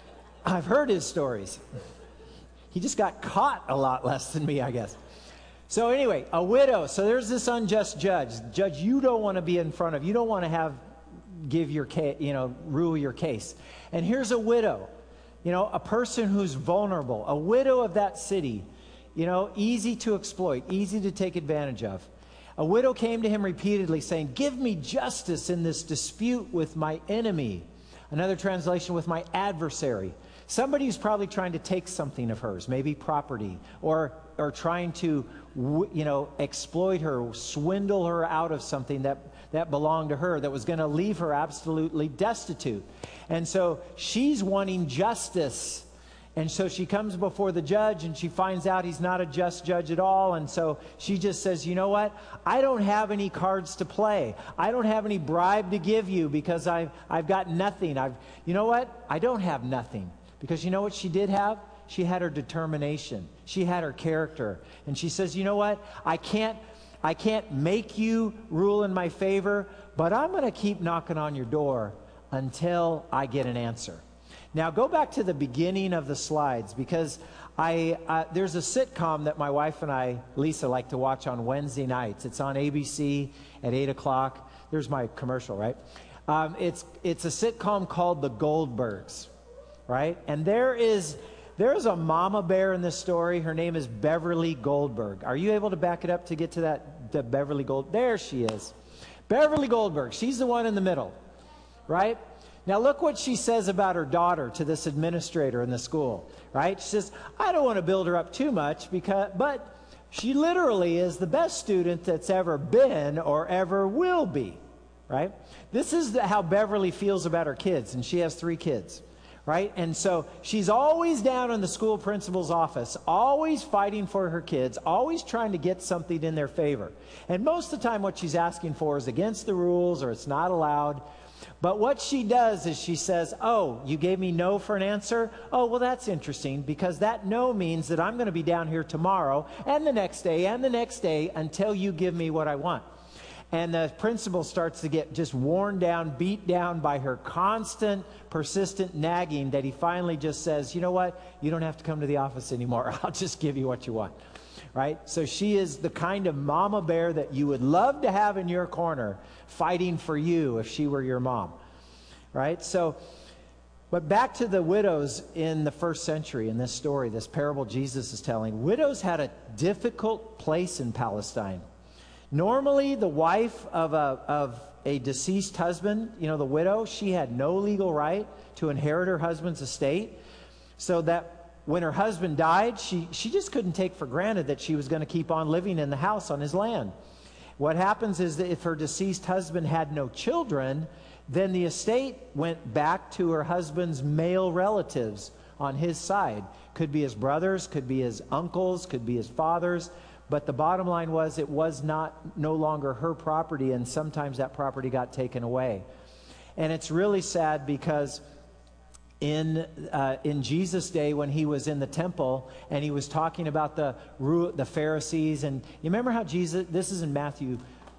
I've heard his stories. He just got caught a lot less than me, I guess. So anyway, a widow. So there's this unjust judge. Judge you don't want to be in front of. You don't want to give your case, rule your case. And here's a widow, a person who's vulnerable, a widow of that city, easy to exploit, easy to take advantage of. A widow came to him repeatedly saying, give me justice in this dispute with my enemy. Another translation, with my adversary. Somebody who's probably trying to take something of hers, maybe property, or trying to, exploit her, swindle her out of something that belonged to her, that was going to leave her absolutely destitute. And so she's wanting justice. And so she comes before the judge and she finds out he's not a just judge at all. And so she just says, you know what? I don't have any cards to play. I don't have any bribe to give you because I've got nothing. You know what? I don't have nothing. Because you know what she did have? She had her determination. She had her character. And she says, you know what? I can't make you rule in my favor, but I'm going to keep knocking on your door until I get an answer. Now, go back to the beginning of the slides, because there's a sitcom that my wife and I, Lisa, like to watch on Wednesday nights. It's on ABC at 8 o'clock. There's my commercial, right? It's a sitcom called The Goldbergs, right? And there's a mama bear in this story. Her name is Beverly Goldberg. Are you able to back it up to get to the Beverly Gold? There she is. Beverly Goldberg. She's the one in the middle, right? Now look what she says about her daughter to this administrator in the school, right? She says, I don't want to build her up too much, but she literally is the best student that's ever been or ever will be, right? This is how Beverly feels about her kids, and she has 3 kids, right? And so she's always down in the school principal's office, always fighting for her kids, always trying to get something in their favor. And most of the time what she's asking for is against the rules, or it's not allowed. But what she does is she says, oh, you gave me no for an answer? Oh, well, that's interesting, because that no means that I'm going to be down here tomorrow and the next day and the next day until you give me what I want. And the principal starts to get just worn down, beat down by her constant, persistent nagging, that he finally just says, you know what? You don't have to come to the office anymore. I'll just give you what you want. Right? So she is the kind of mama bear that you would love to have in your corner, fighting for you if she were your mom. Right? So, but back to the widows in the first century in this story, this parable Jesus is telling. Widows had a difficult place in Palestine. Normally, the wife of a deceased husband, the widow, she had no legal right to inherit her husband's estate. So that when her husband died, she just couldn't take for granted that she was going to keep on living in the house on his land. What happens is that if her deceased husband had no children, then the estate went back to her husband's male relatives on his side. Could be his brothers, could be his uncles, could be his fathers. But the bottom line was, it was no longer her property, and sometimes that property got taken away. And it's really sad, because in Jesus' day, when he was in the temple and he was talking about the Pharisees, and you remember how Jesus, this is in Matthew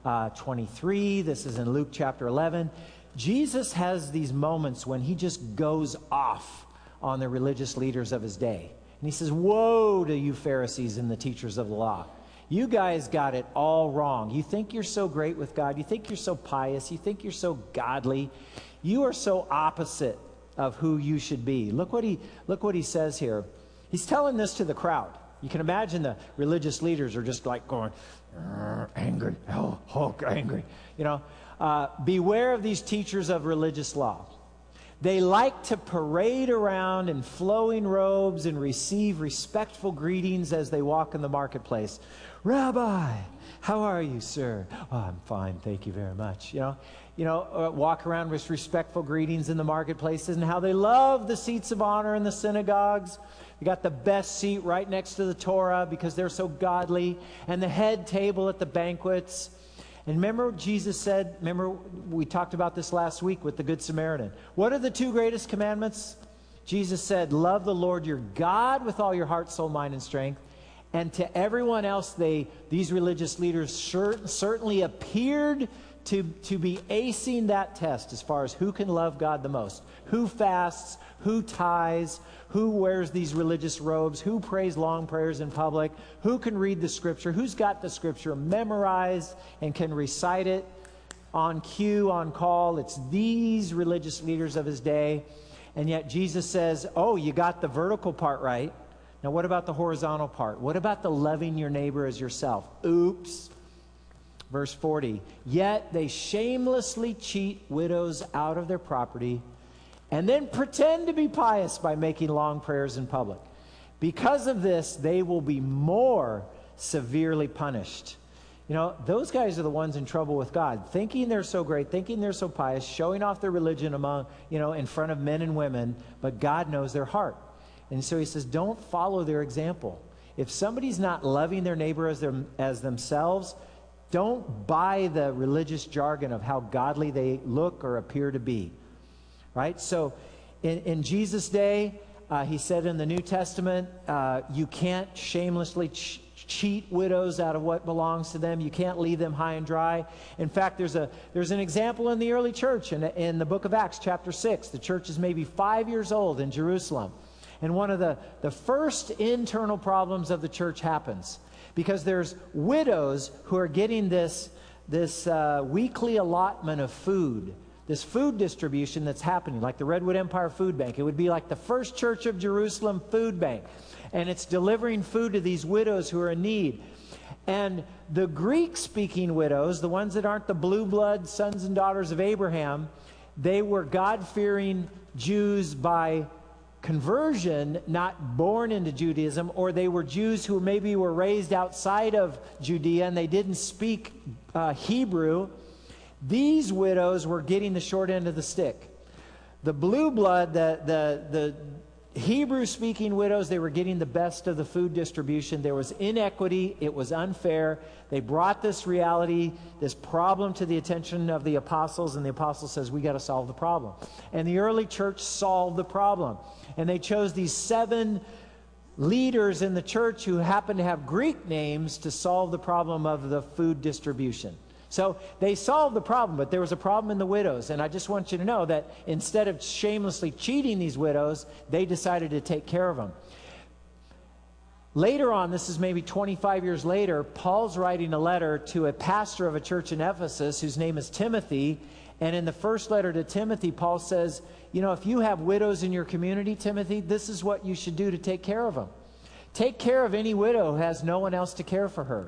23, this is in Luke chapter 11, Jesus has these moments when he just goes off on the religious leaders of his day. And he says, woe to you Pharisees and the teachers of the law. You guys got it all wrong. You think you're so great with God. You think you're so pious. You think you're so godly. You are so opposite of who you should be. Look what he says here. He's telling this to the crowd. You can imagine the religious leaders are just like going, angry, angry. Beware of these teachers of religious law. They like to parade around in flowing robes and receive respectful greetings as they walk in the marketplace. Rabbi, how are you, sir? Oh, I'm fine, thank you very much. Walk around with respectful greetings in the marketplaces, and how they love the seats of honor in the synagogues. They got the best seat right next to the Torah because they're so godly, and the head table at the banquets. And remember Jesus said, we talked about this last week with the Good Samaritan. What are the 2 greatest commandments? Jesus said, love the Lord your God with all your heart, soul, mind, and strength. And to everyone else, these religious leaders certainly appeared to be acing that test as far as who can love God the most, who fasts, who tithes, who wears these religious robes, who prays long prayers in public, who can read the scripture, who's got the scripture memorized and can recite it on cue, on call. It's these religious leaders of his day. And yet Jesus says, oh, you got the vertical part right. Now what about the horizontal part? What about the loving your neighbor as yourself? Oops. Verse 40, yet they shamelessly cheat widows out of their property and then pretend to be pious by making long prayers in public. Because of this, they will be more severely punished. You know, those guys are the ones in trouble with God, thinking they're so great, thinking they're so pious, showing off their religion among, in front of men and women, but God knows their heart. And so he says, don't follow their example. If somebody's not loving their neighbor as themselves, don't buy the religious jargon of how godly they look or appear to be. Right? So in Jesus' day, he said in the New Testament, you can't shamelessly cheat widows out of what belongs to them. You can't leave them high and dry. In fact, there's an example in the early church in the book of Acts, chapter 6. The church is maybe 5 years old in Jerusalem. And one of the first internal problems of the church happens because there's widows who are getting this weekly allotment of food, this food distribution that's happening, like the Redwood Empire Food Bank. It would be like the First Church of Jerusalem Food Bank. And it's delivering food to these widows who are in need. And the Greek-speaking widows, the ones that aren't the blue blood sons and daughters of Abraham, they were God-fearing Jews by conversion, not born into Judaism, or they were Jews who maybe were raised outside of Judea and they didn't speak Hebrew. These widows were getting the short end of the stick. The blue blood, the Hebrew-speaking widows, they were getting the best of the food distribution. There was inequity. It was unfair. They brought this reality, this problem to the attention of the apostles, and the apostle says, we got to solve the problem. And the early church solved the problem. And they chose these 7 leaders in the church who happened to have Greek names to solve the problem of the food distribution. So they solved the problem, but there was a problem in the widows. And I just want you to know that instead of shamelessly cheating these widows, they decided to take care of them. Later on, this is maybe 25 years later, Paul's writing a letter to a pastor of a church in Ephesus whose name is Timothy. And in the first letter to Timothy, Paul says, if you have widows in your community, Timothy, this is what you should do to take care of them. Take care of any widow who has no one else to care for her.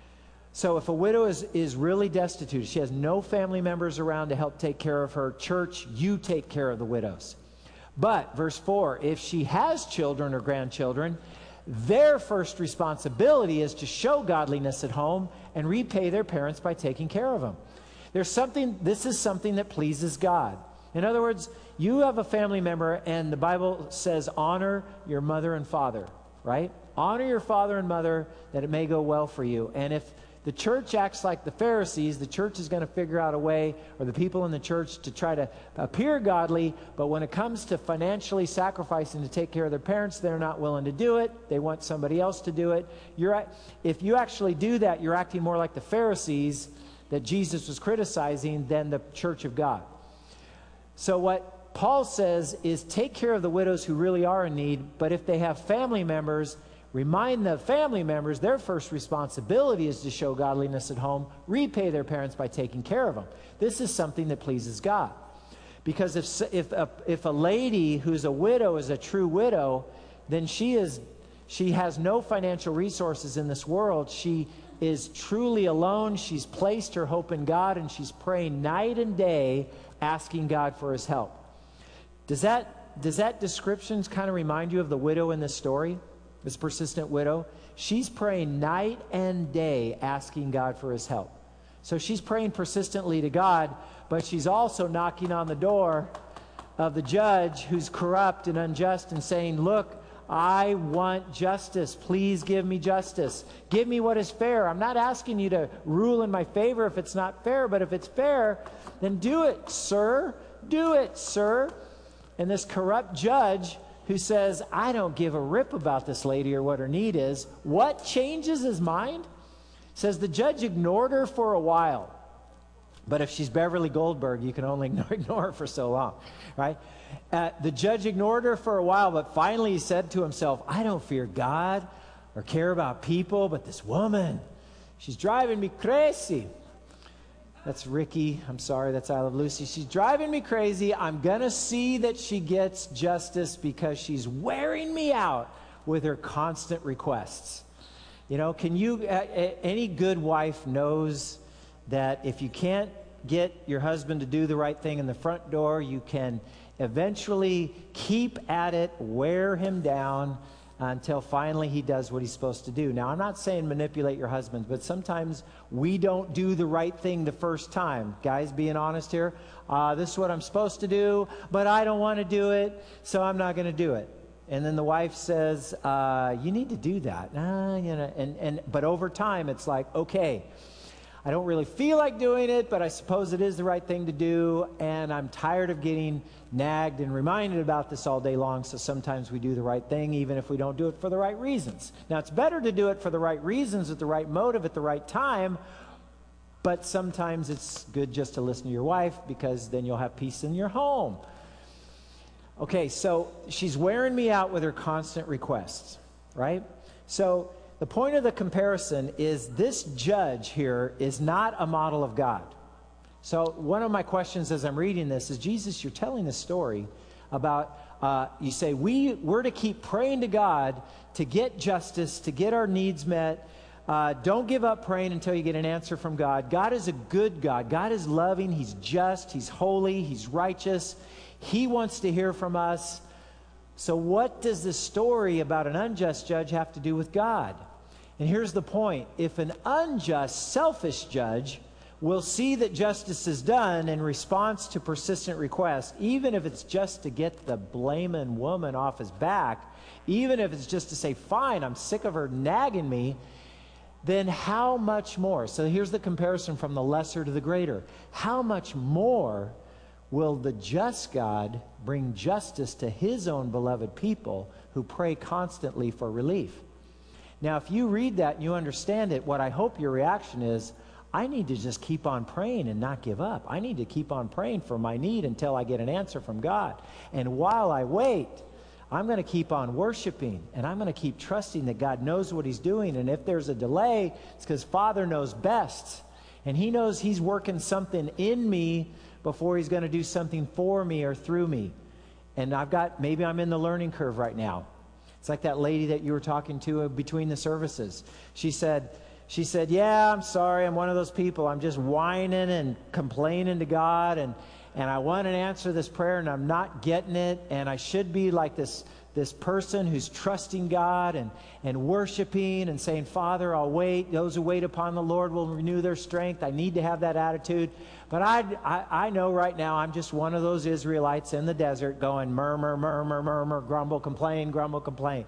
So if a widow is really destitute, she has no family members around to help take care of her, church, you take care of the widows. But, verse 4, if she has children or grandchildren, their first responsibility is to show godliness at home and repay their parents by taking care of them. This is something that pleases God. In other words, you have a family member and the Bible says honor your mother and father, right? Honor your father and mother that it may go well for you. And if the church acts like the Pharisees, the church is going to figure out a way, or the people in the church, to try to appear godly, but when it comes to financially sacrificing to take care of their parents, they're not willing to do it. They want somebody else to do it. If you actually do that, you're acting more like the Pharisees that Jesus was criticizing than the church of God. So what Paul says is take care of the widows who really are in need, but if they have family members, remind the family members their first responsibility is to show godliness at home, repay their parents by taking care of them. This is something that pleases God. Because if a lady who's a widow is a true widow, then she has no financial resources in this world. She is truly alone. She's placed her hope in God, and she's praying night and day, asking God for his help. Does that description kind of remind you of the widow in this story? This persistent widow? She's praying night and day, asking God for his help. So she's praying persistently to God, but she's also knocking on the door of the judge who's corrupt and unjust and saying, look, I want justice. Please give me justice. Give me what is fair. I'm not asking you to rule in my favor if it's not fair, but if it's fair, then do it, sir. Do it, sir. And this corrupt judge who says, I don't give a rip about this lady or what her need is, what changes his mind? Says the judge ignored her for a while. But if she's Beverly Goldberg, you can only ignore her for so long, right? The judge ignored her for a while, but finally he said to himself, I don't fear God or care about people, but this woman, she's driving me crazy. That's Ricky. I'm sorry, that's I Love Lucy. She's driving me crazy. I'm going to see that she gets justice because she's wearing me out with her constant requests. You know, any good wife knows that if you can't get your husband to do the right thing in the front door, you can eventually keep at it, wear him down until finally he does what he's supposed to do. Now, I'm not saying manipulate your husbands, but sometimes we don't do the right thing the first time. Guys, being honest here, this is what I'm supposed to do, but I don't want to do it, so I'm not going to do it. And then the wife says, you need to do that. But over time, it's like, okay, I don't really feel like doing it, but I suppose it is the right thing to do, and I'm tired of getting nagged and reminded about this all day long, so sometimes we do the right thing, even if we don't do it for the right reasons. Now, it's better to do it for the right reasons, with the right motive, at the right time, but sometimes it's good just to listen to your wife, because then you'll have peace in your home. Okay, so she's wearing me out with her constant requests, right? So the point of the comparison is this judge here is not a model of God. So one of my questions as I'm reading this is, Jesus, you're telling a story about, you say, we're to keep praying to God to get justice, to get our needs met. Don't give up praying until you get an answer from God. God is a good God. God is loving. He's just. He's holy. He's righteous. He wants to hear from us. So what does the story about an unjust judge have to do with God? And here's the point. If an unjust, selfish judge will see that justice is done in response to persistent requests, even if it's just to get the blaming woman off his back, even if it's just to say, fine, I'm sick of her nagging me, then how much more? So here's the comparison from the lesser to the greater. How much more will the just God bring justice to his own beloved people who pray constantly for relief? Now, if you read that and you understand it, what I hope your reaction is, I need to just keep on praying and not give up. I need to keep on praying for my need until I get an answer from God. And while I wait, I'm going to keep on worshiping, and I'm going to keep trusting that God knows what he's doing. And if there's a delay, it's because Father knows best. And he knows he's working something in me before he's going to do something for me or through me. And maybe I'm in the learning curve right now. It's like that lady that you were talking to between the services. She said, yeah, I'm sorry. I'm one of those people. I'm just whining and complaining to God, and I want an answer to this prayer, and I'm not getting it. And I should be like this person who's trusting God and worshiping and saying, Father, I'll wait. Those who wait upon the Lord will renew their strength. I need to have that attitude. But I know right now I'm just one of those Israelites in the desert going murmur, murmur, murmur, grumble, complain, grumble, complain.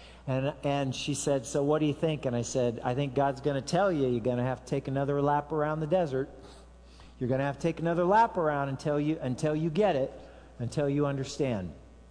And she said, so what do you think? And I said, I think God's going to tell you, you're going to have to take another lap around the desert. You're going to have to take another lap around until you get it, until you understand.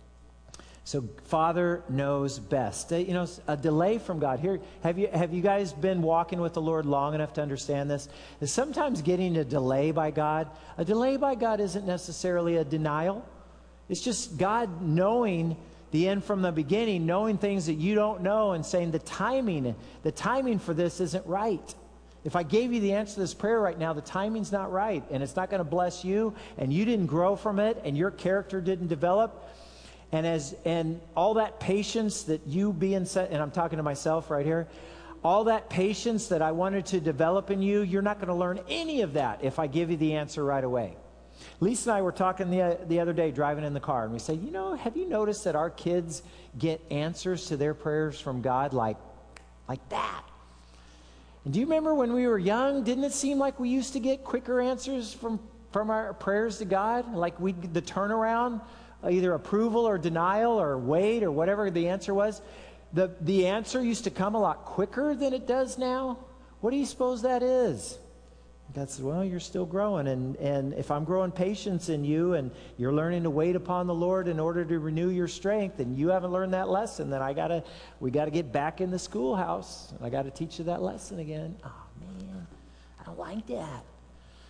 So Father knows best. A delay from God. Here, have you guys been walking with the Lord long enough to understand this? Is sometimes getting a delay by God isn't necessarily a denial. It's just God knowing the end from the beginning, knowing things that you don't know, and saying the timing for this isn't right. If I gave you the answer to this prayer right now, the timing's not right, and it's not going to bless you, and you didn't grow from it, and your character didn't develop. And all that patience that you and I'm talking to myself right here, all that patience that I wanted to develop in you, you're not going to learn any of that if I give you the answer right away. Lisa and I were talking the other day driving in the car, and we said, have you noticed that our kids get answers to their prayers from God like that? And do you remember when we were young, didn't it seem like we used to get quicker answers from our prayers to God? Like the turnaround, either approval or denial or wait or whatever the answer was. The answer used to come a lot quicker than it does now. What do you suppose that is? God said, well, you're still growing, and if I'm growing patience in you and you're learning to wait upon the Lord in order to renew your strength, and you haven't learned that lesson, then we got to get back in the schoolhouse, and I got to teach you that lesson again. Oh, man, I don't like that.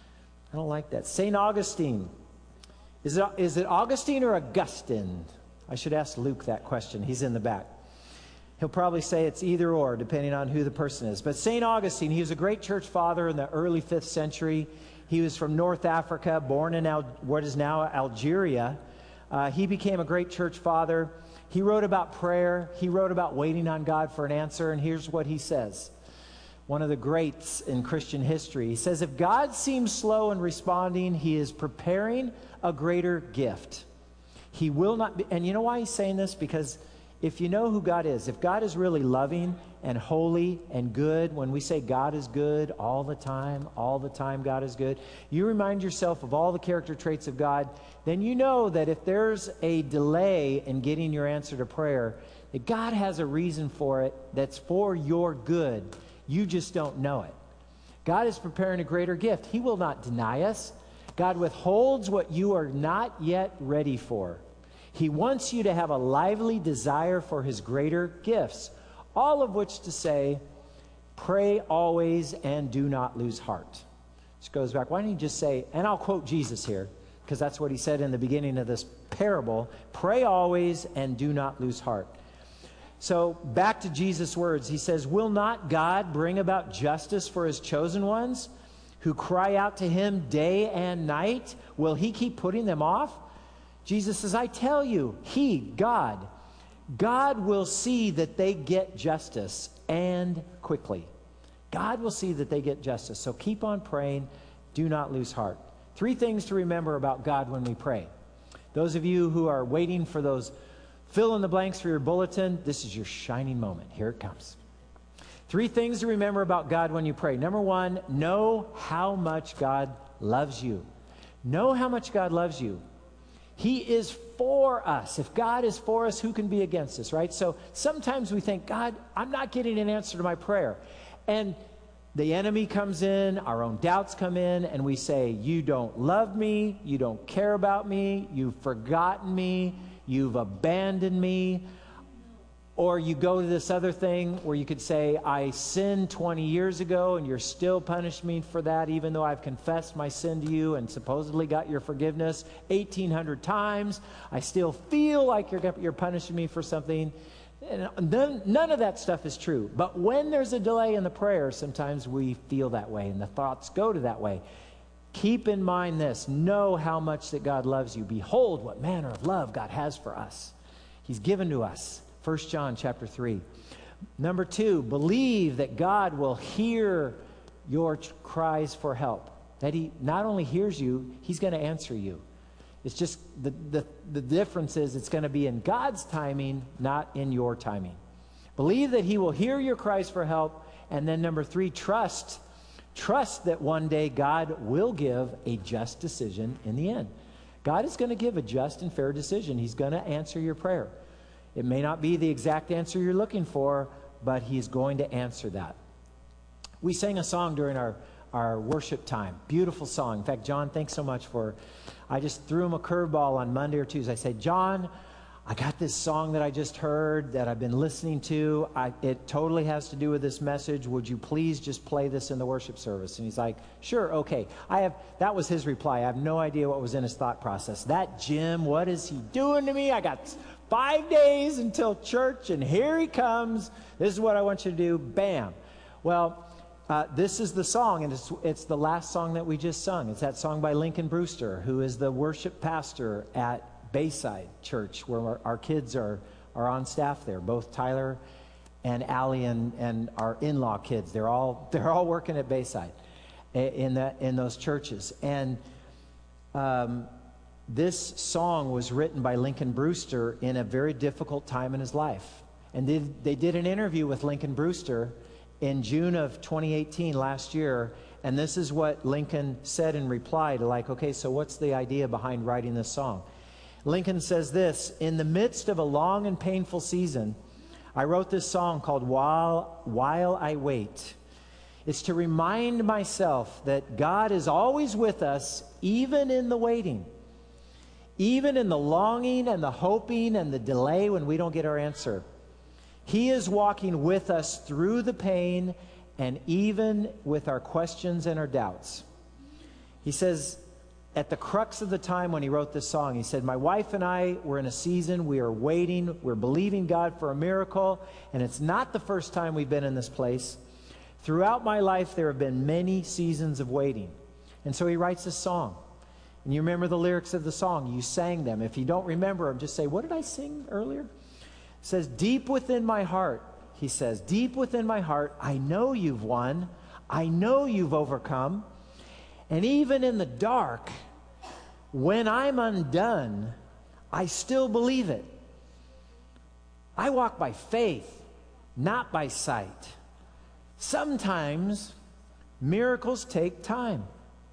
I don't like that. St. Augustine. Is it Augustine or Augustine? I should ask Luke that question. He's in the back. He'll probably say it's either or, depending on who the person is. But St. Augustine, he was a great church father in the early 5th century. He was from North Africa, born in what is now Algeria. He became a great church father. He wrote about prayer. He wrote about waiting on God for an answer. And here's what he says. One of the greats in Christian history. He says, if God seems slow in responding, he is preparing a greater gift. He will not be, and you know why he's saying this? Because if you know who God is, if God is really loving and holy and good, when we say God is good all the time God is good, you remind yourself of all the character traits of God, then you know that if there's a delay in getting your answer to prayer, that God has a reason for it that's for your good. You just don't know it. God is preparing a greater gift. He will not deny us. God withholds what you are not yet ready for. He wants you to have a lively desire for his greater gifts, all of which to say, pray always and do not lose heart. This goes back. Why don't you just say, and I'll quote Jesus here, because that's what he said in the beginning of this parable, pray always and do not lose heart. So back to Jesus' words. He says, will not God bring about justice for his chosen ones who cry out to him day and night? Will he keep putting them off? Jesus says, I tell you, God will see that they get justice, and quickly. God will see that they get justice. So keep on praying. Do not lose heart. 3 things to remember about God when we pray. Those of you who are waiting for those fill in the blanks for your bulletin, this is your shining moment. Here it comes. 3 things to remember about God when you pray. Number 1, know how much God loves you. Know how much God loves you. He is for us. If God is for us, who can be against us, right? So sometimes we think, God, I'm not getting an answer to my prayer. And the enemy comes in, our own doubts come in, and we say, you don't love me, you don't care about me, you've forgotten me, you've abandoned me. Or you go to this other thing where you could say, I sinned 20 years ago and you're still punishing me for that, even though I've confessed my sin to you and supposedly got your forgiveness 1,800 times. I still feel like you're punishing me for something. And none of that stuff is true. But when there's a delay in the prayer, sometimes we feel that way and the thoughts go to that way. Keep in mind this. Know how much that God loves you. Behold what manner of love God has for us. He's given to us. 1 John chapter 3. Number 2, believe that God will hear your cries for help. That he not only hears you, he's going to answer you. It's just the difference is it's going to be in God's timing, not in your timing. Believe that he will hear your cries for help. And then number 3, trust that one day God will give a just decision in the end. God is going to give a just and fair decision. He's going to answer your prayer. It may not be the exact answer you're looking for, but he's going to answer that. We sang a song during our worship time. Beautiful song. In fact, John, thanks so much I just threw him a curveball on Monday or Tuesday. I said, John, I got this song that I just heard that I've been listening to. It totally has to do with this message. Would you please just play this in the worship service? And he's like, sure, okay. That was his reply. I have no idea what was in his thought process. That Jim, what is he doing to me? I got 5 days until church, and here he comes. This is what I want you to do. Bam. Well, this is the song, and it's the last song that we just sung. It's that song by Lincoln Brewster, who is the worship pastor at Bayside Church, where our kids are on staff there. Both Tyler and Allie and our in-law kids. They're all working at Bayside in those churches. And this song was written by Lincoln Brewster in a very difficult time in his life. And they did an interview with Lincoln Brewster in June of 2018, last year. And this is what Lincoln said in reply to okay, so what's the idea behind writing this song? Lincoln says this: in the midst of a long and painful season, I wrote this song called While I Wait. It's to remind myself that God is always with us, even in the waiting. Even in the longing and the hoping and the delay when we don't get our answer. He is walking with us through the pain and even with our questions and our doubts. He says, at the crux of the time when he wrote this song, he said, my wife and I were in a season, we are waiting, we're believing God for a miracle, and it's not the first time we've been in this place. Throughout my life, there have been many seasons of waiting. And so he writes this song. And you remember the lyrics of the song. You sang them. If you don't remember them, just say, what did I sing earlier? It says, deep within my heart, he says, deep within my heart, I know you've won. I know you've overcome. And even in the dark, when I'm undone, I still believe it. I walk by faith, not by sight. Sometimes miracles take time.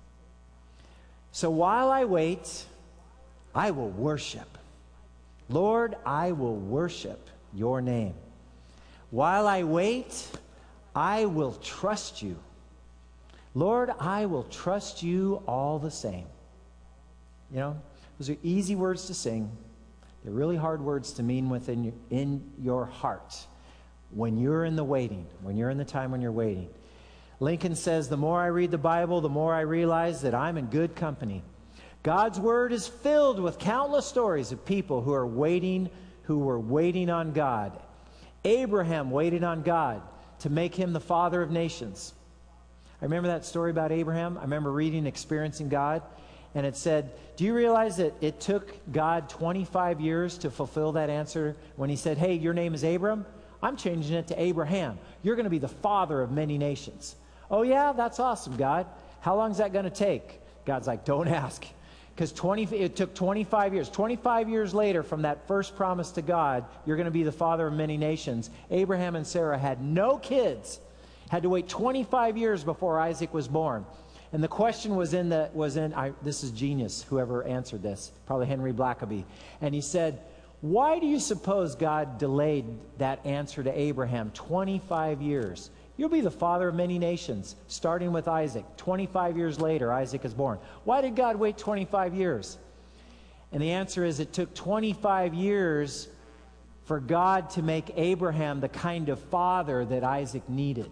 So while I wait, I will worship. Lord, I will worship your name. While I wait, I will trust you. Lord, I will trust you all the same. You know, those are easy words to sing. They're really hard words to mean in your heart when you're in the waiting, when you're in the time when you're waiting. Lincoln says, the more I read the Bible, the more I realize that I'm in good company. God's word is filled with countless stories of people who were waiting on God. Abraham waited on God to make him the father of nations. I remember that story about Abraham. I remember reading Experiencing God, and it said, do you realize that it took God 25 years to fulfill that answer when he said, hey, your name is Abram? I'm changing it to Abraham. You're going to be the father of many nations. Oh yeah, that's awesome, God. How long is that going to take? God's like, don't ask. Because it took 25 years. 25 years later from that first promise to God, you're going to be the father of many nations. Abraham and Sarah had no kids. Had to wait 25 years before Isaac was born. And the question this is genius, whoever answered this, probably Henry Blackaby. And he said, why do you suppose God delayed that answer to Abraham 25 years? You'll be the father of many nations, starting with Isaac. 25 years later, Isaac is born. Why did God wait 25 years? And the answer is it took 25 years for God to make Abraham the kind of father that Isaac needed.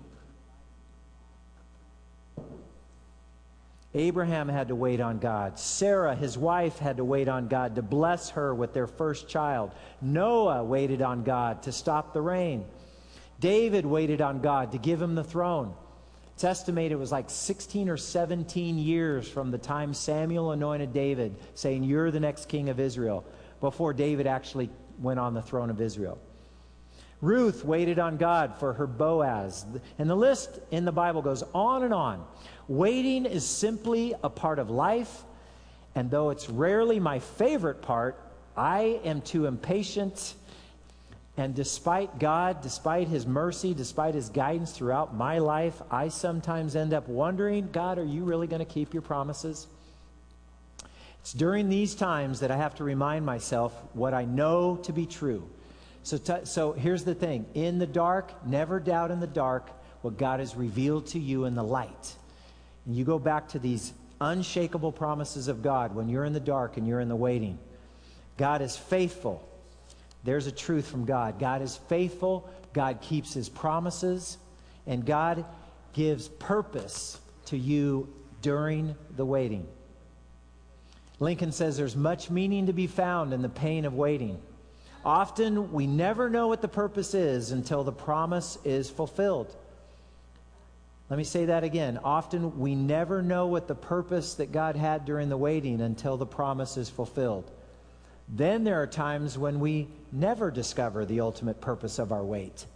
Abraham had to wait on God. Sarah, his wife, had to wait on God to bless her with their first child. Noah waited on God to stop the rain. David waited on God to give him the throne. It's estimated it was like 16 or 17 years from the time Samuel anointed David, saying, you're the next king of Israel, before David actually went on the throne of Israel. Ruth waited on God for her Boaz. And the list in the Bible goes on and on. Waiting is simply a part of life, and though it's rarely my favorite part, I am too impatient. And despite God, despite his mercy, despite his guidance throughout my life, I sometimes end up wondering, God, are you really going to keep your promises? It's during these times that I have to remind myself what I know to be true. So here's the thing. In the dark, never doubt in the dark what God has revealed to you in the light. And you go back to these unshakable promises of God when you're in the dark and you're in the waiting. God is faithful. There's a truth from God. God is faithful. God keeps his promises. And God gives purpose to you during the waiting. Lincoln says there's much meaning to be found in the pain of waiting. Often we never know what the purpose is until the promise is fulfilled. Let me say that again. Often we never know what the purpose that God had during the waiting until the promise is fulfilled. Then there are times when we never discover the ultimate purpose of our wait.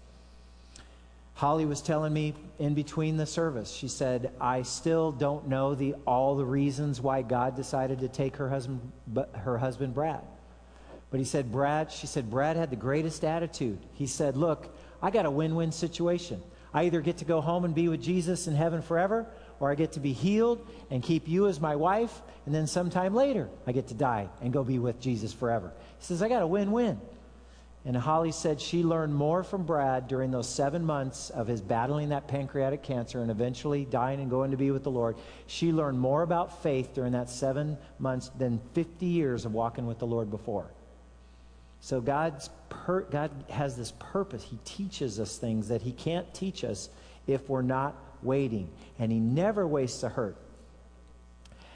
Holly was telling me in between the service, she said, I still don't know all the reasons why God decided to take her husband Brad. But she said, Brad had the greatest attitude. He said, look, I got a win-win situation. I either get to go home and be with Jesus in heaven forever, or I get to be healed and keep you as my wife, and then sometime later I get to die and go be with Jesus forever. He says, I got a win-win. And Holly said she learned more from Brad during those 7 months of his battling that pancreatic cancer and eventually dying and going to be with the Lord. She learned more about faith during that 7 months than 50 years of walking with the Lord before. So God has this purpose. He teaches us things that he can't teach us if we're not waiting. And he never wastes a hurt.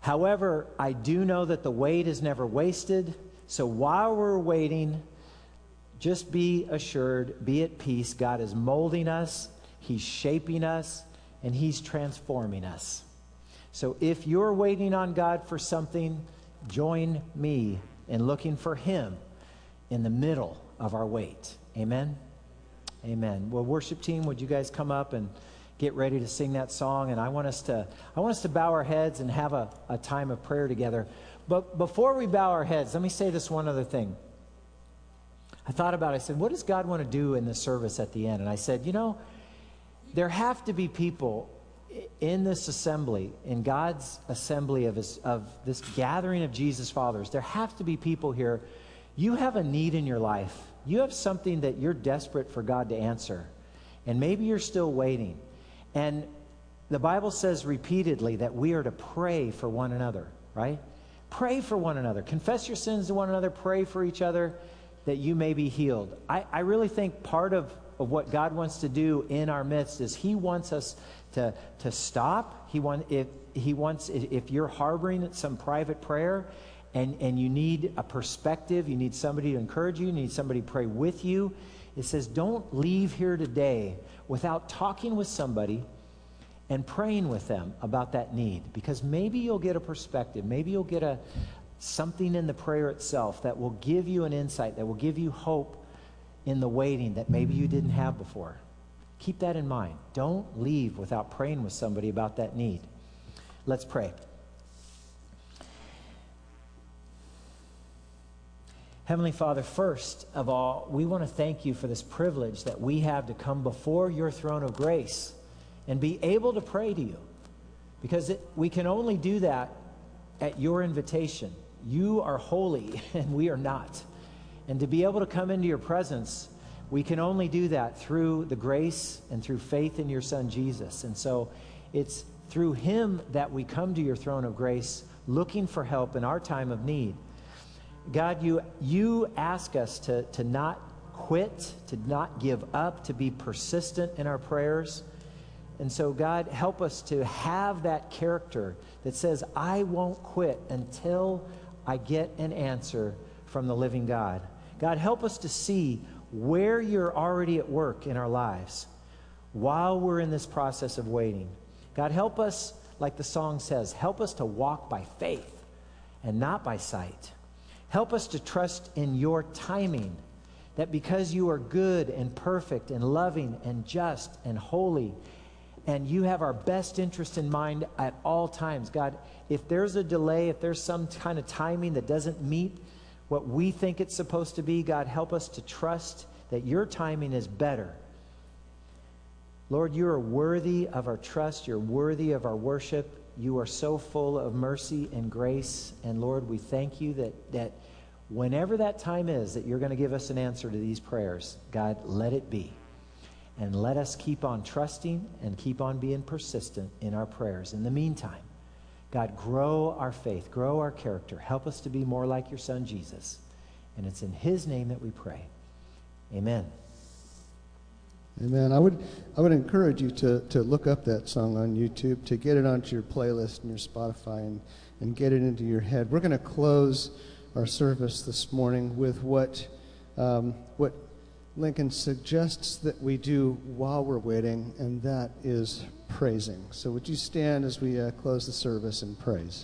However, I do know that the wait is never wasted. So while we're waiting, just be assured, be at peace. God is molding us, He's shaping us, and He's transforming us. So if you're waiting on God for something, join me in looking for Him in the middle of our wait. Amen? Amen. Well, worship team, would you guys come up and get ready to sing that song? And I want us to bow our heads and have a time of prayer together. But before we bow our heads, let me say this one other thing. I thought about it. I said, what does God want to do in this service at the end? And I said, there have to be people in this assembly, in God's assembly of this gathering of Jesus followers. There have to be people here. You have a need in your life. You have something that you're desperate for God to answer. And maybe you're still waiting. And the Bible says repeatedly that we are to pray for one another, right? Pray for one another. Confess your sins to one another. Pray for each other that you may be healed. I really think part of what God wants to do in our midst is He wants us to stop. If you're harboring some private prayer and you need a perspective, you need somebody to encourage you, you need somebody to pray with you, it says don't leave here today without talking with somebody and praying with them about that need, because maybe you'll get a perspective, maybe you'll get something in the prayer itself that will give you an insight, that will give you hope in the waiting that maybe you didn't have before. Keep that in mind. Don't leave without praying with somebody about that need. Let's pray. Heavenly Father, first of all, we want to thank you for this privilege that we have to come before your throne of grace and be able to pray to you, because we can only do that at your invitation. You are holy and we are not. And to be able to come into your presence, we can only do that through the grace and through faith in your Son, Jesus. And so it's through Him that we come to your throne of grace, looking for help in our time of need. God, you ask us to not quit, to not give up, to be persistent in our prayers. And so, God, help us to have that character that says, I won't quit until I get an answer from the living God. God, help us to see where you're already at work in our lives while we're in this process of waiting. God, help us, like the song says, help us to walk by faith and not by sight. Help us to trust in your timing, that because you are good and perfect and loving and just and holy, and you have our best interest in mind at all times. God, if there's a delay, if there's some kind of timing that doesn't meet what we think it's supposed to be, God, help us to trust that your timing is better. Lord, you are worthy of our trust. You're worthy of our worship. You are so full of mercy and grace. And Lord, we thank you that whenever that time is that you're going to give us an answer to these prayers, God, let it be. And let us keep on trusting and keep on being persistent in our prayers. In the meantime, God, grow our faith, grow our character. Help us to be more like your Son, Jesus. And it's in His name that we pray. Amen. Amen. I would encourage you to look up that song on YouTube, to get it onto your playlist and your Spotify and get it into your head. We're going to close our service this morning with what Lincoln suggests that we do while we're waiting, and that is praising. So would you stand as we close the service in praise?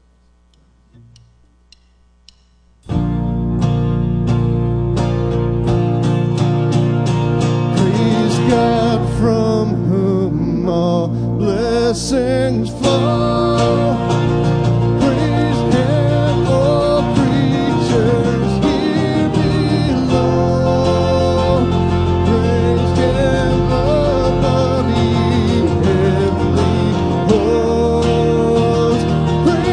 Praise God from whom all blessings flow. Praise Him, all creatures here below. Praise Him above the heavenly hosts.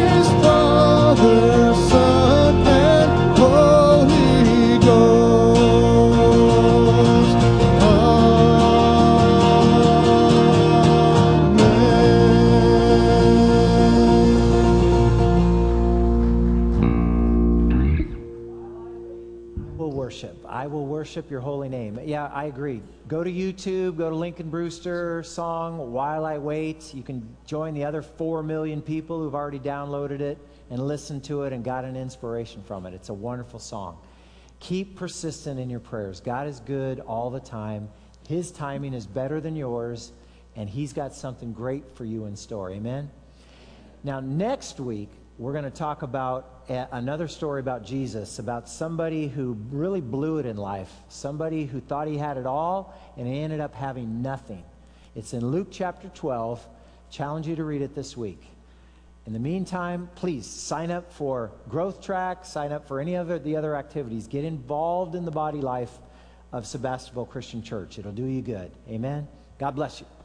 worship your holy name. Yeah, I agree. Go to YouTube, go to Lincoln Brewster song, While I Wait. You can join the other 4 million people who've already downloaded it and listened to it and got an inspiration from it. It's a wonderful song. Keep persistent in your prayers. God is good all the time. His timing is better than yours, and He's got something great for you in store. Amen? Now, next week, we're going to talk about another story about Jesus, about somebody who really blew it in life, somebody who thought he had it all, and he ended up having nothing. It's in Luke chapter 12. Challenge you to read it this week. In the meantime, please sign up for Growth Track, sign up for any of the other activities. Get involved in the body life of Sebastopol Christian Church. It'll do you good. Amen? God bless you.